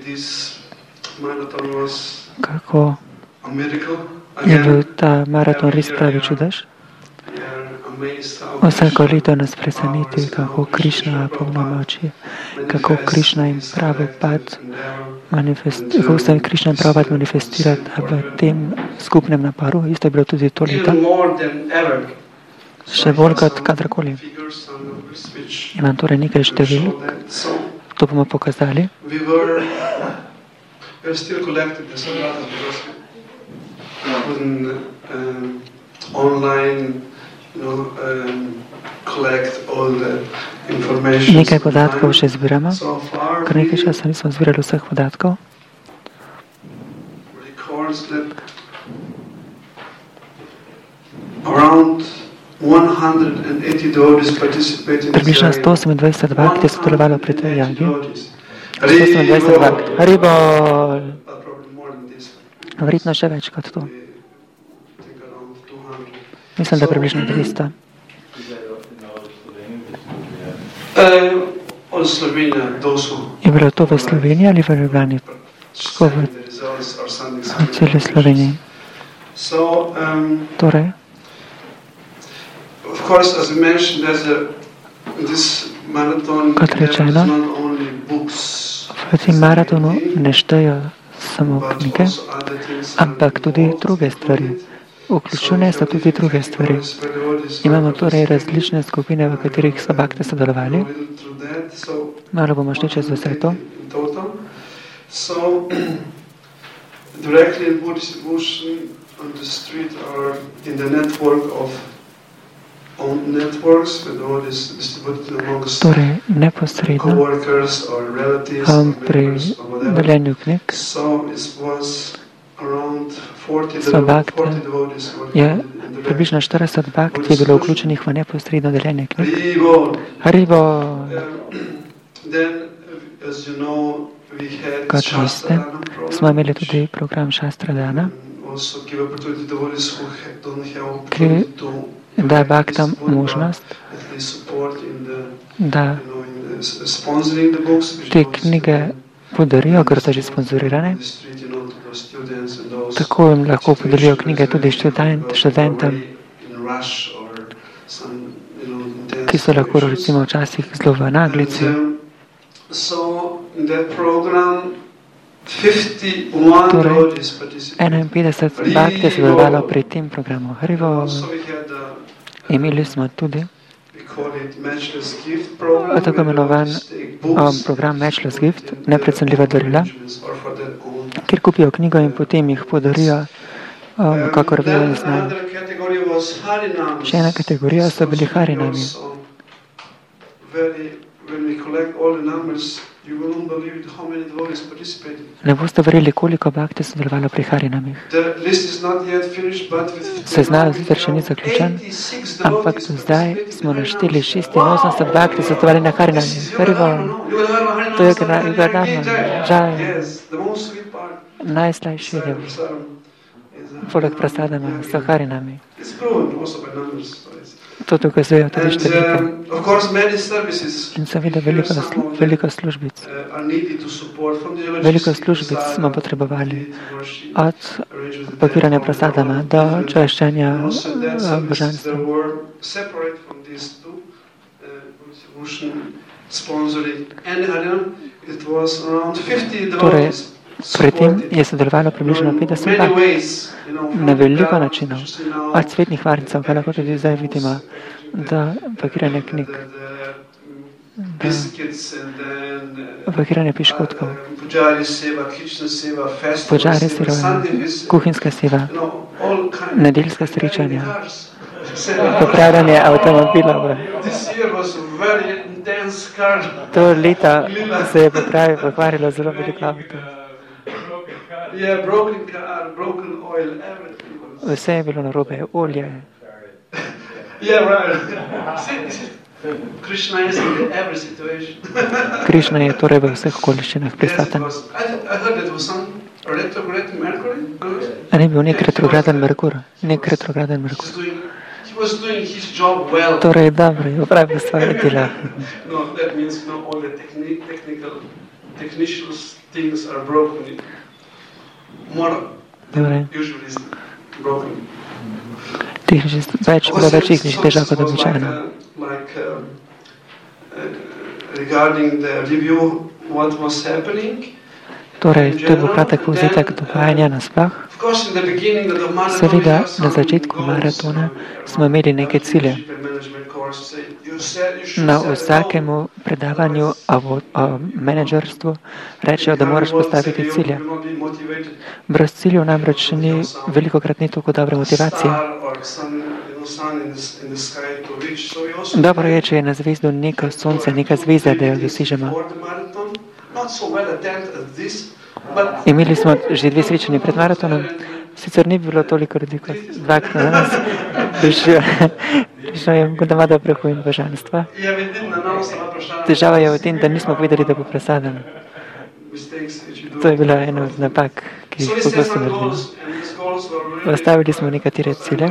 kako je bil ta maraton res pravi čudež. Vsako leto nas preseneti, kako Krišna polnomoči, kako Krišna in Prabhupada kako se Krišna in Prabhupada manifestirata v tem skupnem naporu. Isto je bilo tudi to leto. Še bolj kot kadarkoli. Imam torej nekaj številk, to bomo pokazali. Nekaj podatkov še zbiramo, ker nekaj časa nismo zbirali vseh podatkov. Around Približno sto osemindvajset bhakti je sodelovalo pri tej jagi. sto osemindvajset bhakti. Haribol! Verjetno še več kot to. Mislim, da je približno dvesto. Je bilo to v Sloveniji ali v Ljubljani? V celi Sloveniji. Torej, kot rečeno, v tem maratonu ne štejo samo knjige, ampak tudi druge stvari. Vključene so tudi druge stvari. Imamo torej različne skupine, v katerih so bhakti sodelovali. Malo bomo šli čez vse to. Torej, neposredno um, pri deljenju knjig so bhakti, je približno štirideset bhakti je bilo vključenih v neposredno deljenje knjig. Haribo! Kot veste, smo imeli tudi program Šastradana, ki daje bhaktam možnost, da te knjige podarijo, ker so že sponzorirane. Tako jim lahko podelijo knjige tudi študent, študentom, ki so lahko recimo včasih zelo v naglici. Torej, enainpetdeset bhakti je sodelovalo pri tem programu. Haribo, imeli smo tudi tako imenovan um, program Matchless Gift, neprecenljiva darila, kjer kupijo knjigo in potem jih podarijo, um, kakor vejo in znajo. Še ena kategorija so bili harinami. Ne boste verjeli, koliko bhakti je sodelovalo pri harinamih. Seznam sicer še ni zaključen, ampak do zdaj smo našteli šestinosemdeset bhakti sodelovali na harinamih. Haribo, to je Jugardarma, žal, najslajši del. Poleg prasadama so harinami. To dokazujejo tudi številke. In seveda veliko, veliko službic. Veliko službic smo potrebovali od pakiranja prasadama do čaščenja božanstva. Torej, pri tem je sodelovalo približno petdeset bhakti na veliko načinov. Od cvetnih varnicov, kaj lahko tudi zdaj vidimo, do pakiranja knjig, do pakiranja piškotkov, požari seva, kuhinjska seva, nedeljska srečanja, popravljanje avtomobilov. To leto se je pokvarilo zelo veliko avto. Vse je bilo narobe, olje. Krišna je torej v vseh okoliščinah prisoten. A ne bil nek retrograden Merkur? Nek retrograden Merkur. Torej, dobro, je opravil svoje dela. Dobre. Več, bilo več tehničnih težav kot običajno. Torej, to je bil kratek povzetek dogajanja nasploh. Seveda, na začetku maratona smo imeli neke cilje. Na vsakemu predavanju o, o menedžerstvu rečejo, da moraš postaviti cilje. Brez ciljev namreč ni velikokrat ni toliko dobre motivacije. Dobro je, če je na zvezdu neko sonce, neka zvezda, da jo dosežemo. Imeli smo že dve srečanje pred maratonom, sicer ni bilo toliko ljudi kot dvakrat na nas. Krišna je Mukundamada preko in božanstva. Težava je v tem, da nismo povedali, da bo presaden. To je bila ena od napak, ki jih pogosto naredimo. Postavili smo nekatere cilje.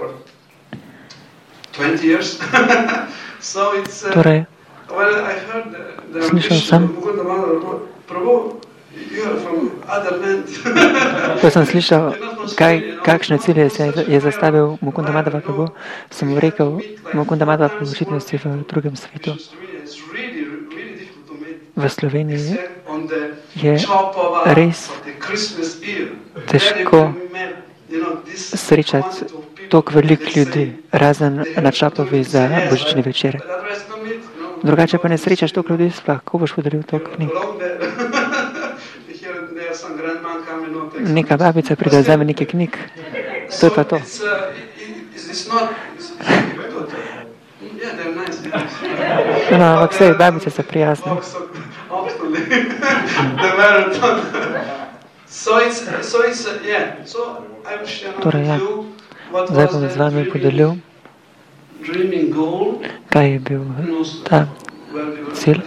Torej, slišal sem, ko sem slišal, kaj, kakšne cilje je zastavil Mukundamadava Prabhu, sem mu rekel, Mukundamadava Prabhu očitnosti v drugem svetu. V Sloveniji je res težko srečati toliko veliko ljudi, razen na Čapovi za božični večer. Drugače pa ne srečaš toliko ljudi, sploh, ko boš podelil toliko knjig. Neka babica pride vzame nekaj knjig, to je pa to. No, ampak vse babice so prijazne. Torej, ja, zdaj bom z vami podelil, kaj je bil ta cilj.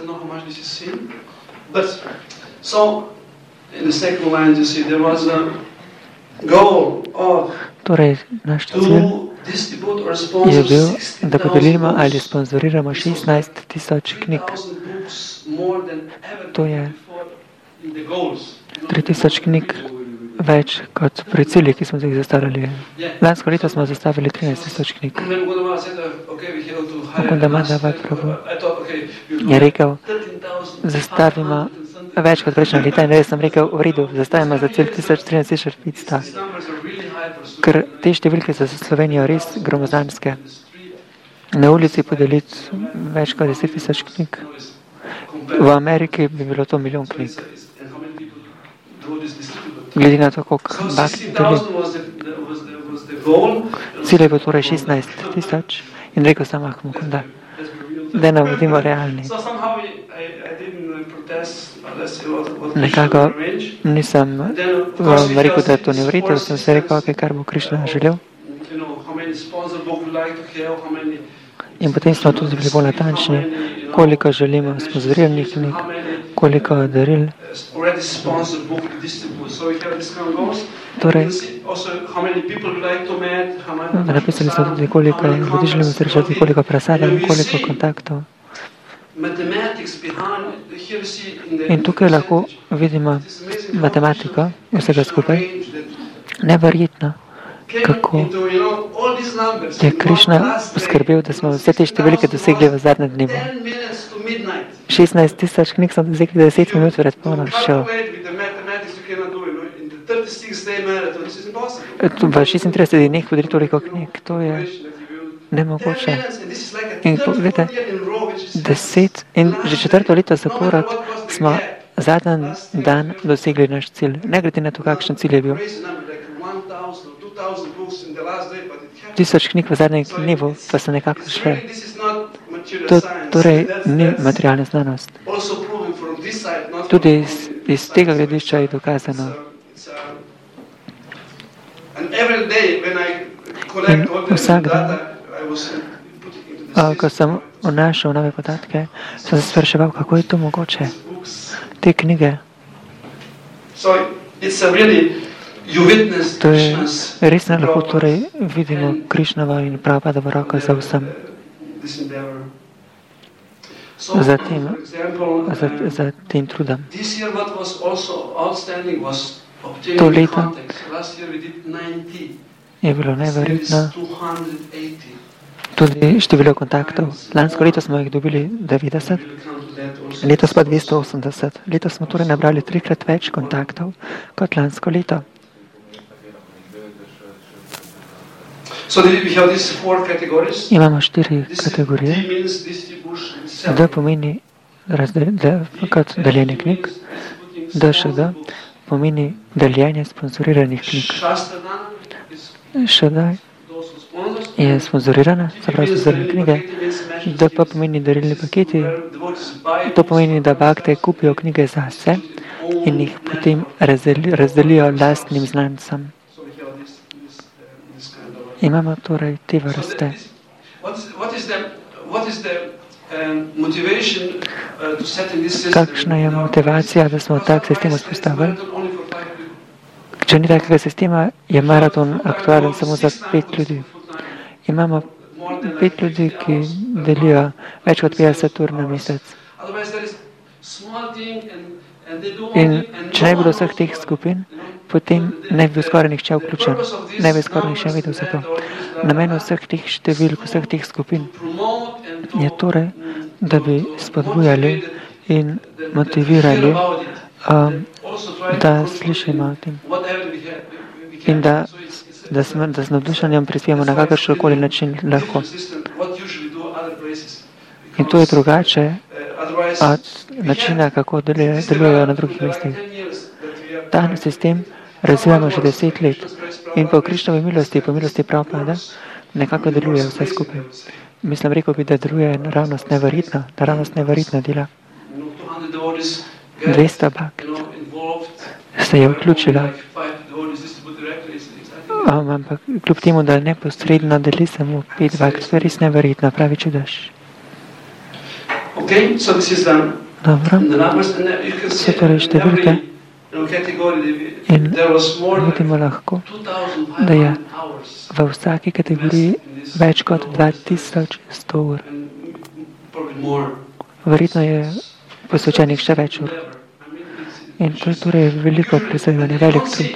Torej, naš cilj je bil, da podelimo ali sponzoriramo šestnajst tisoč knjig. To je tri tisoč knjig več kot pri ciljih, ki smo jih zastavili. Lansko leto smo zastavili trinajst tisoč knjig. Mukundamada Prabhu je rekel, zastavimo več kot prejšnja leta, in res sem rekel, v redu, zastavimo za cilj trinajst tisoč petsto. Ker te številke so za Slovenijo res gromozanske. Na ulici podeliti več kot deset tisoč knjig. V Ameriki bi bilo to milijon knjig. Glede na to, koliko bhakti deli. Cilj je bil torej šestnajst tisoč in rekel sem, ah, Mukunda, da ne bodimo realni. Nekako nisem vam rekel, da to ne v redu, sem se rekel, okay, kar bo Krišna želel. In potem smo tudi bili bolj natančni, koliko želimo sponzoriranih knjig, koliko daril. Torej, napisali smo tudi, koliko ljudi želimo srečati, koliko prasadam, koliko kontaktov. In tukaj lahko vidimo matematiko vsega skupaj. Neverjetno, kako je Krišna poskrbel, da smo vse te številke dosegli v zadnjem dnevu. šestnajst tisoč knjig smo dosegli deset minut pred polnočjo. V šestintridesetih dneh podeli toliko knjig, to je nemogoče. In pogledajte, deset in že četrto leto zapored smo zadnji dan dosegli naš cilj. Ne glede na to, kakšen cilj je bil. Tisoč knjig v zadnjem dnevu pa so nekako šle. To torej ni materialna znanost. Tudi iz, iz tega gledišča je dokazano. In vsak dan, ko sem vnašal nove podatke, sem se spraševal, kako je to mogoče. Te knjige. To je res lahko, torej vidimo Krišnova in Prabhupada roko za vsem. Za tem, za, za tem trudom. To leto je bilo neverjetno. Tudi število kontaktov. Lansko leto smo jih dobili devetdeset, letos pa dvesto osemdeset. Letos smo torej nabrali trikrat več kontaktov kot lansko leto. Imamo štiri kategorije. D pomeni razdel, D kot deljenje knjig. D še D pomeni deljenje sponzoriranih knjig. Še D je sponzorirana, se pravi sponzorirane knjige. D pa pomeni darilni paketi. To pomeni, da bhakte kupijo knjige zase in jih potem razdeli, razdelijo lastnim znancem. Imamo torej te vrste. Kakšna je motivacija, da smo tak sistem vzpostavili? Če ni takega sistema, je maraton aktualen samo za pet ljudi. Imamo pet ljudi, ki delijo več kot petdeset ur na mesec. In če ne bi bilo vseh teh skupin, potem ne bi bil skoraj nihče vključen, ne bi skoraj nihče videl za to. Namen vseh teh številk, vseh teh skupin je torej, da bi spodbujali in motivirali, um, da slišimo o tem. In da, da, smo, da z navdušenjem prispijemo na kakršenkoli način lahko. In to je drugače od načina, kako delujejo na drugih mestih. Ta sistem razvijamo že deset let in po Krišnovi milosti, po milosti Prabhupada, nekako deluje vse skupaj. Mislim, rekel bi, da deluje naravnost neverjetna, naravnost neverjetna dela. dvesto bakt se je vključila, um, ampak kljub temu, da neposredno deli samo pet bakt, to je res neverjetno, pravi čudež. Dobro, vse torej številke in vidimo lahko, da je v vsaki kategoriji več kot dva tisoč sto ur. Verjetno je posvečenih še več ur. In to je torej veliko prizadevanje, velik trud.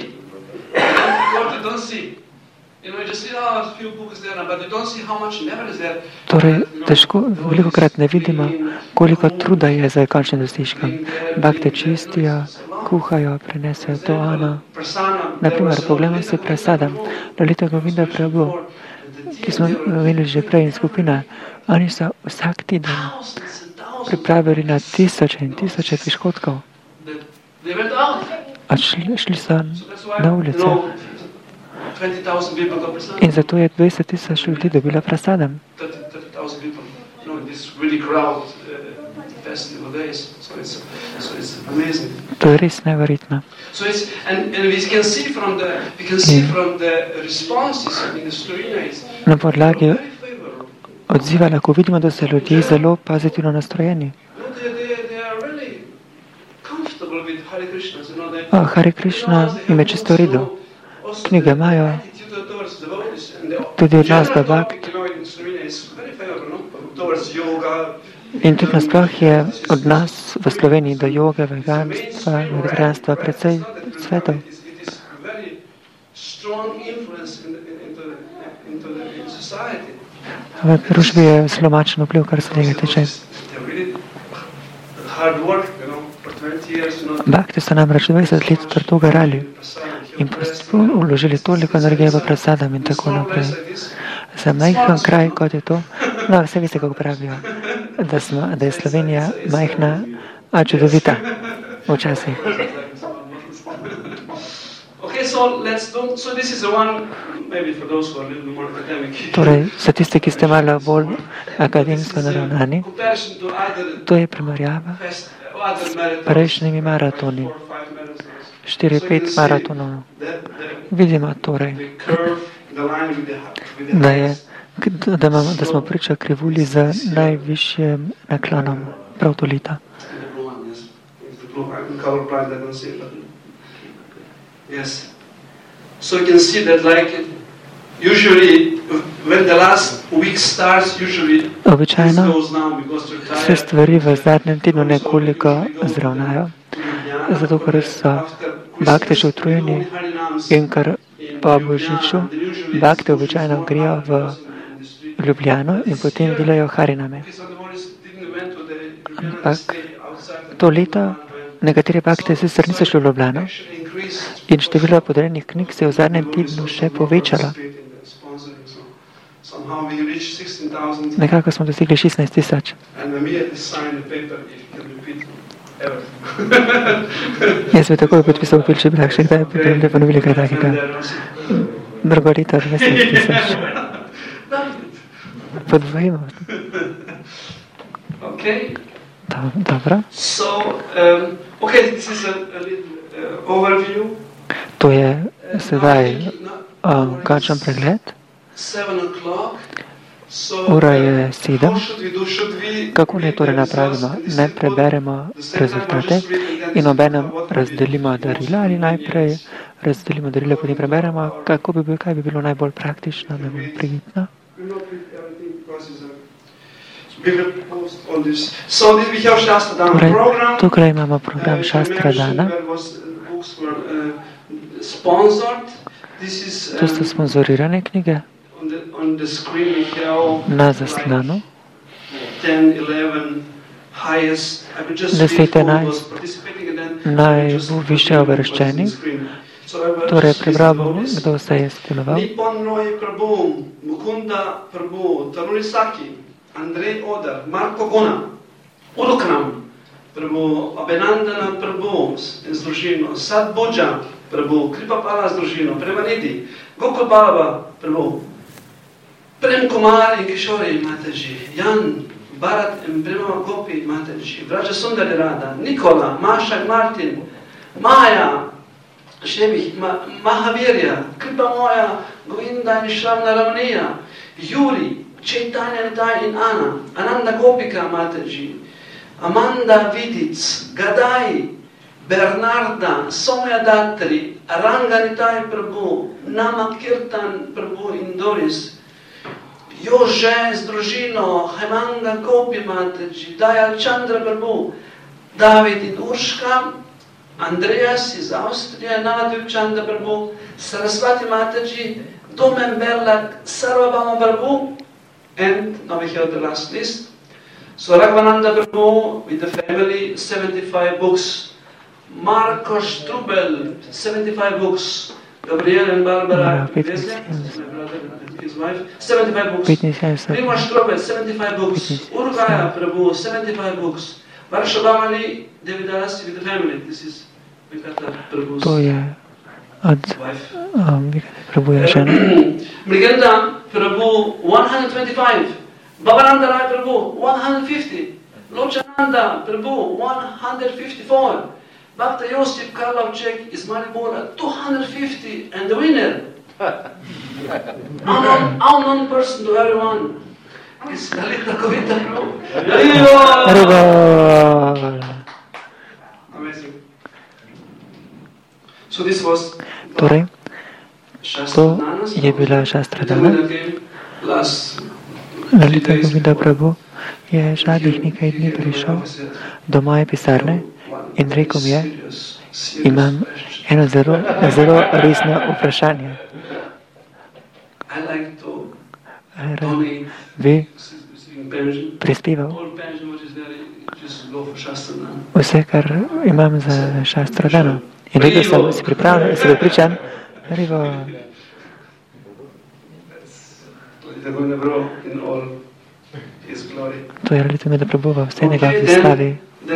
Torej, težko, veliko krat ne vidimo, koliko truda je za končnim dosežkom. Bakte čistijo, kuhajo, prenesejo to, ono. Naprimer, pogledamo se prasadam. Lalita Govinda Prabhu, ki smo imeli že prej in skupina, oni so vsak teden pripravili na tisoče in tisoče piškotkov. A šli, šli so na ulice. In zato je dvajset tisoč ljudi dobila prasadam. To je res neverjetno. Na podlagi odziva lahko vidimo, da so ljudje zelo pozitivno nastrojeni. Oh, Hare Krishna ime čisto v redu. Knjige imajo, tudi odnos do bakt. In tudi nasploh je odnos v Sloveniji do joge, veganstva, vegetarijanstva precej svetov. V družbi je zelo močen vpliv, kar se tega tiče. Bakti so namreč dvajset let trdo garali in vložili toliko energije v prasadam in tako naprej. Za majhen kraj, kot je to, no, vse veste, kako pravijo, da, smo, da je Slovenija majhna, a čudovita včasih. Torej, za tiste, ki ste malo bolj akademsko naravnani, to je primerjava s prejšnjimi maratoni, štiri pet maratonov. Vidimo torej, da, je, da, imamo, da smo priča krivulji z najvišjim naklonom, prav tolita. Yes. So you can see that like usually when the last week starts, usually Običajno se stvari v zadnjem tednu nekoliko zravnajo, zato ker so bakte že utrujeni in ker po Božiču bakte običajno grejo v Ljubljano in potem delajo hariname. Ampak to leto nekatere bakte sicer niso šli v Ljubljano in število podarjenih knjig se je v zadnjem tednu še povečalo. Nekako smo dosegli šestnajst tisoč. Jaz bi takoj podpisal pil, če bi lahko še kdaj ponovili kaj takega. Drugo leto dvajset tisoč. Podvojimo. Dobro. To je sedaj um, končen pregled. Ura je sedem. Kako naj torej napravimo? Ne preberemo rezultate in obenem razdelimo darila ali najprej razdelimo darila, potem preberemo, kako bi bilo, kaj bi bilo najbolj praktično, najbolj prijetno. Torej, tukaj imamo program Šastra Dana. To so sponzorirane knjige. Na zaslanu deset enajst najviše uvrščenih. Torej, prebral bom, kdo se je sodeloval. Andrej Odar, Marko Gona, Urukram, Prabhu Abhinandana Prabhu z družino, Sad Bodža, Prabhu Kripapala z družino, Premanidi, Gokul Baba, Prabhu, Prem Kumar in Kishori Mataji, Jan, Bharat in Prema Gopi Mataji, Vraja Sundari Radha, Nikola, Masha Martin, Maja, Shemi, Mahavirya, Kripa Moja, Govinda in Shravna Ramaniya, Yuri, Chaitanya Nitai in Anna, Ananda Gopika Mataji, Amanda Vidic, Gadai, Bernarda, Somya Dattari, Aranga Nitai Prabhu, Nama Kirtan Prabhu in Doris, Jože z družino, Hemanga Gopi Mataji, Dayal Chandra Prabhu, David in Urška, Andreas iz Avstrije, Navadvip Chandra Prabhu, Sarasvati Mataji, Domen Berlak, Sarvabhama Prabhu, and now we have the last list. So Raghavananda Prabhu with the family, seventy-five books. Marko Strubel, seventy-five books. Gabriel and Barbara Vesle, my brother and his wife, seventy-five books. Primož Strubel, seventy-five books. Urugaya Prabhu, seventy-five books. Varshabamali, Devidasi with the family. This is Vikata Prabhu's wife. Mriganda Prabhu, one hundred twenty-five. Bhavananda Rai Prabhu, one hundred fifty. Lochananda Prabhu, one hundred fifty-four. Bhakta Yosif Karlavchek is Maribora, two hundred fifty. And the winner, unknown, unknown person to everyone, is Lalita Kovita Prabhu. Amazing. So this was torej, to je bila Šastra Dana. Lalita Govinda Prabhu je zadnjih nekaj dni prišel do moje pisarne in rekel mi je, imam eno zelo, zelo resno vprašanje. Rad bi prispeval vse, kar imam za Šastro Dano. In rekel sem, si pripravljen, si pripričan, Haribo. To je Lalita Govinda Prabhu v vsej njegovi slavi.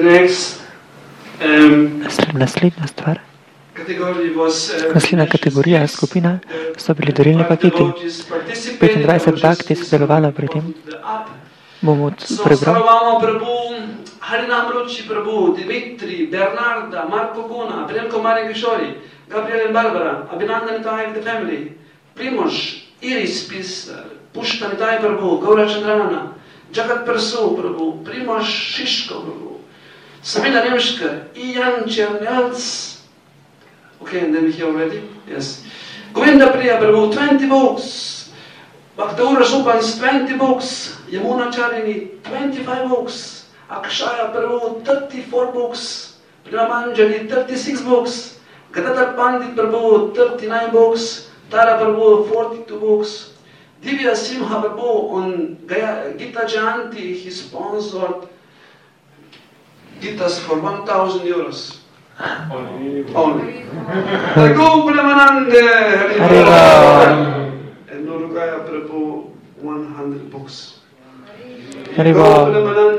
Naslednja stvar, naslednja kategorija, skupina, so bili darilni paketi. petindvajset bhakti je sodelovalo pri tem. Bomo prebral. Harinamruchi Prabhu, Dimitri, Bernarda, Marko Guna, Prem Kumar and Kishori, Gabriel and Barbara, Abhinanda Nitai and the family, Primož, Iris Pisar, Pushta Nitai Prabhu, Gaura Chandrana, Jagat Persu Prabhu, Primož Shishko Prabhu, Samina Nemshka, Ian Chernels. Okay, and then we hear already? Yes. Govinda Priya Prabhu, twenty books. Bhaktaura Supans, twenty books. Yamuna Charini, twenty-five books. Akshaya Prabhu, thirty-four books. Premamanjali, thirty-six books. Gadadhar Pandit Prabhu, thirty-nine books. Tara Prabhu, forty-two books. Divya Simha Prabhu on Gita Jayanti, he sponsored Gitas for one thousand euros. Only. Only. Go Premanande! Haribo! And Nurugaya Prabhu, one hundred books. Haribo!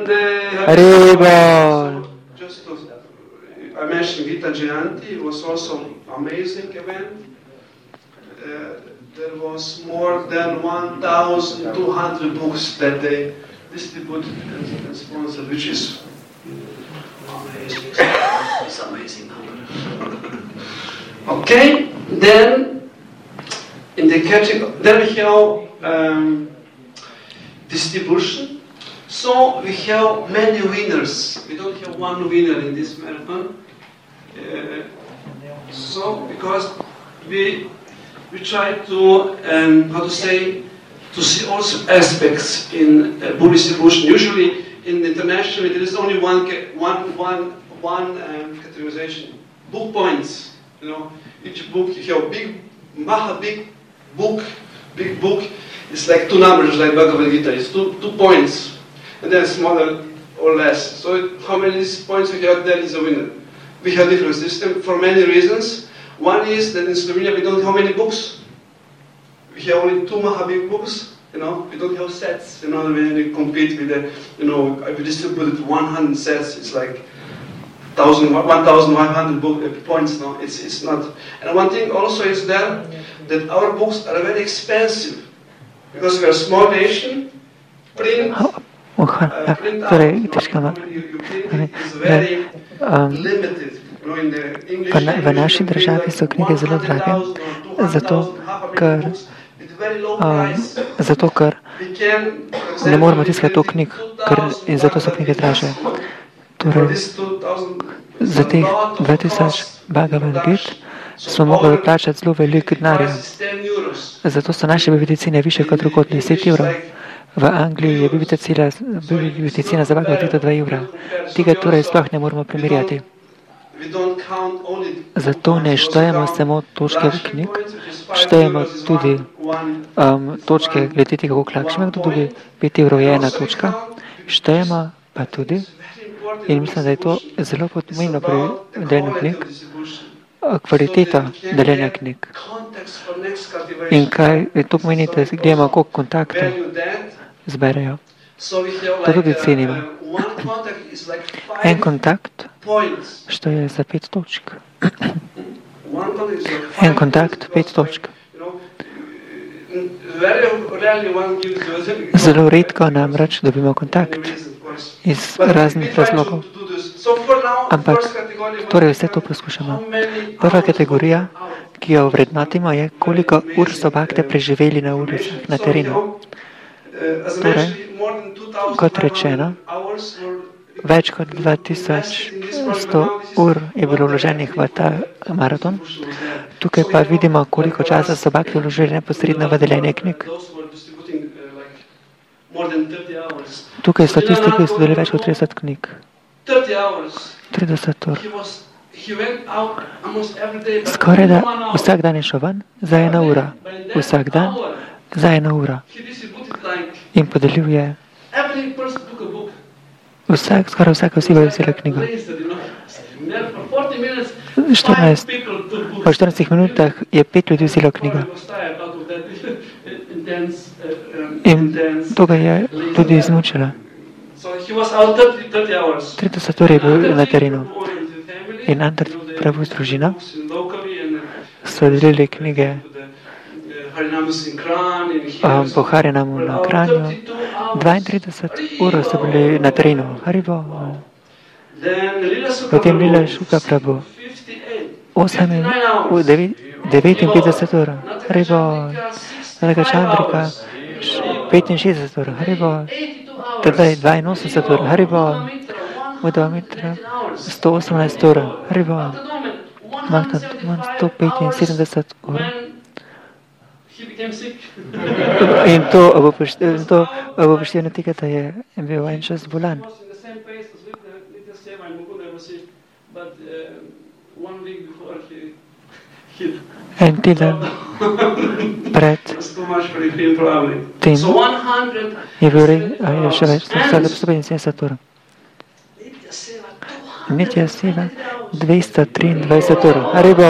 Haribo! Just to, I mentioned Gita Jayanti, it was also amazing event. Uh, there was more than one thousand two hundred books that they distributed and, and sponsored, which is amazing. It's amazing number. Okay, then in the category, then we have um, distribution. So we have many winners. We don't have one winner in this marathon. Uh, so because we we try to um, how to say to see also aspects in uh, book distribution. Usually in international there is only one one one one um, categorization. Book points. You know, each book you have big, maha big book, big book. It's like two numbers, like Bhagavad Gita. It's two two points, and then smaller or less. So how many points we have, there is a winner. We have different system for many reasons. One is that in Slovenia we don't have many books. We have only two Mahabig books. You know, we don't have sets. You know, when we compete with the, you know, we distributed one hundred sets. It's like one thousand one hundred book uh, points. No, it's it's not. And one thing also is there that our books are very expensive because we are a small nation. Print. Uh, print out, you, you print is very limited. V naši državi so knjige zelo drage, zato ker, um, zato ker ne moramo tiskati to knjig, ker, in zato so knjige draže. Torej, za teh dva tisoč Bhagavad Gita smo mogli plačati zelo veliko denarja. Zato so naše bibliotecine više kot drugod deset evrov. V Angliji je bibliotecina za Bhagavad Gita dva evra. Tega torej sploh ne moramo primerjati. Zato ne štejemo samo točke v knjig, štejemo tudi um, točke glede tega, koliko lakšne, kdo dobi pet evrov je ena točka, štejemo pa tudi, in mislim, da je to zelo pomembno pri deljenju knjig, kvaliteta deljenja knjig. In kaj to pomeni, da gledamo, koliko kontaktov zberejo. To tudi cenimo. En kontakt, što je za pet točk. En kontakt, pet točk. Zelo redko namreč dobimo kontakt iz raznih razlogov. Ampak torej vse to poskušamo. Prva kategorija, ki jo vrednotimo, je, koliko ur so bhakte preživeli na ulicah, na terenu. Torej, kot rečeno, več kot dva tisoč sto ur je bilo vloženih v ta maraton. Tukaj pa vidimo, koliko časa so bhakti vložili neposredno v deljenje knjig. Tukaj so tisti, ki so delili več kot trideset knjig. trideset ur. Skoraj da vsak dan je šel ven za eno uro. Vsak dan za eno uro. In podelil je vsak, skoraj vsaka oseba je vzela knjigo. štirinajst, po štirinajstih minutah je pet ljudi vzelo knjigo. In to ga je tudi izmučilo. trideset ur je bil na terenu. In Antar Prabhu s družino so delili knjige um, po Harinamu na Kranju. dvaintrideset ur so bili na terenu. Haribo. Potem Lila Šuka Prabhu. devetinpetdeset ur. Haribo. Radha Chandrika. petinšestdeset ur. Haribo. Tedaj dvainosemdeset ur. Haribo. Uddhava Mitra. sto osemnajst ur. Haribo. Mahta sto petinsedemdeset ur. In to ob upoštevanju tega, da je bil en čas bolan. En teden pred tem je bil je še več, sto petinsedemdeset ur. Nitya Seva dvesto triindvajset ur. Haribo!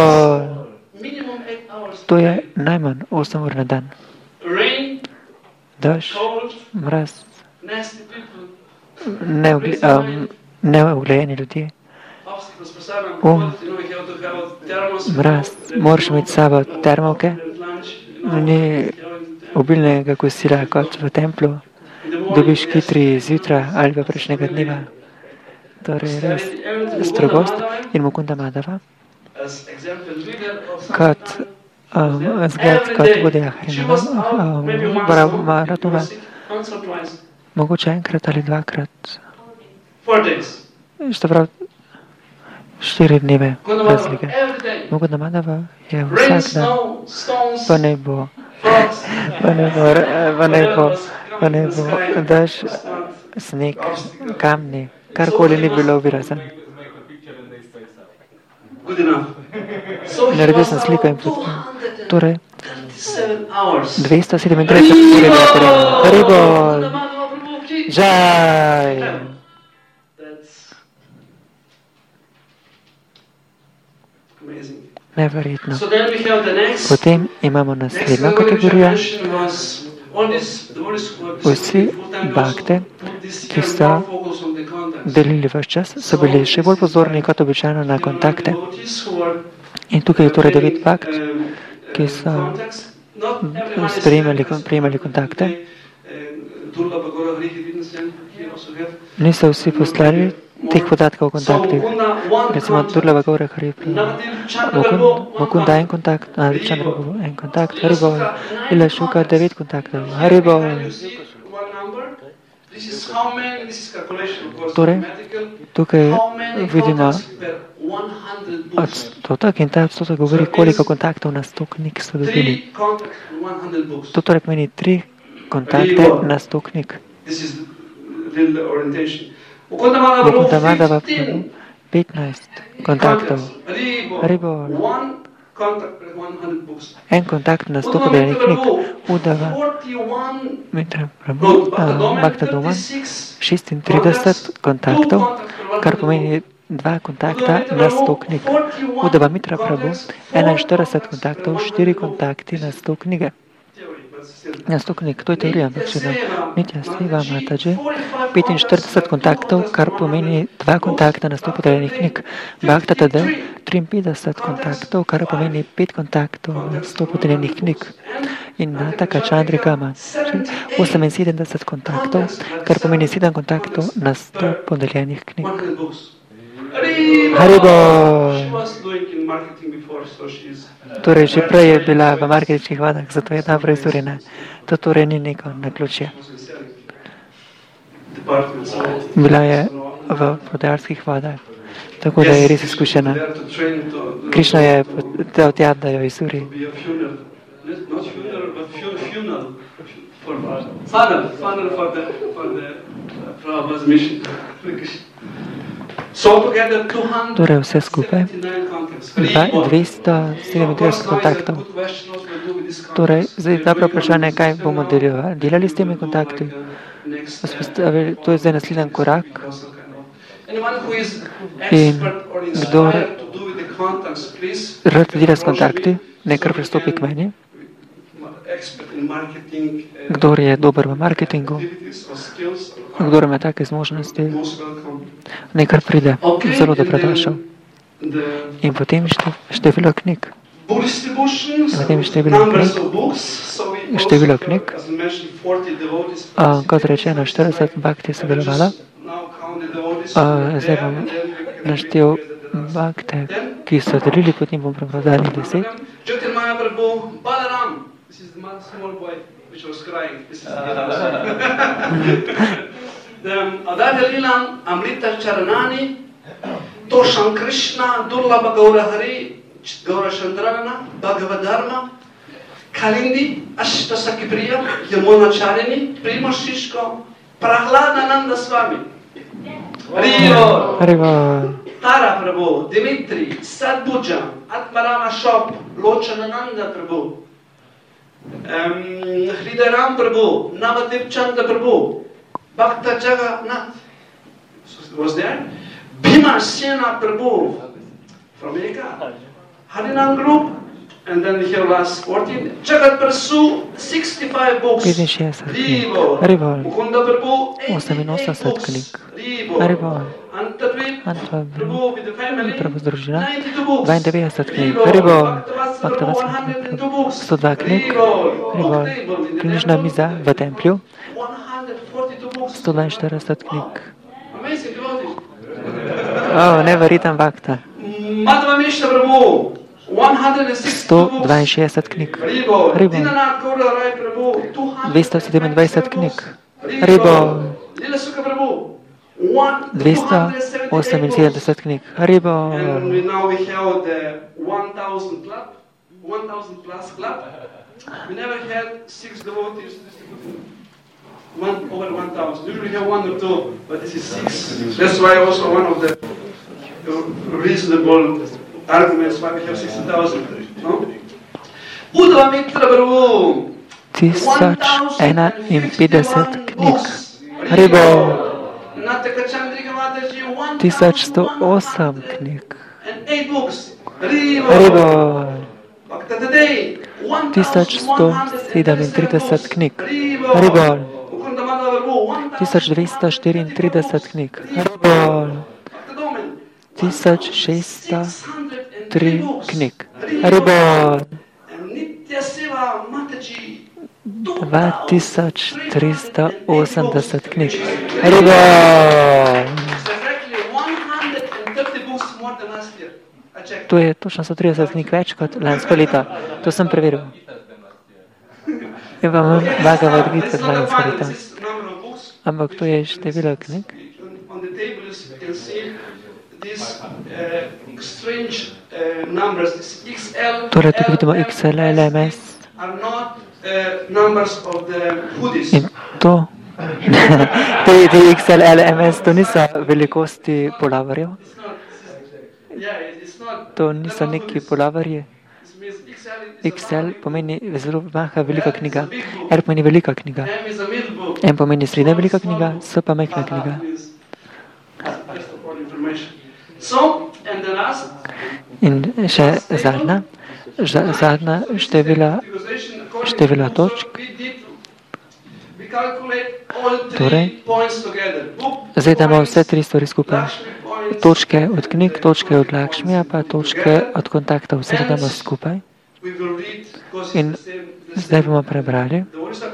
To je najmanj osem ur na dan. Daž, mraz, neuglejeni ljudje, um, mraz, moraš imeti s sabo termovke, ni obilnega kosila kot v templu, dobiš kitri zjutraj ali pa prejšnjega dneva. Torej res strogost in Mukunda Madhava kot Um, zgled kot vodja Harinama, um, maratona, once or twice. Mogoče enkrat ali dvakrat. Four days. Što prav, štiri dneve Gundamada razlike. every day. Gundamada je Rain, vsak dan. snow, stones, Pa nebo, frogs, pa nebo, pa nebo, pa nebo, daž, sneg, kamni, karkoli ni bilo virazen. good enough. So he Naredil was sem sliko in around foto. two Torej, hundred thirty-seven hours. dvesto sedemintrideset ur je bila terena. Haribol! Gundamada Prabhu ki- Žaj! That's amazing. Neverjetno. So then we have the next. Potem imamo Next naslednjo level which I kategorijo. mentioned was all this, the Buddhist who are Vsi full-time bhakte, put this ki here so more focus on the contacts. delili vse čas, so bili še bolj pozorni kot običajno na kontakte. Devotees who are In tukaj je torej devet bhakt, um, ki uh, so contacts. Not everyone is sprejemali, because prejemali kontakte. they, uh, Durlabha Gaura Hari didn't send here also have. Niso vsi poslali teh podatkov o kontaktih. So Mukunda one Recimo contact. Durlava Gaura Hari, Navadev Chandra Prabhu one Mukunda en contact. kontakt, Chandra Prabhu en kontakt, Haribol, Ila Šuka devet kontaktov, Haribol. You see one number. This is how many, this is calculation of course, Torej, mathematical. tukaj How many vidimo contacts per one hundred books? odstotek in ta odstotek govori, koliko kontaktov na sto knjig so dobili. Three contacts per one hundred books. To torej pomeni tri kontakte na sto knjig. This is the little orientation. Mukundamada V Prabhu Kundamadava fifteen petnajst kontaktov. Haribol. Haribol. One contact per one hundred books. En kontakt na sto podeljenih knjig. Udava, forty-one Mitra Prabhu, Bhakta Doman, šestintrideset kontaktov, kar pomeni dva kontakta na sto knjig. Udava Mitra Prabhu, enainštirideset kontaktov, štiri kontakti na sto knjige. Na sto knjig, to je teorija, ampak še da Nitya Seva Mataji, petinštirideset kontaktov, kar pomeni dva kontakta na sto podeljenih knjig. Bhakta Tadev, triinpetdeset kontaktov, kar pomeni pet kontaktov na sto podeljenih knjig. In Nataka Chandrikama, oseminsedemdeset kontaktov, kar pomeni sedem kontaktov na sto podeljenih knjig. Haribol! She was doing in marketing before, so she's Torej, že prej je bila v marketinških vodah, zato je dobro izurjena. To torej ni neko naključje. department. So Bila je v prodajalskih vodah, tako da je res izkušena. there to train to, Krišna je dal tja, da jo izuri. to be a funeral. Not funeral, but fu- funeral. For funnel, funnel for the for the uh, Prabhupada's mission. So together two hundred Torej vse skupaj seventy-nine contacts. dva- dvesto sedemintrideset kontaktov. Torej, zdaj je dobro vprašanje, kaj bomo delali. Delali s temi kontakti? Vzpostavili, to je zdaj naslednji korak. In kdor rad dela s kontakti, nekaj pristopi k meni. Kdor je dober v marketingu, kdor ima take zmožnosti, nekaj pride, zelo dobrodošel. In potem šte, število knjig. Potem število knjig, število knjig, a, kot rečeno, štirideset bhakti je sodelovala. A, zdaj bom naštel bhakte, ki so delili, potem bom prebral deset. Jyotirmaya Prabhu, Balaram. This is the small boy which was crying. This is the Adadya Lilam, Amrita Charanani, Tosham Krishna, Durlabha Gaura Hari, Gaura Chandrana, Bhagavadharma, Kalindi, Ashta Sakipriya, Yamuna Charini, Prima Shishko, Prahladananda Swami. Haribo! Haribol! Tara Prabhu, Dimitri, Sadbhuja, Atmarama Shop, Lochanananda Prabhu, um, Hridaram Prabhu, Navadev Chanda Prabhu, Bhakta Jagannath was there, Bhima Sena Prabhu from Eka, Harinam Group, and then we have last fourteen, Jagat Prasu, sixty-five books, petinšestdeset knjig. Ribo, Haribol! Mukunda Prabhu, oseminosemdeset eighty-eight knjig. books, Ribo, Haribol! Antadvip, Antva Prabhu with the family, Prabhu z družina, ninety-two books. dvaindevetdeset knjig. Haribol, Haribol! Bhaktavatsa Bhakta Prabhu, Vatsa one hundred two books. sto dva knjig. Haribol, Haribol! book table in the Knjižna temple, miza v templju, one hundred forty-two books. sto dvainštirideset knjig. Amazing devotee. O, neverjeten bhakta. Madhava Mishra Prabhu, one hundred sixty-two sto books. dvainšestdeset knjig. Haribol, Haribol! Dinanath Gaura Rai Prabhu, two hundred dvesto sedemindvajset knjig. Haribol. dvesto oseminsedemdeset knjig. Haribol. one thousand plus club. We never had six devotees. One over one thousand. Usually we have one or two, but this is six. That's why also one of the reasonable arguments why we have sixty thousand. No? Uddhava Mitra Prabhu. Tisoč enainpetdeset knjig. Haribol. Tisoč sto osem knjig. Haribol. Tisoč sto sedemintrideset knjig. Haribol. Tisoč dvesto štiriintrideset knjig. Haribol. Tisoč šeststo tri knjig. Haribol. Dva tisoč tristo osemdeset knjig. Haribol. To je točno sto trideset knjig več kot lansko leto. To sem preveril. In pa imam Bhagavad Gita kot lansko leto. Ampak to je število knjig. Torej, tukaj vidimo X L, L M S. In to, te, te X L, L M S, to niso velikosti polavarjev. To niso neki polavarji. X L pomeni zelo majhna velika knjiga. R pomeni velika knjiga. M pomeni srednja velika knjiga, S pa majhna knjiga. In še zadnja, zadnja števila, števila točk. Torej, zdaj damo vse tri stvari skupaj. Točke od knjig, točke od Lakšmija, pa točke od kontaktov. Vse damo skupaj. In zdaj bomo prebrali.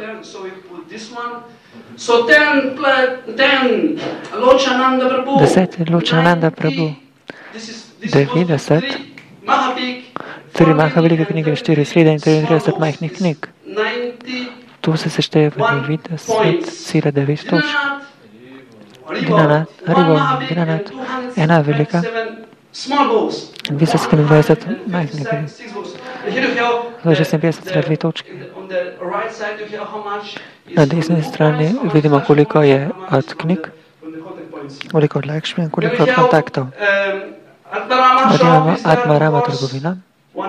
Deset Ločananda Prabhu. devetdeset. Tri maha velike knjige, štiri srednje in triintrideset majhnih knjig. Tu se sešteje v devetdeset cela devet točk. Gnanat, Haribol, Gnanat, ena velika, dvesto sedemindvajset majhnih knjig. To je šestinpetdeset cela dve točke. Na desni strani vidimo, koliko je od knjig, koliko od Lakšmija in koliko od kontaktov. Potem imamo Atmarama trgovina,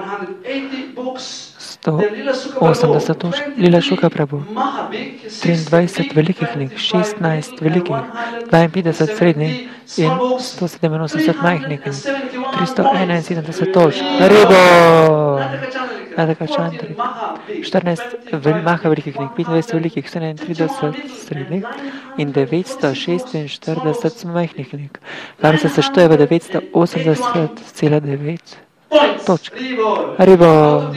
sto osemdeset točk, Lila Šuka Prabhu, triindvajset velikih knjig, šestnajst velikih, dvainpetdeset srednjih in sto sedeminosemdeset majhnih knjig, tristo enainsedemdeset točk. Haribol! Radhika Chandri, štirinajst vel, maha velikih knjig, petindvajset velikih, sedemintrideset srednjih in devetsto šestinštirideset majhnih knjig, kar se sešteje v devetsto osemdeset cela devet točk. Haribol!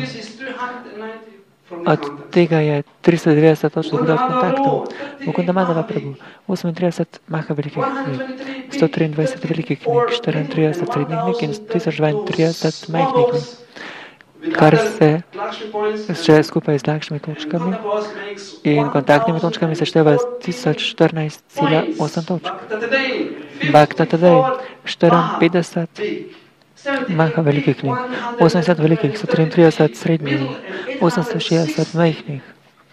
Od tega je tristo devetdeset točk od kontaktov. Mukunda Madhava Prabhu, osemintrideset maha velikih knjig, sto triindvajset velikih knjig, štiriintrideset srednjih knjig in tisoč dvaintrideset majhnih knjig. Kar se še skupaj z Lakšmi točkami in kontaktnimi točkami se števa tisoč štirinajst cela osem točk. Bhakta Tadej, štiriinpetdeset maha velikih knjig, osemdeset velikih, sto triintrideset srednjih, osemsto šestdeset majhnih.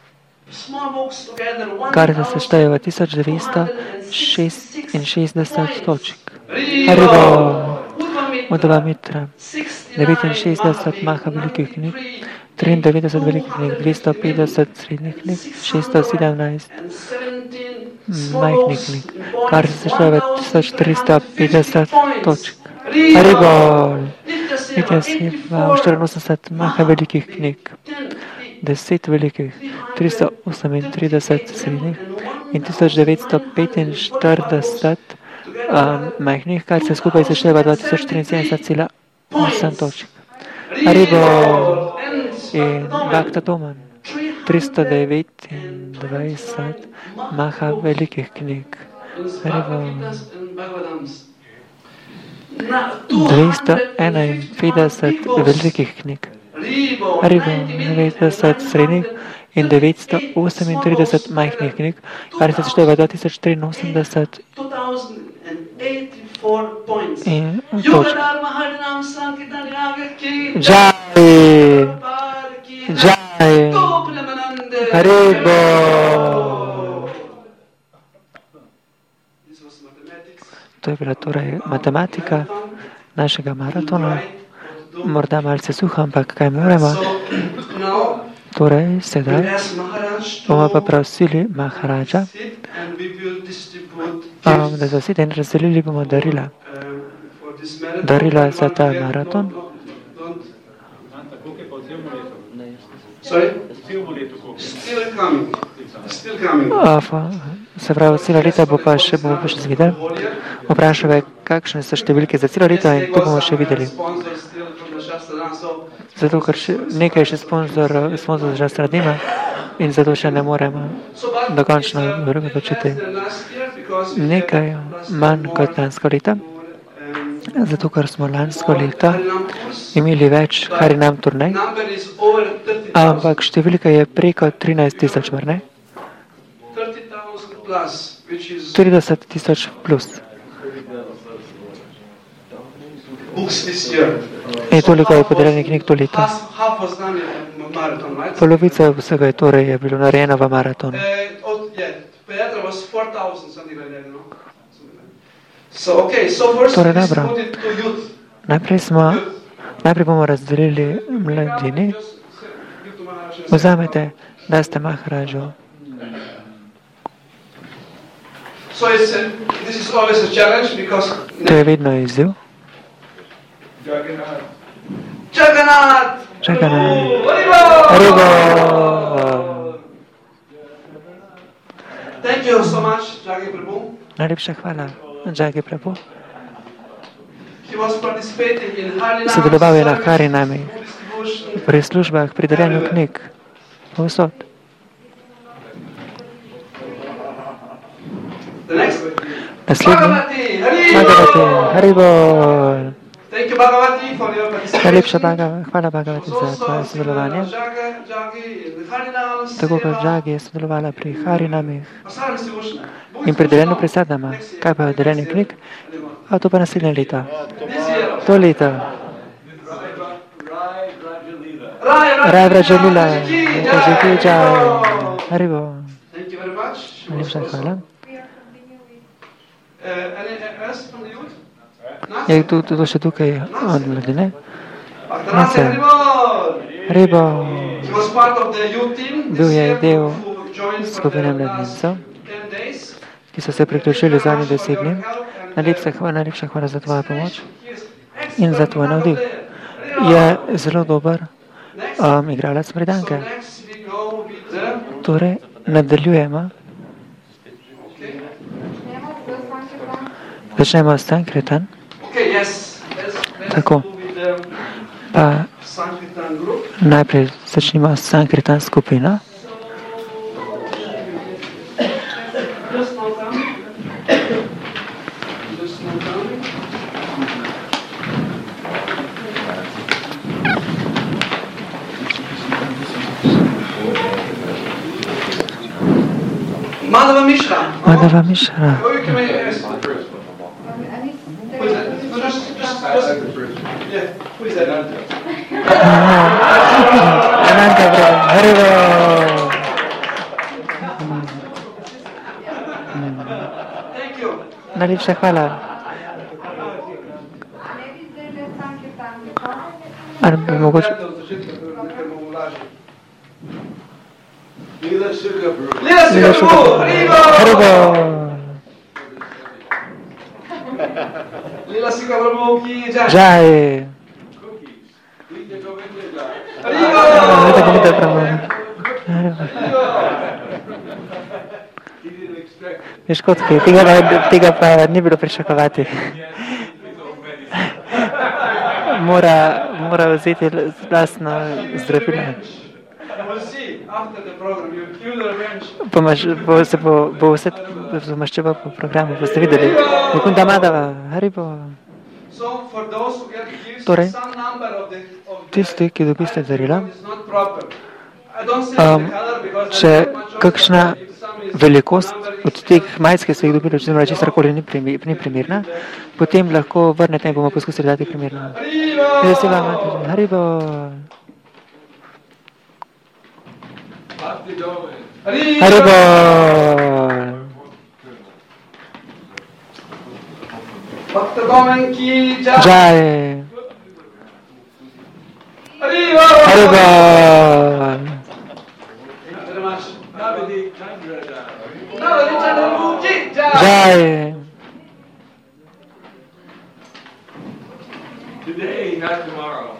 Kar se števa tisoč devetsto šestinšestdeset točk. Haribol! Uddhava Mitra, devetinšestdeset maha velikih knjig, triindevetdeset velikih knjig, dvesto petdeset srednjih knjig, šeststo sedemnajst majhnih knjig, kar se sešteva tisoč tristo petdeset točk. Haribol! Nitya Seva, štiriinosemdeset maha velikih knjig, deset velikih, tristo osemintrideset srednjih in tisoč devetsto petinštirideset Um, majhnih, kar se skupaj sešteva dva tisoč triinsedemdeset cela osem točk. Haribol! In Bhakta Toman, tristo devetindvajset maha velikih knjig. Haribol! dvesto enainpetdeset velikih knjig. Haribol! devetdeset srednjih in devetsto osemintrideset majhnih knjig, kar se sešteva dva tisoč triinosemdeset in točk. Jai! Jai! Haribo! To je bila torej matematika našega maratona. Morda malce suha, ampak kaj moramo? Torej, sedaj bomo pa prosili Maharaja, um, da zasede in razdelili bomo darila. Darila za ta maraton. Uh, se pravi, celo leta bo pa še, bomo pa še zvideli. Vprašal je, kakšne so številke za celo leto in to bomo še videli. Zato, ker še, nekaj je še sponzor, sponzor za Šastradima in zato še ne moremo dokončno odločiti. Nekaj manj kot lansko leto, zato, ker smo lansko leto imeli več Harinam turnej, ampak številka je preko trinajst tisoč, mar ne? trideset tisoč plus. In toliko je podeljenih knjig to leto. Polovica vsega je torej je bilo narejeno v maratonu. Torej, dobro. Najprej smo, najprej bomo razdelili mladini. Vzamete, da ste Maharažu. To je vedno izziv. Jagannath! Jagannath! Haribo! Thank you so much, Jagi Prabhu. Najlepša hvala, Jagi Prabhu. He was participating in Harinam. Sodeloval je na Harinami, pri službah, pri deljenju knjig, povsod. Naslednji, Bhagavati, Haribo! Thank you, Bhagavati, for your participation. Najlepša hvala, Bhagavati, za tvoje sodelovanje. Tako kot Jagi je sodelovala pri Harinamih in pri deljenju presadama. Kaj pa je deljenje knjig? A to pa naslednje leta. To leto. Rai Vrajalila, Jagi Jai, Haribo. Najlepša hvala. Je to, to, to še tukaj od mladine? Nace. Haribo. Bil je del skupine mladincev, ki so se priključili zadnji deset dni. Najlepša hvala, najlepša hvala za tvojo pomoč in za tvoj navdih. Je zelo dober um, igralec Mridanke. Torej, nadaljujemo. Začnemo s Sankirtan. Tako. Pa najprej začnimo s Sankirtan skupino. Madhava Mishra. Madhava Mishra. Ananda brother, Haribo. Najlepša hvala. Ali bi mogoče... Lila Sukha, Haribo. Lila Sukha Prabhu ki jai. Jai. Škotski, tega, tega pa ni bilo pričakovati. Mora, mora vzeti lastno zdravilo. Po, bo se bo, bo vse zamaščeval po programu, boste videli. Mukunda Madhava, Haribo. Torej, tisti, ki dobiste darila, Um, če kakšna velikost od teh majic, ki so jih dobili, če reči, karkoli ni, primi, ni primerna, potem lahko vrnete in bomo poskusili dati primerno. Haribo. Haribo. Jai. Haribo. Jai. Today, not tomorrow.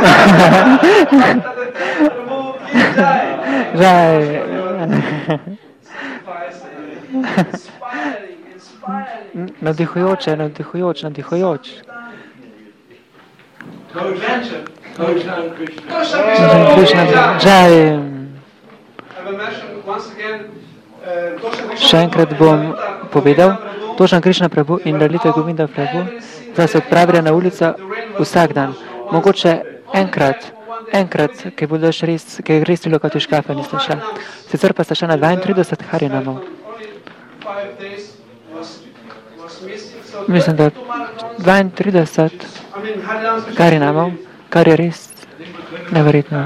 Jai. Navdihujoče, navdihujoč, navdihujoč. Krishna, Jai. Še enkrat bom povedal, Tošan Krišna Prabhu in Lalita Govinda Prabhu da se odpravili na ulico vsak dan. Mogoče enkrat, enkrat, ki bodo res, ki je res veliko kot škafe, niste šla. Sicer pa sta šla na dvaintrideset harinamov. Mislim, da dvaintrideset harinamov, kar je res neverjetno.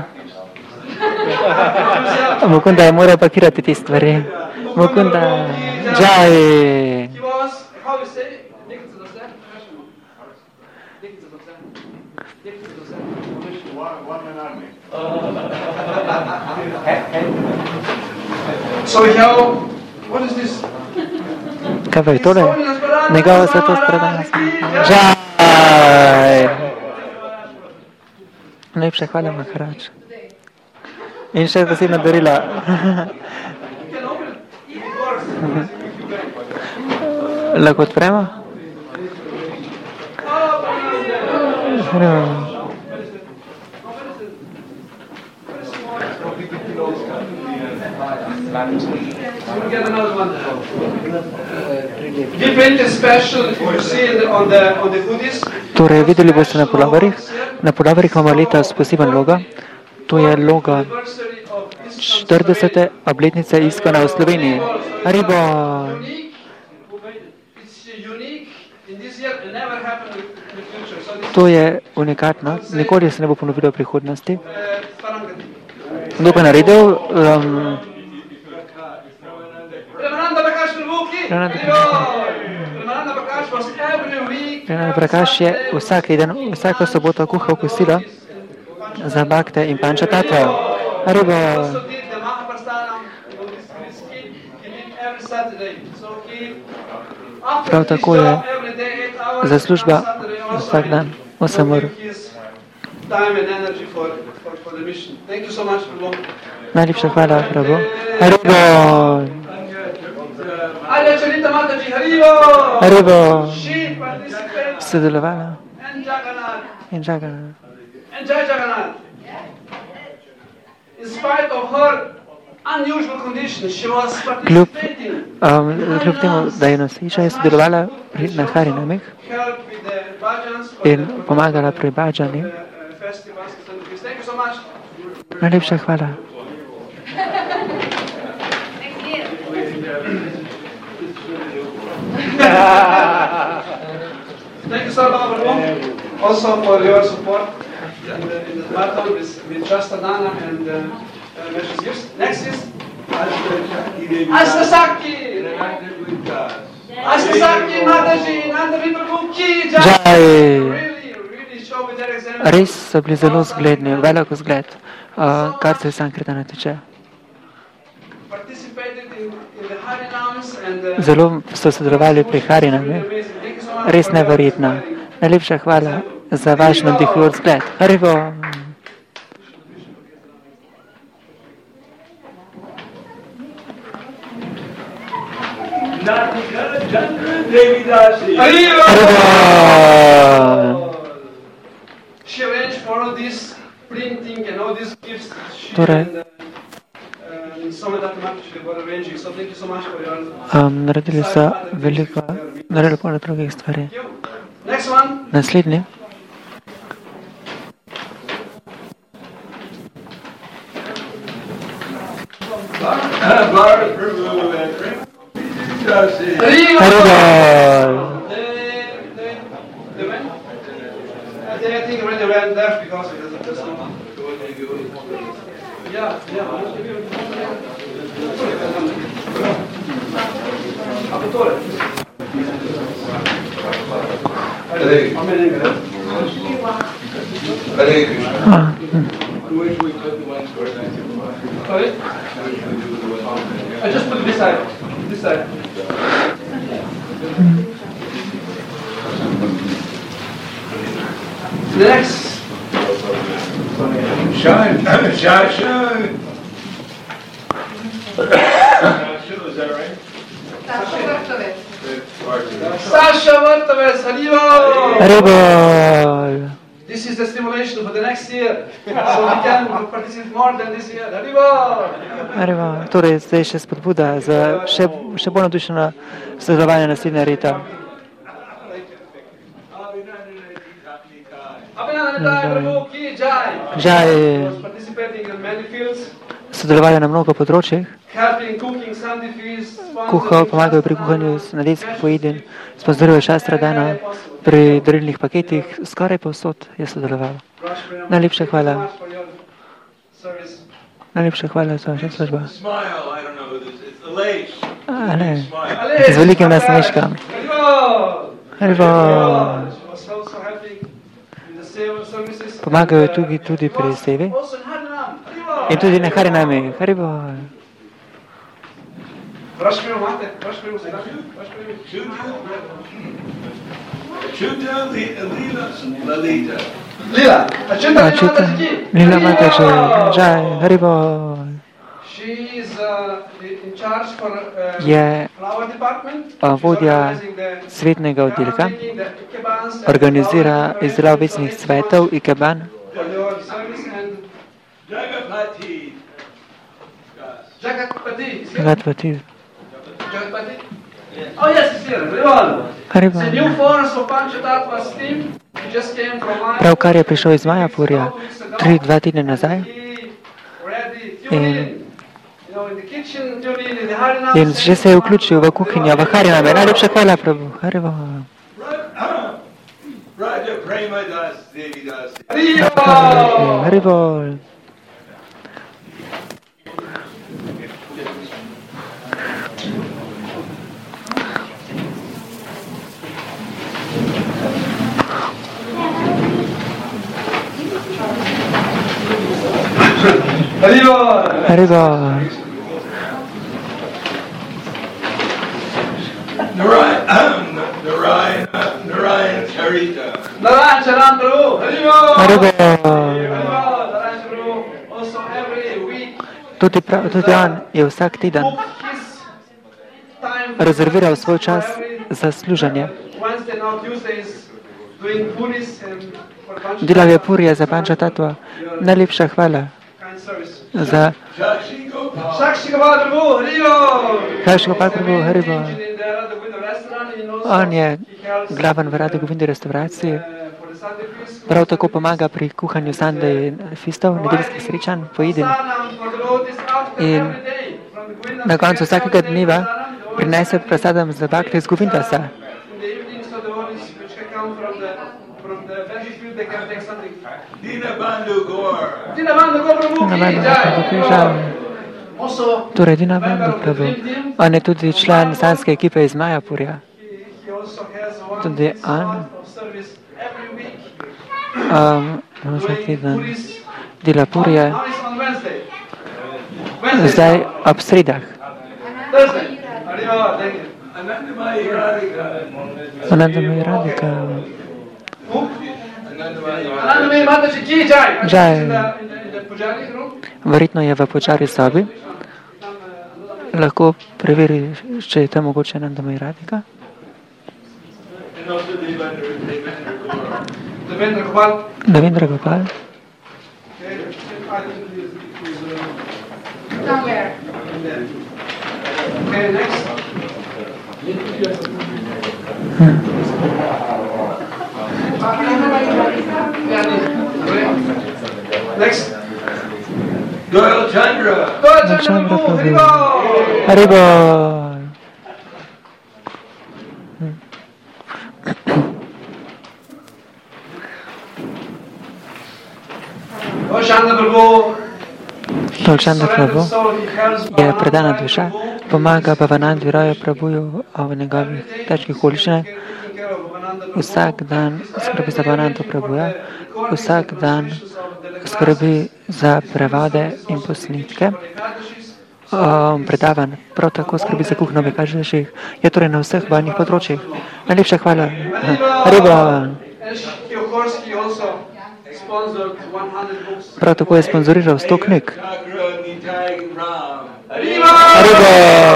Mukunda je moral pakirati te stvari. Mukunda, Jai. So how, what is this? Kaj pa je tole? Njegova svetost predanost. Jai. Najlepša hvala, Maharač. In še posebno darila. Lahko odpremo? Torej, videli boste na polavarih. Na polavarih imamo letos poseben logo. To je logo štiridesete obletnice Iskona v Sloveniji. Haribo! To je unikatno. Nikoli se ne bo ponovilo v prihodnosti. Kdo pa naredil? Um, Prenanda Prakash je vsak dan, vsako soboto kuhal kosilo za Bhakte in Pančatate. Haribo! Prav tako je za služba vsak dan osem ur. Najlepša hvala, Prabhu. Haribo! Haribo! Sodelovala. In Jagannath. Kljub, um, kljub temu, da je nosiša, je sodelovala na harinamih in pomagala pri bhajani. Najlepša hvala. Thank you, Sir Baba, also for your support in the, in the marathon with, with Shastadana and uh, uh, gifts. Next is Astasaki. Astasaki Mataji, Nandari Prabhu ki Jai. Res so bili zelo zgledni, veliko zgled, uh, kar se Sankirtana tiče. Zelo so sodelovali pri harinami. Res neverjetno. Najlepša hvala za vaš navdihujoč zgled. Haribo! Haribo! Torej, Um, naredili so veliko, naredili polno drugih stvari. Naslednji. I think already ran left because it doesn't just Yeah, yeah. Hare Krishna. Sorry? I just put this side. This side. Next. Shine, shine, shine. Is that right? Sasha Vartavets, Haribo! Haribo! This is the stimulation for the next year. So we can participate more than this year. Haribo! Haribo. Torej, zdaj še spodbuda za še, še bolj navdušeno sodelovanje naslednje leta. Jai. Sodelovali na mnogo področjih. Kuhal, pomagajo pri kuhanju nedeljskih pojedin, sponzoruje šestra dana, pri darilnih paketih, skoraj povsod je sodeloval. Najlepša hvala. Najlepša hvala za vašo službo. A ne, z velikim nasmeškom. Haribo. Pomagajo tudi, tudi pri sebi in tudi na Harinami. Haribo. Lila, Ačuta, Lila Mataji, Jai, Haribo. Je vodja svetnega oddelka, organizira izdelavo večnih cvetov Ikeban. Jagatpati. Oh yes, it's here. Haribo. It's a new force of Panchatattva steam. It just came from Maya. Pravkar je prišel iz Majapurja, tri, dva tedne nazaj. In In že se je vključil v kuhinjo, v Hariname. Najlepša hvala, Prabhu. Haribo. Haribo. Haribo. Haribo. Narayan, Narayan, Narayan Charita. Narayan Charan Prabhu. Haribo. Haribo. Narayan Prabhu. Also every week. Tudi, prav, tudi on je vsak teden rezerviral svoj čas za služenje. Delal je purje za Panchatattva. Najlepša hvala za Sakshi Gopal Prabhu. Haribo. Sakshi Gopal Prabhu. Haribo. On je glaven v Radha Govindi restauraciji. Prav tako pomaga pri kuhanju Sunday festov, nedeljskih srečanj, pojedin. In na koncu vsakega dneva prinese prasadam za bhakti iz Govindasa. Dinabandhu Gaur. Dinabandhu Gaur Prabhu ki jai. Torej, Dinabandhu Prabhu. On je tudi član sanske ekipe iz Majapurja. Tudi on um, vsak teden dela purje. Zdaj ob sredah. Anandamayi Radhika. Jai. Verjetno je v počari sobi. Lahko preveri, če je tam mogoče Anandamayi Radhika. Devendra Gopal. Okay, next. Hmm. Next. Doyle Chandra. Doyle Chandra Prabhu. Haribol. Chandra Prabhu je predana duša, pomaga Bhavanandi Raju Prabhuju v njegovih težkih okoliščinah. Vsak dan skrbi za Bhavananda Prabhuja, vsak dan skrbi za prevode in posnetke. Um, predavan, prav tako skrbi za kuhno vekažnejših, je torej na vseh vajnih področjih. Najlepša hvala. Haribo. Prav tako je sponzoriral sto knjig. Haribo.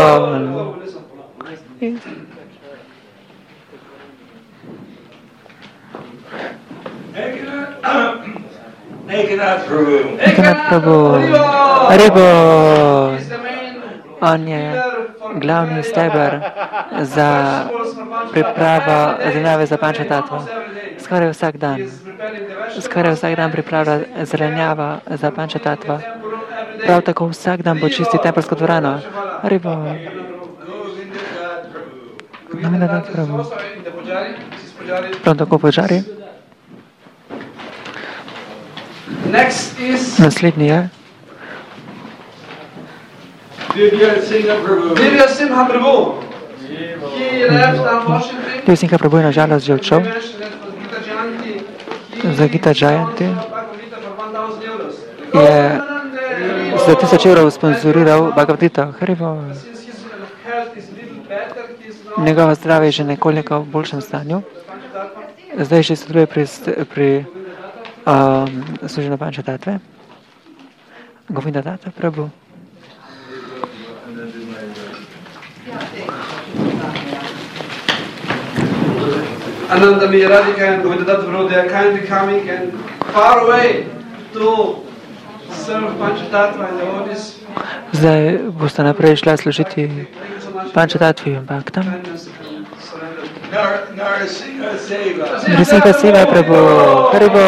Ekanath Prabhu. Haribo. On je glavni steber za pripravo zelenjave za Pančatatvo. Skoraj vsak dan. Skoraj vsak dan pripravlja zelenjava za Pančatatvo. Prav tako vsak dan bo čisti tempelsko dvorano. Haribo. Ekanath Prabhu. Prav tako Puđari. Naslednji je Divya Simha Prabhu. Divya Simha Prabhu je nažalost že odšel za Gita Jayanti. Je za tisoč evrov sponzoriral Bhagavad-gita. Haribo. Njegovo zdravje je že nekoliko v boljšem stanju. Zdaj že sodeluje pri, pri um, služenju Pančatatve. Govinda Data Prabhu. Ananda Miradika and Govindadat Prabhu, they are kindly coming and far away to serve Pančatatva and devotees. Zdaj boste naprej šla služiti Pančatatvi in Bhaktam. Narasimha Seva Prabhu. Haribo.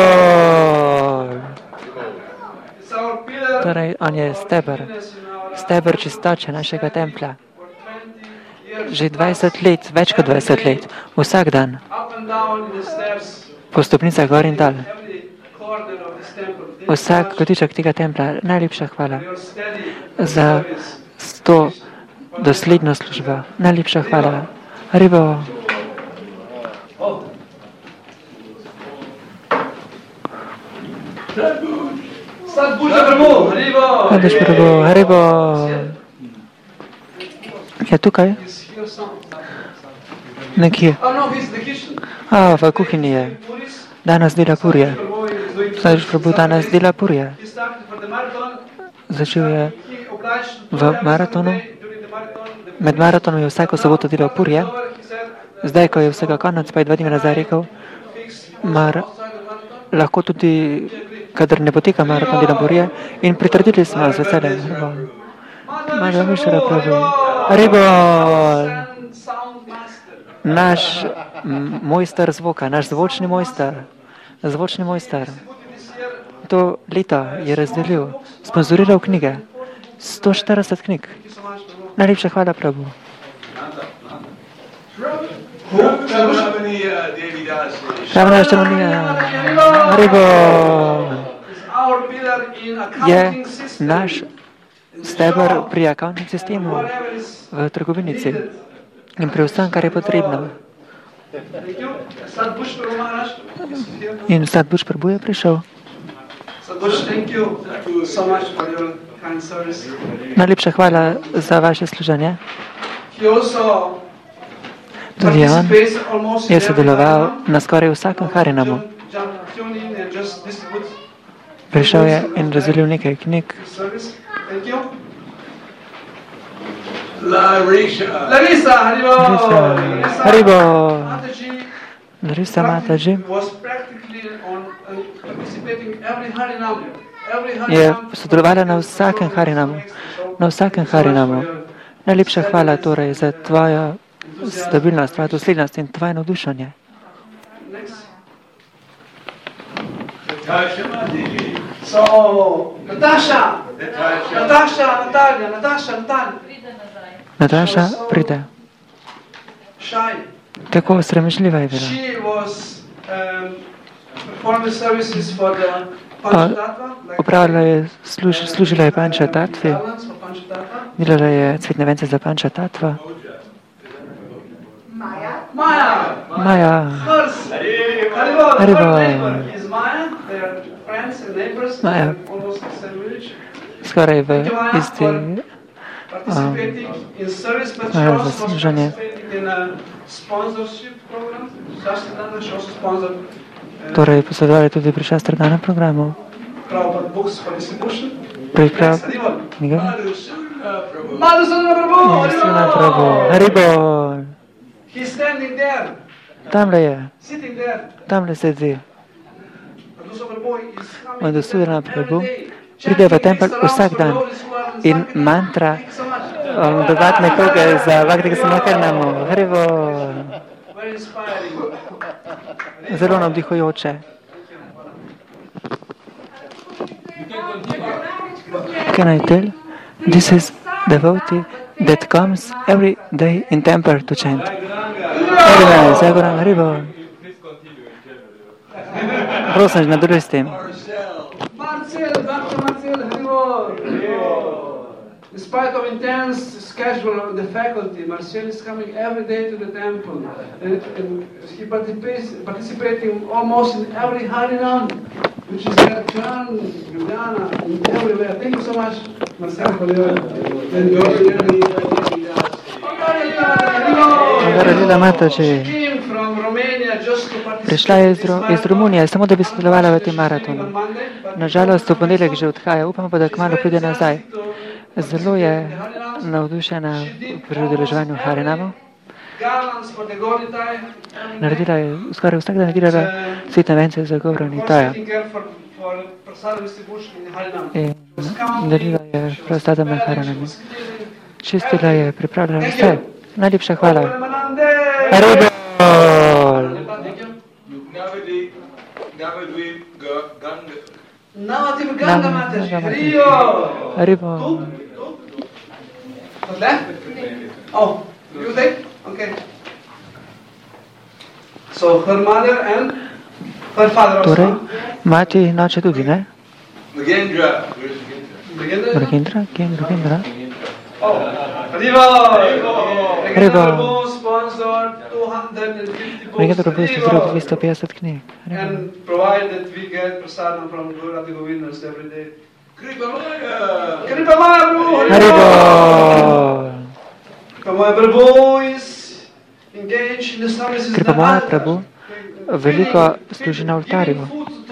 Torej, on je steber, steber čistoče našega templja. Že dvajset let, več kot dvajset let, vsak dan, po stopnicah gor in dol. Vsak kotiček tega templja, najlepša hvala za to dosledno službo. Najlepša hvala. Haribo. Sadbuja Prabhu, Haribo. Je tukaj? Nekje. A, v kuhinji je. Danes dela purje. Sadbuja Prabhu danes dela purje. Začel je v maratonu. Med maratonom je vsako soboto delal purje. Zdaj, ko je vsega konec, pa je dva dni nazaj rekel, mar lahko tudi, kadar ne poteka maraton, delam purje. In pritrdili smo z veseljem. Maga Mišara Prabhu. Haribo. Naš mojster zvoka, naš zvočni mojster, zvočni mojster. To leto je razdelil, sponzoriral knjige, sto štirideset knjig. Najlepša hvala, Prabhu. Ravna Štamanija, Haribo. Je naš steber pri akauntnem sistemu v trgovinici in pri vsem, kar je potrebno. In Sadbuja Prabhu je prišel. Najlepša hvala za vaše služenje. Tudi on je sodeloval na skoraj vsakem Harinamu. Prišel je in razdelil nekaj knjig. Larisa, Haribo. Haribo. Larisa Mataji je sodelovala na vsakem Harinamu. Na vsakem Harinamu. Najlepša hvala torej za tvojo stabilnost, tvojo doslednost in tvoje navdušenje. Natasha Mataji. So, Natasha, Natasha, Natalja, Natasha, Natalja. Nataša pride. Shy. Tako sramežljiva je bila. She was um, performing services for the Panchatattva. Opravila je, služ, služila je Panchatattvi, delala je cvetne vence za Panchatattva. Maja. Maja. Maja. Haribol. Haribol. Is Maja. They are friends and neighbors. Maja. Almost the same village. Skoraj v isti participating in service, but she Maja also was zaslužanje. participating in a sponsorship program. Shastradana, she also sponsored uh, Torej, posledovala je tudi pri Shastradana programu. Prabhupada books for distribution. Priprav Next, Haribol. knjiga. Madhusudana Prabhu. Madhusudana Prabhu. Haribol. He's standing there. Tamle je. Sitting there. Tamle sedi. Madhusudana Prabhu is coming Madhusudana Prabhu every day. pride v tempelj vsak dan in mantra um, dodatne koge za Bhakti Samakarnamu. Haribol. Very inspiring. Zelo navdihujoče. Can I tell? This is devotee that comes every day in temple to chant. Very nice, Jagoram Haribol. Prosim, nadaljuj s tem. Marcel, Doctor Marcel, Haribol. In spite of intense schedule of the faculty, Marcel is coming every day to the temple. And, and he participates participating almost in every Harinam, which is there, Chan, Ljubljana, and everywhere. Thank you so much, Marcel, for your enjoyment. Margarita Matači prišla je iz, Ro iz Romunije, samo da bi sodelovala v tem maratonu. Nažalost, v ponedeljek že odhaja, upamo pa, da kmalu pride nazaj. Zelo je navdušena pri udeleževanju Harinamu. Naredila je, skoraj vsak dan naredila cvetne vence za Gaura Nitaja. In naredila je prostata med Harinami. Čistila je, pripravljala vse. Najlepša hvala. Haribol! Navadip Ganga Mataji. Haribol! What's that? Oh, you take? Okay. So her mother and her father also. Torej, mati in oče tudi, ne? Nagendra. Nagendra? Kim Nagendra? Oh, Haribol! Haribol! Sponsored two hundred fifty books. Nagendra Prabhu sponzoril dvesto petdeset knjig. And provided we get prasadam from Guru Radha Govindas every day. Kripa Maya! Kripa Maya Prabhu! Haribol! Kripa Maya Prabhu is engaged in the services Kripa Maya Prabhu veliko služi na oltarju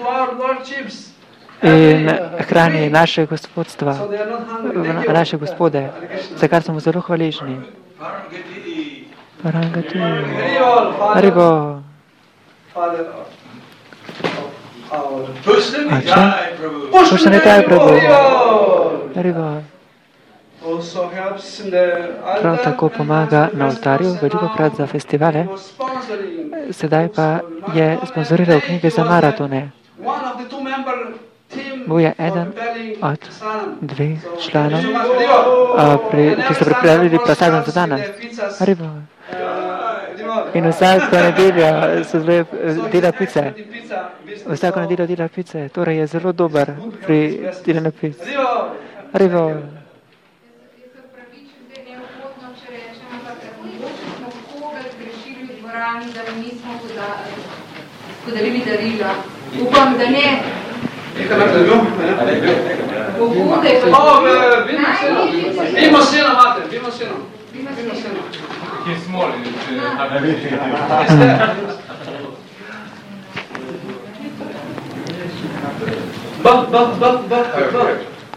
in hrani naše gospodstva, naše gospode, za kar smo zelo hvaležni. Parangati. Haribol. Ača? Puštanitaj Prabhu. Haribol. Prav tako pomaga na oltarju, veliko krat za festivale, sedaj pa je sponzoriral knjige za maratone. Bil je eden od dveh članov, pri, ki so pripravili prasadam za danes. Haribol. In vsako nedeljo so zelo dela pice. Vsako nedeljo dela pice, torej je zelo dober pri delanju pic. Haribol. Da mi nismo podarili darila. Upam, da ne. Pobude, Oh, Bimo seno, mate, Bimo seno. Bimo seno. He's small. Bak, bak, bak, bak, bak.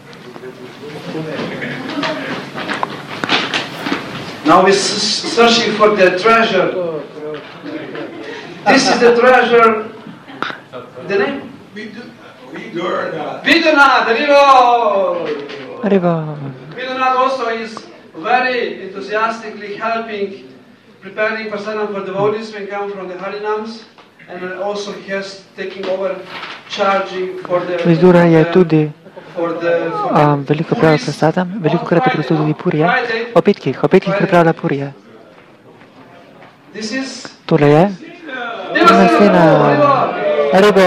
Now we're searching for the treasure. This is the treasure. The name? Vidurnath. Haribol. Vidurnath also is very enthusiastically helping, preparing prasadam for devotees when come from the Harinams, and also he has taken over Vizura je tudi um, veliko pravila prasadam, veliko krat je prosto tudi purje. O petkih, o petkih pripravlja purje. Tole je Bimastena, Haribo.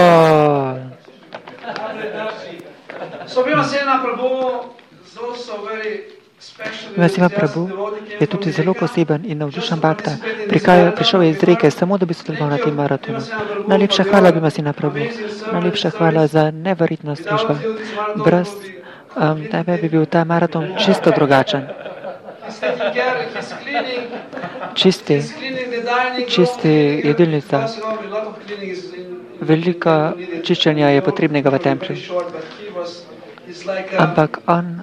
Bimastena Prabhu je tudi zelo poseben in navdušen bhakta. Prišel je iz reke samo, da bi sodeloval na tem maratonu. Najlepša hvala Bimastena Prabhu. Najlepša hvala za neverjetno službo. Brez um, tebe bi bil ta maraton čisto drugačen. Čisti, čisti jedilnica. Veliko čiščenja je potrebnega v templju. Ampak on,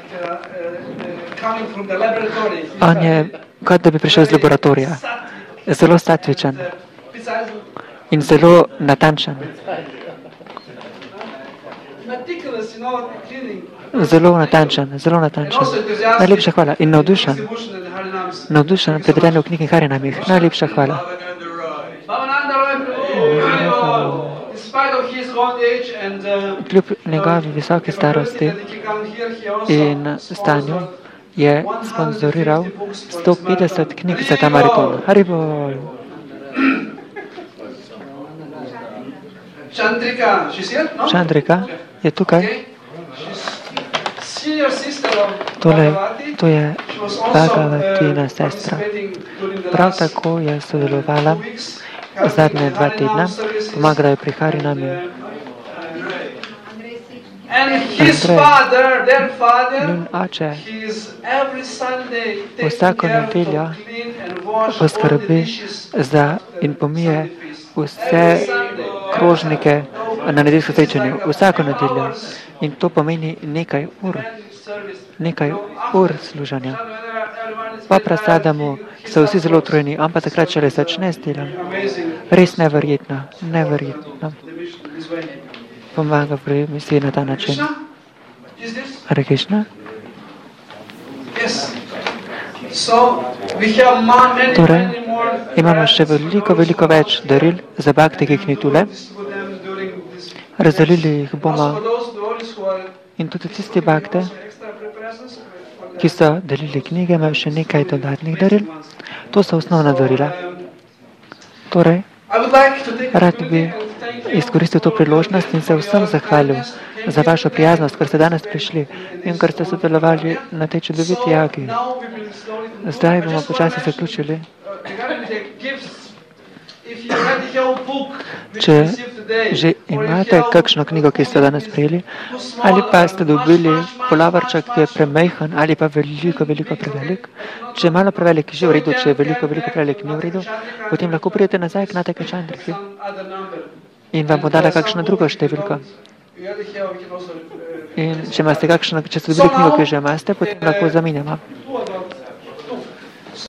on je, kot da bi prišel iz laboratorija, zelo statičen in zelo natančen. Zelo natančen, zelo natančen. Najlepša hvala. In navdušen. Navdušen predajanju v knjigi Harinamih. Najlepša hvala. Kljub njegovi visoki starosti in stanju je sponzoriral sto petdeset knjig za ta maraton. Haribol. Chandrika je tukaj. Tole, to je Bhagavatina sestra. Prav tako je sodelovala zadnje dva tedna, pomagala je pri Harinami. Andrej, njun oče, vsako nedeljo poskrbi za in pomije vse krožnike na nedeljsko srečanju. Vsako nedeljo. In to pomeni nekaj ur. Nekaj ur služanja. Po prasadamu so vsi zelo utrujeni, ampak takrat šele začne s delom. Res neverjetno, neverjetno. Pomaga pri misli na ta način. Hare Krishna? Torej, imamo še veliko, veliko več daril za bhakti, ki jih ni tule. Razdelili jih bomo in tudi tisti bhakte, ki so delili knjige, imajo še nekaj dodatnih daril. To so osnovna darila. Torej, rad bi izkoristil to priložnost in se vsem zahvalil za vašo prijaznost, ker ste danes prišli in ker ste sodelovali na tej čudoviti jagi. Zdaj bomo počasi zaključili. Če že imate kakšno knjigo, ki ste danes prijeli, ali pa ste dobili polovarček, ki je premejhan ali pa veliko, veliko prevelik. Če je malo prevelik, že v redu, če je veliko, veliko prevelik, ni v redu, potem lahko pridete nazaj k Nateke Chandriki in vam bo dala kakšno drugo številko. In če imate kakšno, če ste dobili knjigo, ki že imate, potem lahko zamenjamo.